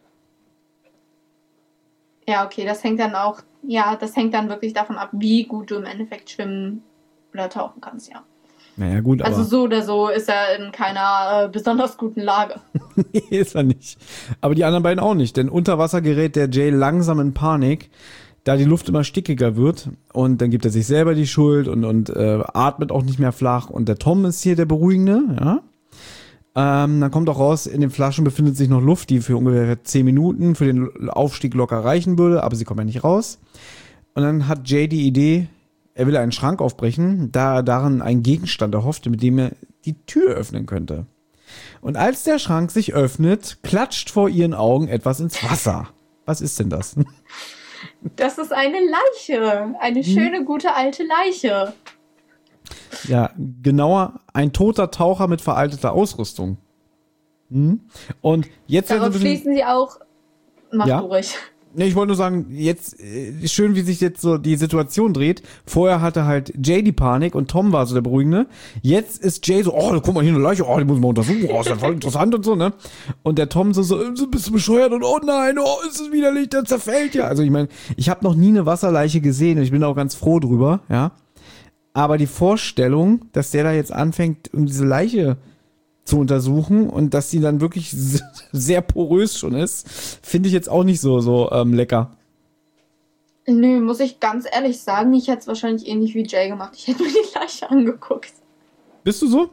Ja, okay, das hängt dann wirklich davon ab, wie gut du im Endeffekt schwimmen oder tauchen kannst, ja. Naja, gut, also so oder so ist er in keiner besonders guten Lage. Nee, ist er nicht. Aber die anderen beiden auch nicht, denn unter Wasser gerät der Jay langsam in Panik, da die Luft immer stickiger wird, und dann gibt er sich selber die Schuld und atmet auch nicht mehr flach, und der Tom ist hier der Beruhigende, ja. Dann kommt auch raus, in den Flaschen befindet sich noch Luft, die für ungefähr 10 Minuten für den Aufstieg locker reichen würde, aber sie kommen ja nicht raus. Und dann hat Jay die Idee, er will einen Schrank aufbrechen, da er darin einen Gegenstand erhoffte, mit dem er die Tür öffnen könnte. Und als der Schrank sich öffnet, klatscht vor ihren Augen etwas ins Wasser. Was ist denn das? Das ist eine Leiche. Eine schöne, gute alte Leiche. Ja, genauer, ein toter Taucher mit veralteter Ausrüstung. Und jetzt darauf schließen sie auch. Mach du ruhig. Nee, ich wollte nur sagen, jetzt schön, wie sich jetzt so die Situation dreht. Vorher hatte halt Jay die Panik und Tom war so der Beruhigende. Jetzt ist Jay so, oh, guck mal hier eine Leiche, oh, die muss man untersuchen, oh, ist ja voll interessant und so, ne? Und der Tom so, bist du bescheuert, und oh nein, oh, ist es widerlich, der zerfällt ja. Also ich meine, ich habe noch nie eine Wasserleiche gesehen und ich bin auch ganz froh drüber, ja. Aber die Vorstellung, dass der da jetzt anfängt, diese Leiche zu untersuchen und dass die dann wirklich sehr porös schon ist, finde ich jetzt auch nicht so lecker. Nö, muss ich ganz ehrlich sagen, ich hätte es wahrscheinlich ähnlich wie Jay gemacht. Ich hätte mir die Leiche angeguckt. Bist du so?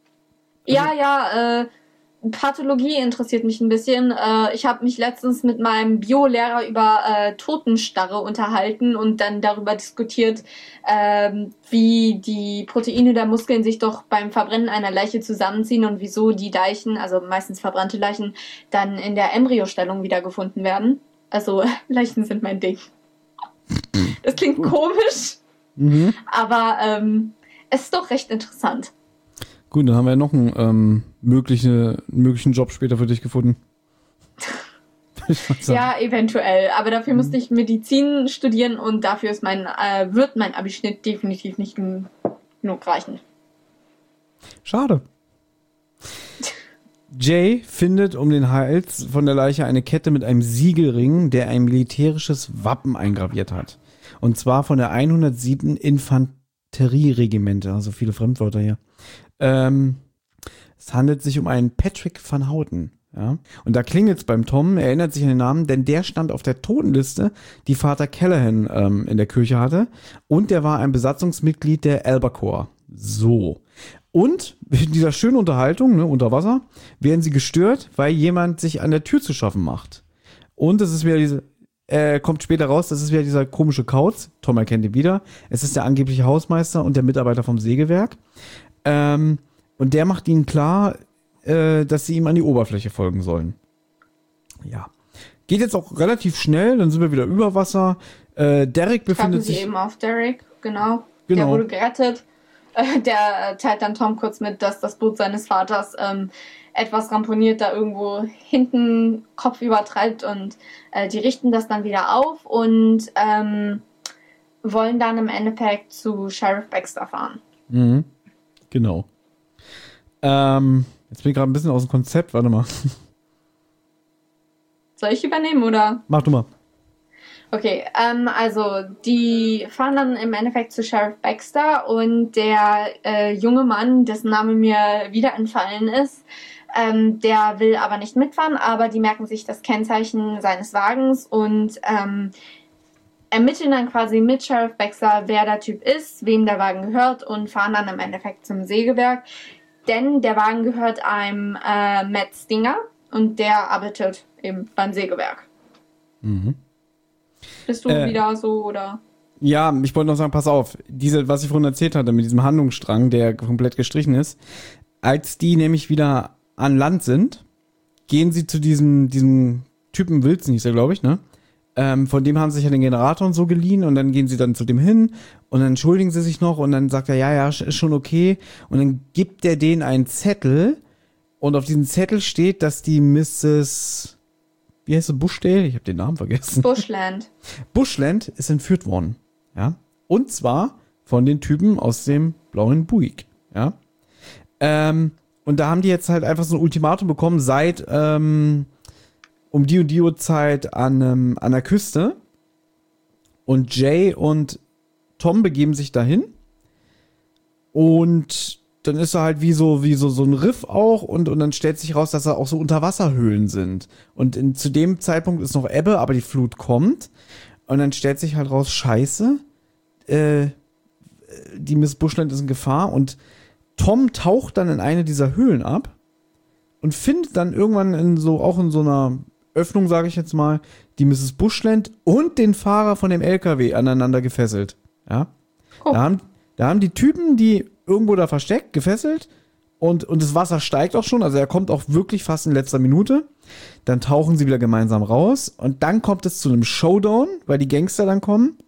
Ja, Pathologie interessiert mich ein bisschen. Ich habe mich letztens mit meinem Biolehrer über Totenstarre unterhalten und dann darüber diskutiert, wie die Proteine der Muskeln sich doch beim Verbrennen einer Leiche zusammenziehen und wieso die Leichen, also meistens verbrannte Leichen, dann in der Embryostellung wiedergefunden werden. Also Leichen sind mein Ding. Das klingt komisch, aber es ist doch recht interessant. Gut, dann haben wir ja noch einen möglichen Job später für dich gefunden. Ja, eventuell. Aber dafür musste ich Medizin studieren und dafür ist wird mein Abischnitt definitiv nicht genug reichen. Schade. Jay findet um den Hals von der Leiche eine Kette mit einem Siegelring, der ein militärisches Wappen eingraviert hat. Und zwar von der 107. Infanterieregimente. Also viele Fremdwörter hier. Es handelt sich um einen Patrick van Houten. Ja? Und da klingelt's beim Tom, er erinnert sich an den Namen, denn der stand auf der Totenliste, die Vater Callahan in der Kirche hatte. Und der war ein Besatzungsmitglied der Albacore. So. Und in dieser schönen Unterhaltung, ne, unter Wasser, werden sie gestört, weil jemand sich an der Tür zu schaffen macht. Und es ist wieder diese, kommt später raus, das ist wieder dieser komische Kauz. Tom erkennt ihn wieder. Es ist der angebliche Hausmeister und der Mitarbeiter vom Sägewerk. Und der macht ihnen klar, dass sie ihm an die Oberfläche folgen sollen. Ja. Geht jetzt auch relativ schnell, dann sind wir wieder über Wasser. Derek befindet sich... eben auf Derek, genau. Der wurde gerettet. Der teilt dann Tom kurz mit, dass das Boot seines Vaters etwas ramponiert da irgendwo hinten Kopf übertreibt und die richten das dann wieder auf und wollen dann im Endeffekt zu Sheriff Baxter fahren. Mhm. Genau. Jetzt bin ich gerade ein bisschen aus dem Konzept, warte mal. Soll ich übernehmen, oder? Mach du mal. Okay, also die fahren dann im Endeffekt zu Sheriff Baxter und der junge Mann, dessen Name mir wieder entfallen ist, der will aber nicht mitfahren, aber die merken sich das Kennzeichen seines Wagens und ermitteln dann quasi mit Sheriff Baxter, wer der Typ ist, wem der Wagen gehört und fahren dann im Endeffekt zum Sägewerk, denn der Wagen gehört einem Matt Stinger und der arbeitet eben beim Sägewerk. Mhm. Bist du wieder so, oder? Ja, ich wollte noch sagen, pass auf, was ich vorhin erzählt hatte, mit diesem Handlungsstrang, der komplett gestrichen ist, als die nämlich wieder an Land sind, gehen sie zu diesem Typen Wilson, hieß er, glaube ich, ne? Von dem haben sie sich ja den Generator und so geliehen und dann gehen sie dann zu dem hin und dann entschuldigen sie sich noch und dann sagt er, ja, ist schon okay und dann gibt er denen einen Zettel und auf diesem Zettel steht, dass die Mrs., wie heißt sie, Bushdale? Ich habe den Namen vergessen. Bushland ist entführt worden, ja. Und zwar von den Typen aus dem blauen Buick, ja. Und da haben die jetzt halt einfach so ein Ultimatum bekommen, seit um die und die Uhrzeit an der Küste. Und Jay und Tom begeben sich dahin. Und dann ist da halt wie so ein Riff auch und dann stellt sich raus, dass da auch so Unterwasserhöhlen sind. Und zu dem Zeitpunkt ist noch Ebbe, aber die Flut kommt. Und dann stellt sich halt raus, scheiße, die Miss Bushland ist in Gefahr. Und Tom taucht dann in eine dieser Höhlen ab und findet dann irgendwann auch in so einer Öffnung, sage ich jetzt mal, die Mrs. Bushland und den Fahrer von dem LKW aneinander gefesselt. Ja. Oh. Da haben die Typen die irgendwo da versteckt, gefesselt und das Wasser steigt auch schon, also er kommt auch wirklich fast in letzter Minute. Dann tauchen sie wieder gemeinsam raus und dann kommt es zu einem Showdown, weil die Gangster dann kommen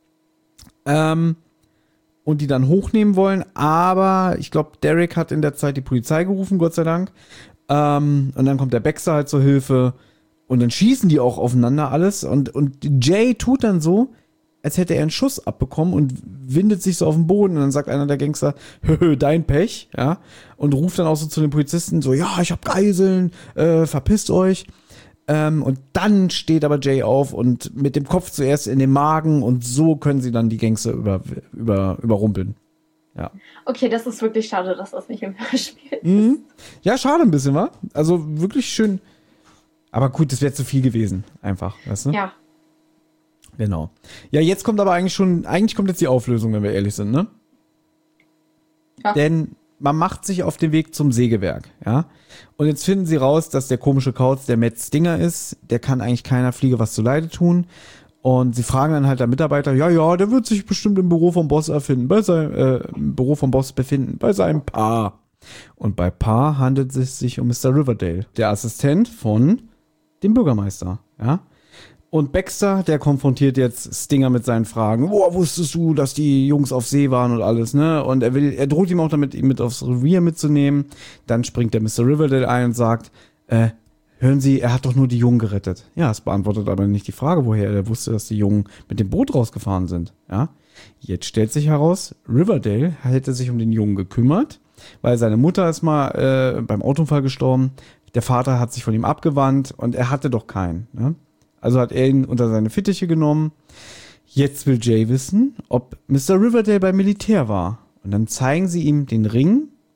und die dann hochnehmen wollen, aber ich glaube, Derek hat in der Zeit die Polizei gerufen, Gott sei Dank. Und dann kommt der Baxter halt zur Hilfe und dann schießen die auch aufeinander alles und Jay tut dann so, als hätte er einen Schuss abbekommen und windet sich so auf den Boden und dann sagt einer der Gangster, dein Pech, ja, und ruft dann auch so zu den Polizisten so, ja, ich hab Geiseln, verpisst euch. Und dann steht aber Jay auf und mit dem Kopf zuerst in den Magen und so können sie dann die Gangster überrumpeln. Ja. Okay, das ist wirklich schade, dass das nicht im Hörspiel ist. Mhm. Ja, schade ein bisschen, wa? Also wirklich schön. Aber gut, das wäre zu viel gewesen, einfach, weißt du? Ja. Genau. Ja, jetzt kommt aber eigentlich kommt jetzt die Auflösung, wenn wir ehrlich sind, ne? Ja. Denn man macht sich auf den Weg zum Sägewerk, ja? Und jetzt finden sie raus, dass der komische Kauz der Matt Stinger ist. Der kann eigentlich keiner Fliege was zuleide tun. Und sie fragen dann halt der Mitarbeiter, ja, der wird sich bestimmt im Büro vom Boss befinden, bei seinem Paar. Und bei Paar handelt es sich um Mr. Riverdale, der Assistent von dem Bürgermeister, ja? Und Baxter, der konfrontiert jetzt Stinger mit seinen Fragen. Wusstest du, dass die Jungs auf See waren und alles, ne? Und er droht ihm auch damit, ihn mit aufs Revier mitzunehmen. Dann springt der Mr. Riverdale ein und sagt, hören Sie, er hat doch nur die Jungen gerettet. Ja, es beantwortet aber nicht die Frage, woher er wusste, dass die Jungen mit dem Boot rausgefahren sind, ja? Jetzt stellt sich heraus, Riverdale hätte sich um den Jungen gekümmert, weil seine Mutter ist mal beim Autounfall gestorben. Der Vater hat sich von ihm abgewandt und er hatte doch keinen, ne? Also hat er ihn unter seine Fittiche genommen. Jetzt will Jay wissen, ob Mr. Riverdale beim Militär war. Und dann zeigen sie ihm den Ring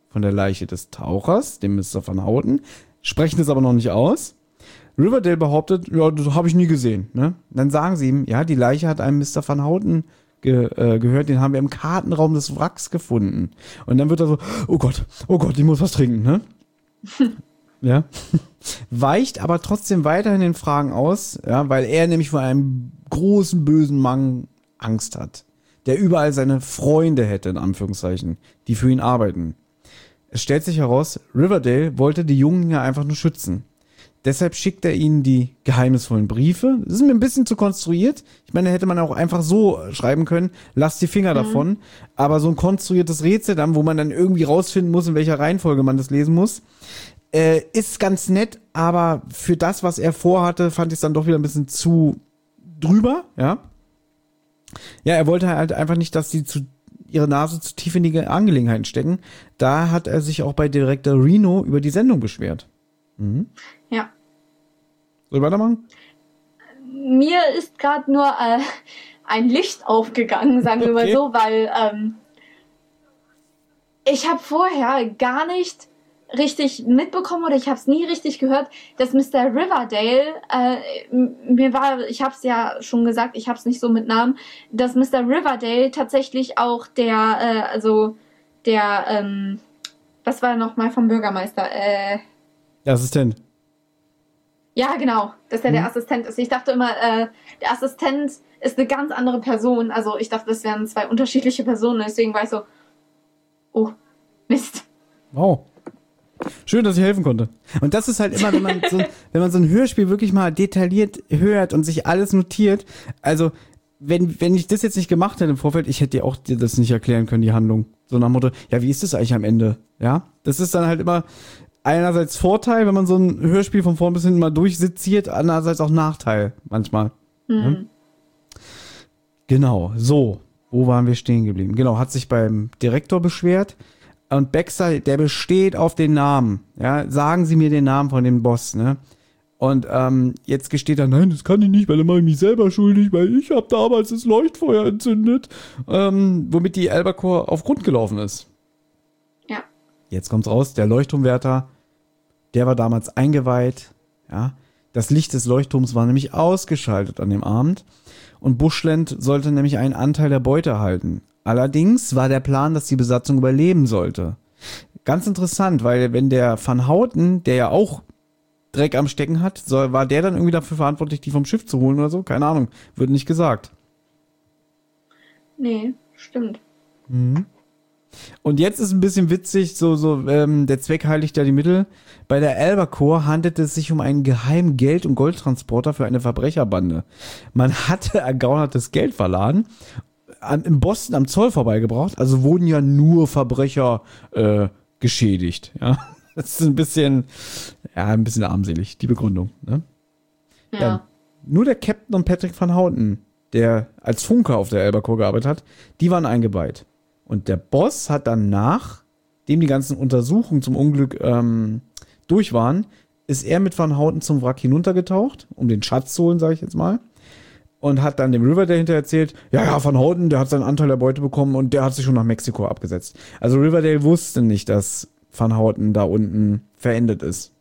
von der Leiche des Tauchers, dem Mr. Van Houten, sprechen es aber noch nicht aus. Riverdale behauptet, ja, das habe ich nie gesehen. Ne? Dann sagen sie ihm, ja, die Leiche hat einem Mr. Van Houten gehört, den haben wir im Kartenraum des Wracks gefunden. Und dann wird er so, oh Gott, ich muss was trinken, ne? Ja. Weicht aber trotzdem weiterhin den Fragen aus, ja, weil er nämlich vor einem großen, bösen Mann Angst hat, der überall seine Freunde hätte, in Anführungszeichen, die für ihn arbeiten. Es stellt sich heraus, Riverdale wollte die Jungen ja einfach nur schützen. Deshalb schickt er ihnen die geheimnisvollen Briefe. Das ist mir ein bisschen zu konstruiert. Ich meine, da hätte man auch einfach so schreiben können, lasst die Finger davon. Aber so ein konstruiertes Rätsel dann, wo man dann irgendwie rausfinden muss, in welcher Reihenfolge man das lesen muss, ist ganz nett, aber für das, was er vorhatte, fand ich es dann doch wieder ein bisschen zu drüber, ja. Ja, er wollte halt einfach nicht, dass die ihre Nase zu tief in die Angelegenheiten stecken. Da hat er sich auch bei Director Reno über die Sendung beschwert. Ja. Soll ich weitermachen? Mir ist gerade nur ein Licht aufgegangen, sagen wir mal so, weil ich habe vorher gar nicht richtig mitbekommen oder ich habe es nie richtig gehört, dass Mr. Riverdale, ich habe es ja schon gesagt, ich habe es nicht so mit Namen, dass Mr. Riverdale tatsächlich auch was war nochmal vom Bürgermeister? Der Assistent. Ja, genau, dass er der Assistent ist. Ich dachte immer, der Assistent ist eine ganz andere Person. Also ich dachte, das wären zwei unterschiedliche Personen. Deswegen war ich so, oh, Mist. Wow. Schön, dass ich helfen konnte. Und das ist halt immer, wenn man so ein Hörspiel wirklich mal detailliert hört und sich alles notiert. Also, wenn ich das jetzt nicht gemacht hätte im Vorfeld, ich hätte dir auch das nicht erklären können, die Handlung. So nach dem Motto, ja, wie ist das eigentlich am Ende? Ja, das ist dann halt immer einerseits Vorteil, wenn man so ein Hörspiel von vorn bis hinten mal durchseziert, andererseits auch Nachteil manchmal. Ja? Genau, so. Wo waren wir stehen geblieben? Genau, hat sich beim Direktor beschwert. Und Baxter, der besteht auf den Namen. Ja, sagen Sie mir den Namen von dem Boss, ne? Und jetzt gesteht er, nein, das kann ich nicht, weil dann mache ich mich selber schuldig, weil ich habe damals das Leuchtfeuer entzündet, womit die Albacore auf Grund gelaufen ist. Ja. Jetzt kommt's raus, der Leuchtturmwärter, der war damals eingeweiht, ja. Das Licht des Leuchtturms war nämlich ausgeschaltet an dem Abend und Bushland sollte nämlich einen Anteil der Beute erhalten. Allerdings war der Plan, dass die Besatzung überleben sollte. Ganz interessant, weil wenn der Van Houten, der ja auch Dreck am Stecken hat, war der dann irgendwie dafür verantwortlich, die vom Schiff zu holen oder so? Keine Ahnung, wird nicht gesagt. Nee, stimmt. Und jetzt ist ein bisschen witzig, der Zweck heiligt ja die Mittel. Bei der Albacore handelt es sich um einen geheimen Geld- und Goldtransporter für eine Verbrecherbande. Man hatte ergaunertes Geld verladen, in Boston am Zoll vorbeigebracht, also wurden ja nur Verbrecher geschädigt. Ja, das ist ein bisschen armselig, die Begründung. Ne? Ja. Nur der Captain und Patrick Van Houten, der als Funker auf der Albacore gearbeitet hat, die waren eingeweiht. Und der Boss hat dann, nachdem die ganzen Untersuchungen zum Unglück durch waren, ist er mit Van Houten zum Wrack hinuntergetaucht, um den Schatz zu holen, sage ich jetzt mal. Und hat dann dem Riverdale hinterher erzählt, ja, Van Houten, der hat seinen Anteil der Beute bekommen und der hat sich schon nach Mexiko abgesetzt. Also Riverdale wusste nicht, dass Van Houten da unten verendet ist.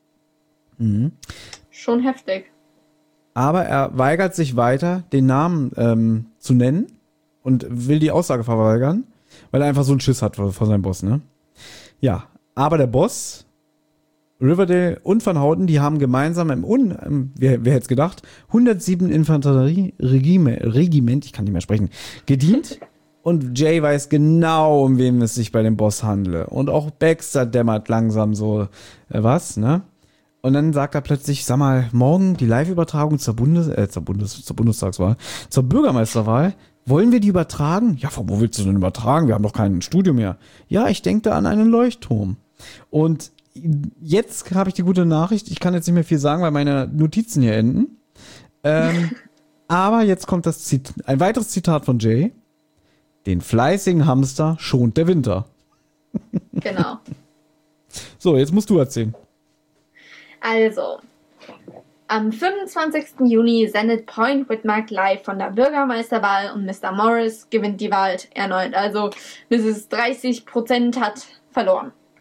Schon heftig. Aber er weigert sich weiter, den Namen zu nennen und will die Aussage verweigern, weil er einfach so einen Schiss hat vor seinem Boss, ne? Ja, aber der Boss, Riverdale und Van Houten, die haben gemeinsam wer hätte es gedacht, 107 Infanterie-Regiment, ich kann nicht mehr sprechen, gedient. Und Jay weiß genau, um wen es sich bei dem Boss handle. Und auch Baxter dämmert langsam so, was, ne? Und dann sagt er plötzlich, sag mal, morgen die Live-Übertragung zur Bundestagswahl, zur Bürgermeisterwahl, wollen wir die übertragen? Ja, von wo willst du denn übertragen? Wir haben doch kein Studio mehr. Ja, ich denke da an einen Leuchtturm. Und jetzt habe ich die gute Nachricht, ich kann jetzt nicht mehr viel sagen, weil meine Notizen hier enden. Aber jetzt kommt ein weiteres Zitat von Jay. Den fleißigen Hamster schont der Winter. Genau. So, jetzt musst du erzählen. Also, am 25. Juni sendet Point Whitmark live von der Bürgermeisterwahl und Mr. Morris gewinnt die Wahl erneut. Also, Mrs. 30% hat verloren.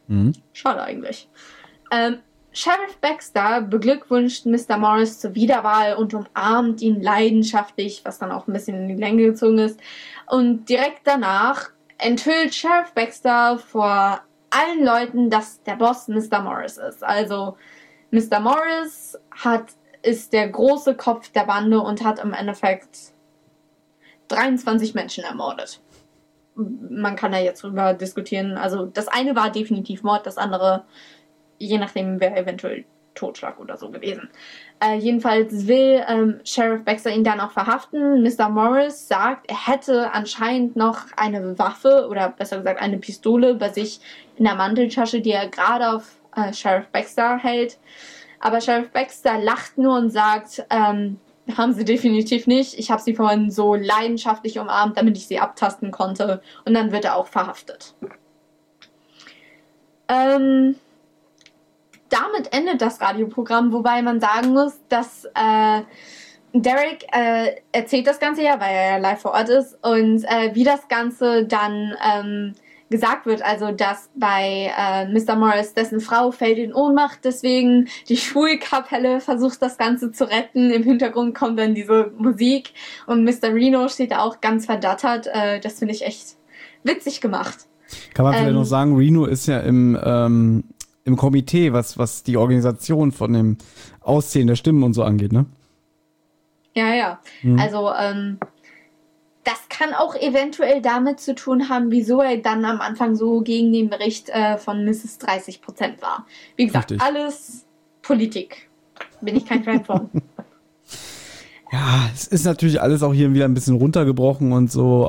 Schade eigentlich. Sheriff Baxter beglückwünscht Mr. Morris zur Wiederwahl und umarmt ihn leidenschaftlich, was dann auch ein bisschen in die Länge gezogen ist. Und direkt danach enthüllt Sheriff Baxter vor allen Leuten, dass der Boss Mr. Morris ist. Also Mr. Morris ist der große Kopf der Bande und hat im Endeffekt 23 Menschen ermordet. Man kann da jetzt drüber diskutieren. Also das eine war definitiv Mord, das andere, je nachdem, wäre eventuell Totschlag oder so gewesen. Jedenfalls will Sheriff Baxter ihn dann auch verhaften. Mr. Morris sagt, er hätte anscheinend noch eine Waffe oder besser gesagt eine Pistole bei sich in der Manteltasche, die er gerade auf Sheriff Baxter hält. Aber Sheriff Baxter lacht nur und sagt, haben sie definitiv nicht. Ich habe sie vorhin so leidenschaftlich umarmt, damit ich sie abtasten konnte. Und dann wird er auch verhaftet. Damit endet das Radioprogramm, wobei man sagen muss, dass Derek erzählt das Ganze ja, weil er ja live vor Ort ist. Und wie das Ganze dann gesagt wird, also dass bei Mr. Morris, dessen Frau fällt in Ohnmacht, deswegen die Schulkapelle versucht das Ganze zu retten. Im Hintergrund kommt dann diese Musik und Mr. Reno steht da auch ganz verdattert. Das finde ich echt witzig gemacht. Kann man vielleicht noch sagen, Reno ist ja im Komitee, was die Organisation von dem Auszählen der Stimmen und so angeht, ne? Ja. Also das kann auch eventuell damit zu tun haben, wieso er dann am Anfang so gegen den Bericht von Mrs. 30% war. Wie gesagt, Richtig. Alles Politik. Bin ich kein Fan von. Ja, es ist natürlich alles auch hier wieder ein bisschen runtergebrochen und so.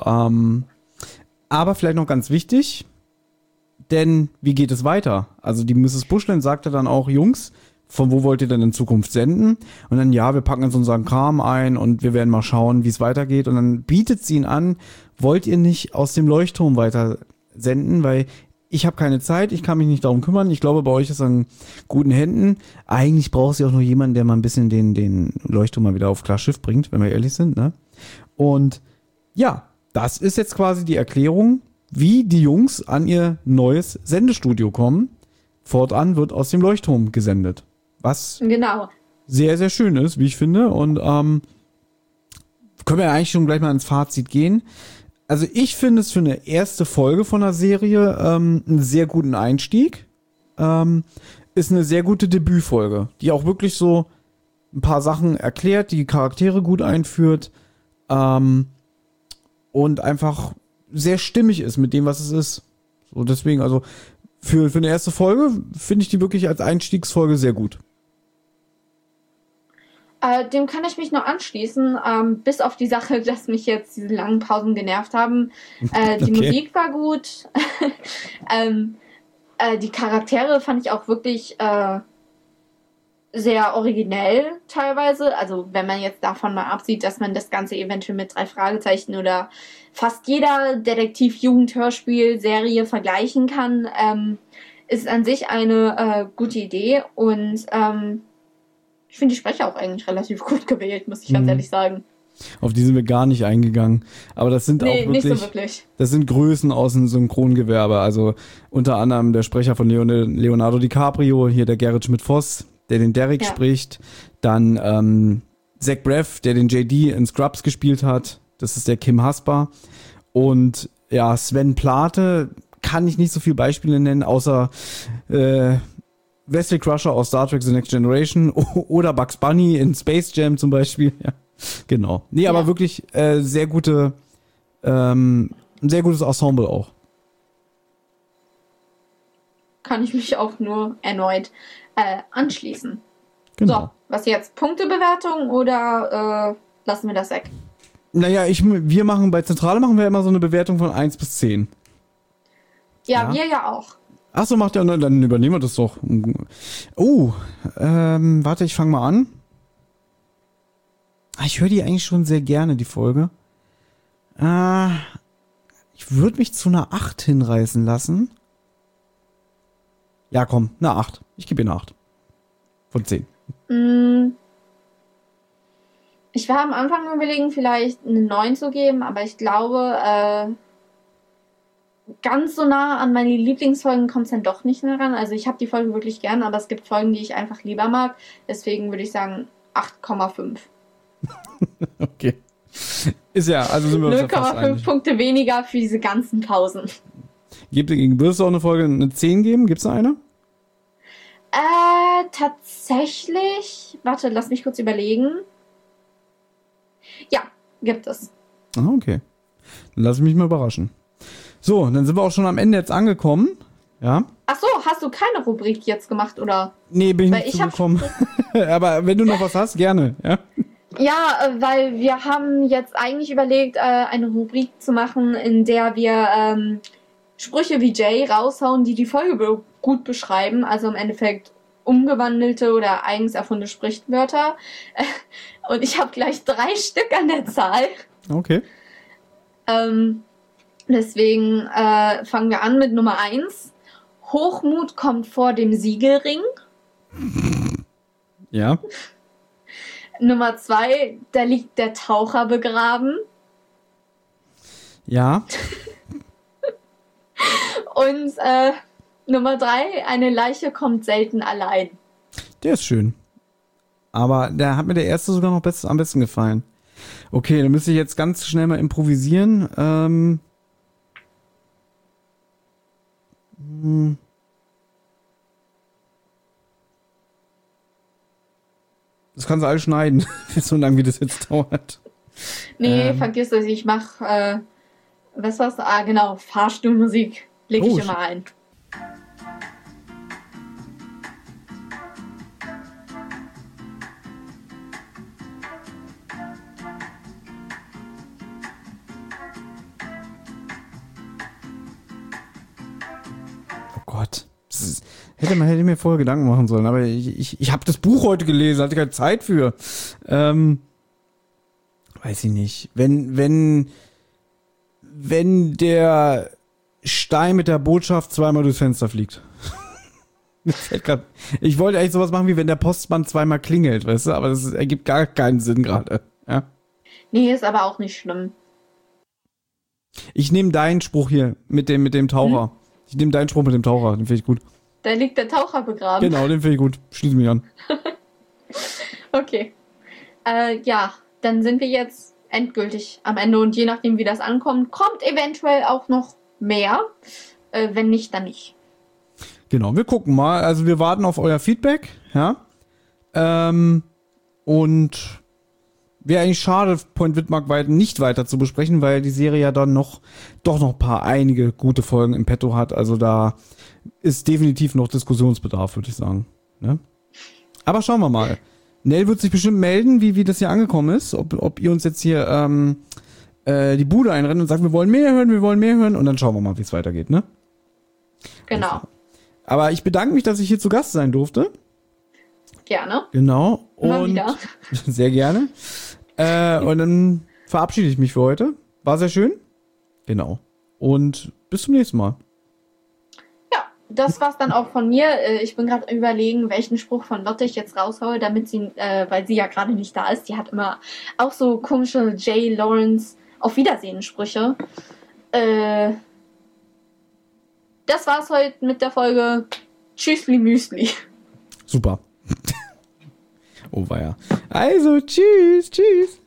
Aber vielleicht noch ganz wichtig, denn wie geht es weiter? Also die Mrs. Bushland sagte dann auch, Jungs, von wo wollt ihr denn in Zukunft senden? Und dann, ja, wir packen jetzt unseren Kram ein und wir werden mal schauen, wie es weitergeht. Und dann bietet sie ihn an, wollt ihr nicht aus dem Leuchtturm weiter senden? Weil ich habe keine Zeit, ich kann mich nicht darum kümmern. Ich glaube, bei euch ist er in guten Händen. Eigentlich braucht sie auch nur jemanden, der mal ein bisschen den Leuchtturm mal wieder auf klar Schiff bringt, wenn wir ehrlich sind, ne? Und ja, das ist jetzt quasi die Erklärung, wie die Jungs an ihr neues Sendestudio kommen. Fortan wird aus dem Leuchtturm gesendet. Was Genau. sehr, sehr schön ist, wie ich finde. Und können wir eigentlich schon gleich mal ins Fazit gehen. Also ich finde es für eine erste Folge von der Serie einen sehr guten Einstieg. Ist eine sehr gute Debütfolge, die auch wirklich so ein paar Sachen erklärt, die Charaktere gut einführt und einfach sehr stimmig ist mit dem, was es ist. So deswegen, also für eine erste Folge finde ich die wirklich als Einstiegsfolge sehr gut. Dem kann ich mich noch anschließen, bis auf die Sache, dass mich jetzt diese langen Pausen genervt haben. Die Musik war gut. Die Charaktere fand ich auch wirklich sehr originell teilweise. Also wenn man jetzt davon mal absieht, dass man das Ganze eventuell mit 3 Fragezeichen oder fast jeder Detektiv-Jugend-Hörspiel-Serie vergleichen kann, ist an sich eine gute Idee. Und ich finde die Sprecher auch eigentlich relativ gut gewählt, muss ich ganz ehrlich sagen. Auf die sind wir gar nicht eingegangen. Aber das sind auch wirklich, nicht so wirklich. Das sind Größen aus dem Synchrongewerbe. Also unter anderem der Sprecher von Leonardo DiCaprio, hier der Gerrit Schmidt-Voss, der den Derek spricht. Dann Zach Braff, der den JD in Scrubs gespielt hat. Das ist der Kim Hasper. Und ja, Sven Plate kann ich nicht so viele Beispiele nennen, außer Wesley Crusher aus Star Trek The Next Generation oder Bugs Bunny in Space Jam zum Beispiel. Ja, genau. Nee, aber wirklich sehr gute, ein sehr gutes Ensemble auch. Kann ich mich auch nur erneut anschließen. Genau. So, was jetzt? Punktebewertung oder lassen wir das weg? Naja, wir machen bei Zentrale machen wir immer so eine Bewertung von 1 bis 10. Ja, wir ja auch. Ach so, macht ja, dann übernehmen wir das doch. Oh, warte, ich fange mal an. Ich höre die eigentlich schon sehr gerne, die Folge. Ich würde mich zu einer 8 hinreißen lassen. Ja, komm, eine 8. Ich gebe ihr eine 8. Von 10. Ich war am Anfang überlegen, vielleicht eine 9 zu geben, aber ich glaube, ganz so nah an meine Lieblingsfolgen kommt es dann doch nicht mehr ran. Also ich habe die Folgen wirklich gern, aber es gibt Folgen, die ich einfach lieber mag. Deswegen würde ich sagen 8,5. Okay. Ist ja, also sind wir uns ja fast 0,5 Punkte weniger für diese ganzen Pausen. Würdest du auch eine Folge eine 10 geben? Gibt's da eine? Tatsächlich. Warte, lass mich kurz überlegen. Ja, gibt es. Ah, okay. Dann lass ich mich mal überraschen. So, dann sind wir auch schon am Ende jetzt angekommen. Ja. Ach so, hast du keine Rubrik jetzt gemacht, oder? Nee, bin ich nicht zugekommen. Aber wenn du noch was hast, gerne. Ja, ja, weil wir haben jetzt eigentlich überlegt, eine Rubrik zu machen, in der wir Sprüche wie Jay raushauen, die die Folge gut beschreiben. Also im Endeffekt umgewandelte oder eigens erfundene Sprichwörter. Und ich habe gleich 3 Stück an der Zahl. Okay. Deswegen fangen wir an mit Nummer 1. Hochmut kommt vor dem Siegelring. Ja. Nummer 2, da liegt der Taucher begraben. Ja. Und Nummer 3, eine Leiche kommt selten allein. Der ist schön. Aber da hat mir der erste sogar noch am besten gefallen. Okay, dann müsste ich jetzt ganz schnell mal improvisieren. Das kannst du alles schneiden, so lange wie das jetzt dauert. Nee, vergiss es, ich mach, was war's? Ah, genau, Fahrstuhlmusik lege ich immer ein. Oh Gott. Hätte mir vorher Gedanken machen sollen, aber ich habe das Buch heute gelesen, hatte keine Zeit für. Weiß ich nicht. Wenn der Stein mit der Botschaft zweimal durchs Fenster fliegt. Ich wollte eigentlich sowas machen, wie wenn der Postmann zweimal klingelt, weißt du, aber das ergibt gar keinen Sinn gerade. Ja? Nee, ist aber auch nicht schlimm. Ich nehme deinen Spruch hier mit dem Taucher. Ich nehme deinen Spruch mit dem Taucher, den finde ich gut. Da liegt der Taucher begraben. Genau, den finde ich gut. Schließe mich an. Okay. Ja, dann sind wir jetzt endgültig am Ende und je nachdem, wie das ankommt, kommt eventuell auch noch mehr. Wenn nicht, dann nicht. Genau, wir gucken mal. Also wir warten auf euer Feedback, ja. Und wäre eigentlich schade, Point Widmark nicht weiter zu besprechen, weil die Serie ja dann doch noch einige gute Folgen im Petto hat. Also da ist definitiv noch Diskussionsbedarf, würde ich sagen. Ne? Aber schauen wir mal. Nell wird sich bestimmt melden, wie das hier angekommen ist. Ob ihr uns jetzt hier die Bude einrennt und sagt, wir wollen mehr hören. Und dann schauen wir mal, wie es weitergeht, ne? Genau. Also, aber ich bedanke mich, dass ich hier zu Gast sein durfte. Gerne. Genau. Immer wieder. Sehr gerne. Und dann verabschiede ich mich für heute. War sehr schön. Genau. Und bis zum nächsten Mal. Ja, das war's dann auch von mir. Ich bin gerade überlegen, welchen Spruch von Lotte ich jetzt raushaue, damit sie, weil sie ja gerade nicht da ist, die hat immer auch so komische J. Lawrence Auf Wiedersehen Sprüche. Das war's heute mit der Folge. Tschüssli Müsli. Super. Oh weia. Also, tschüss.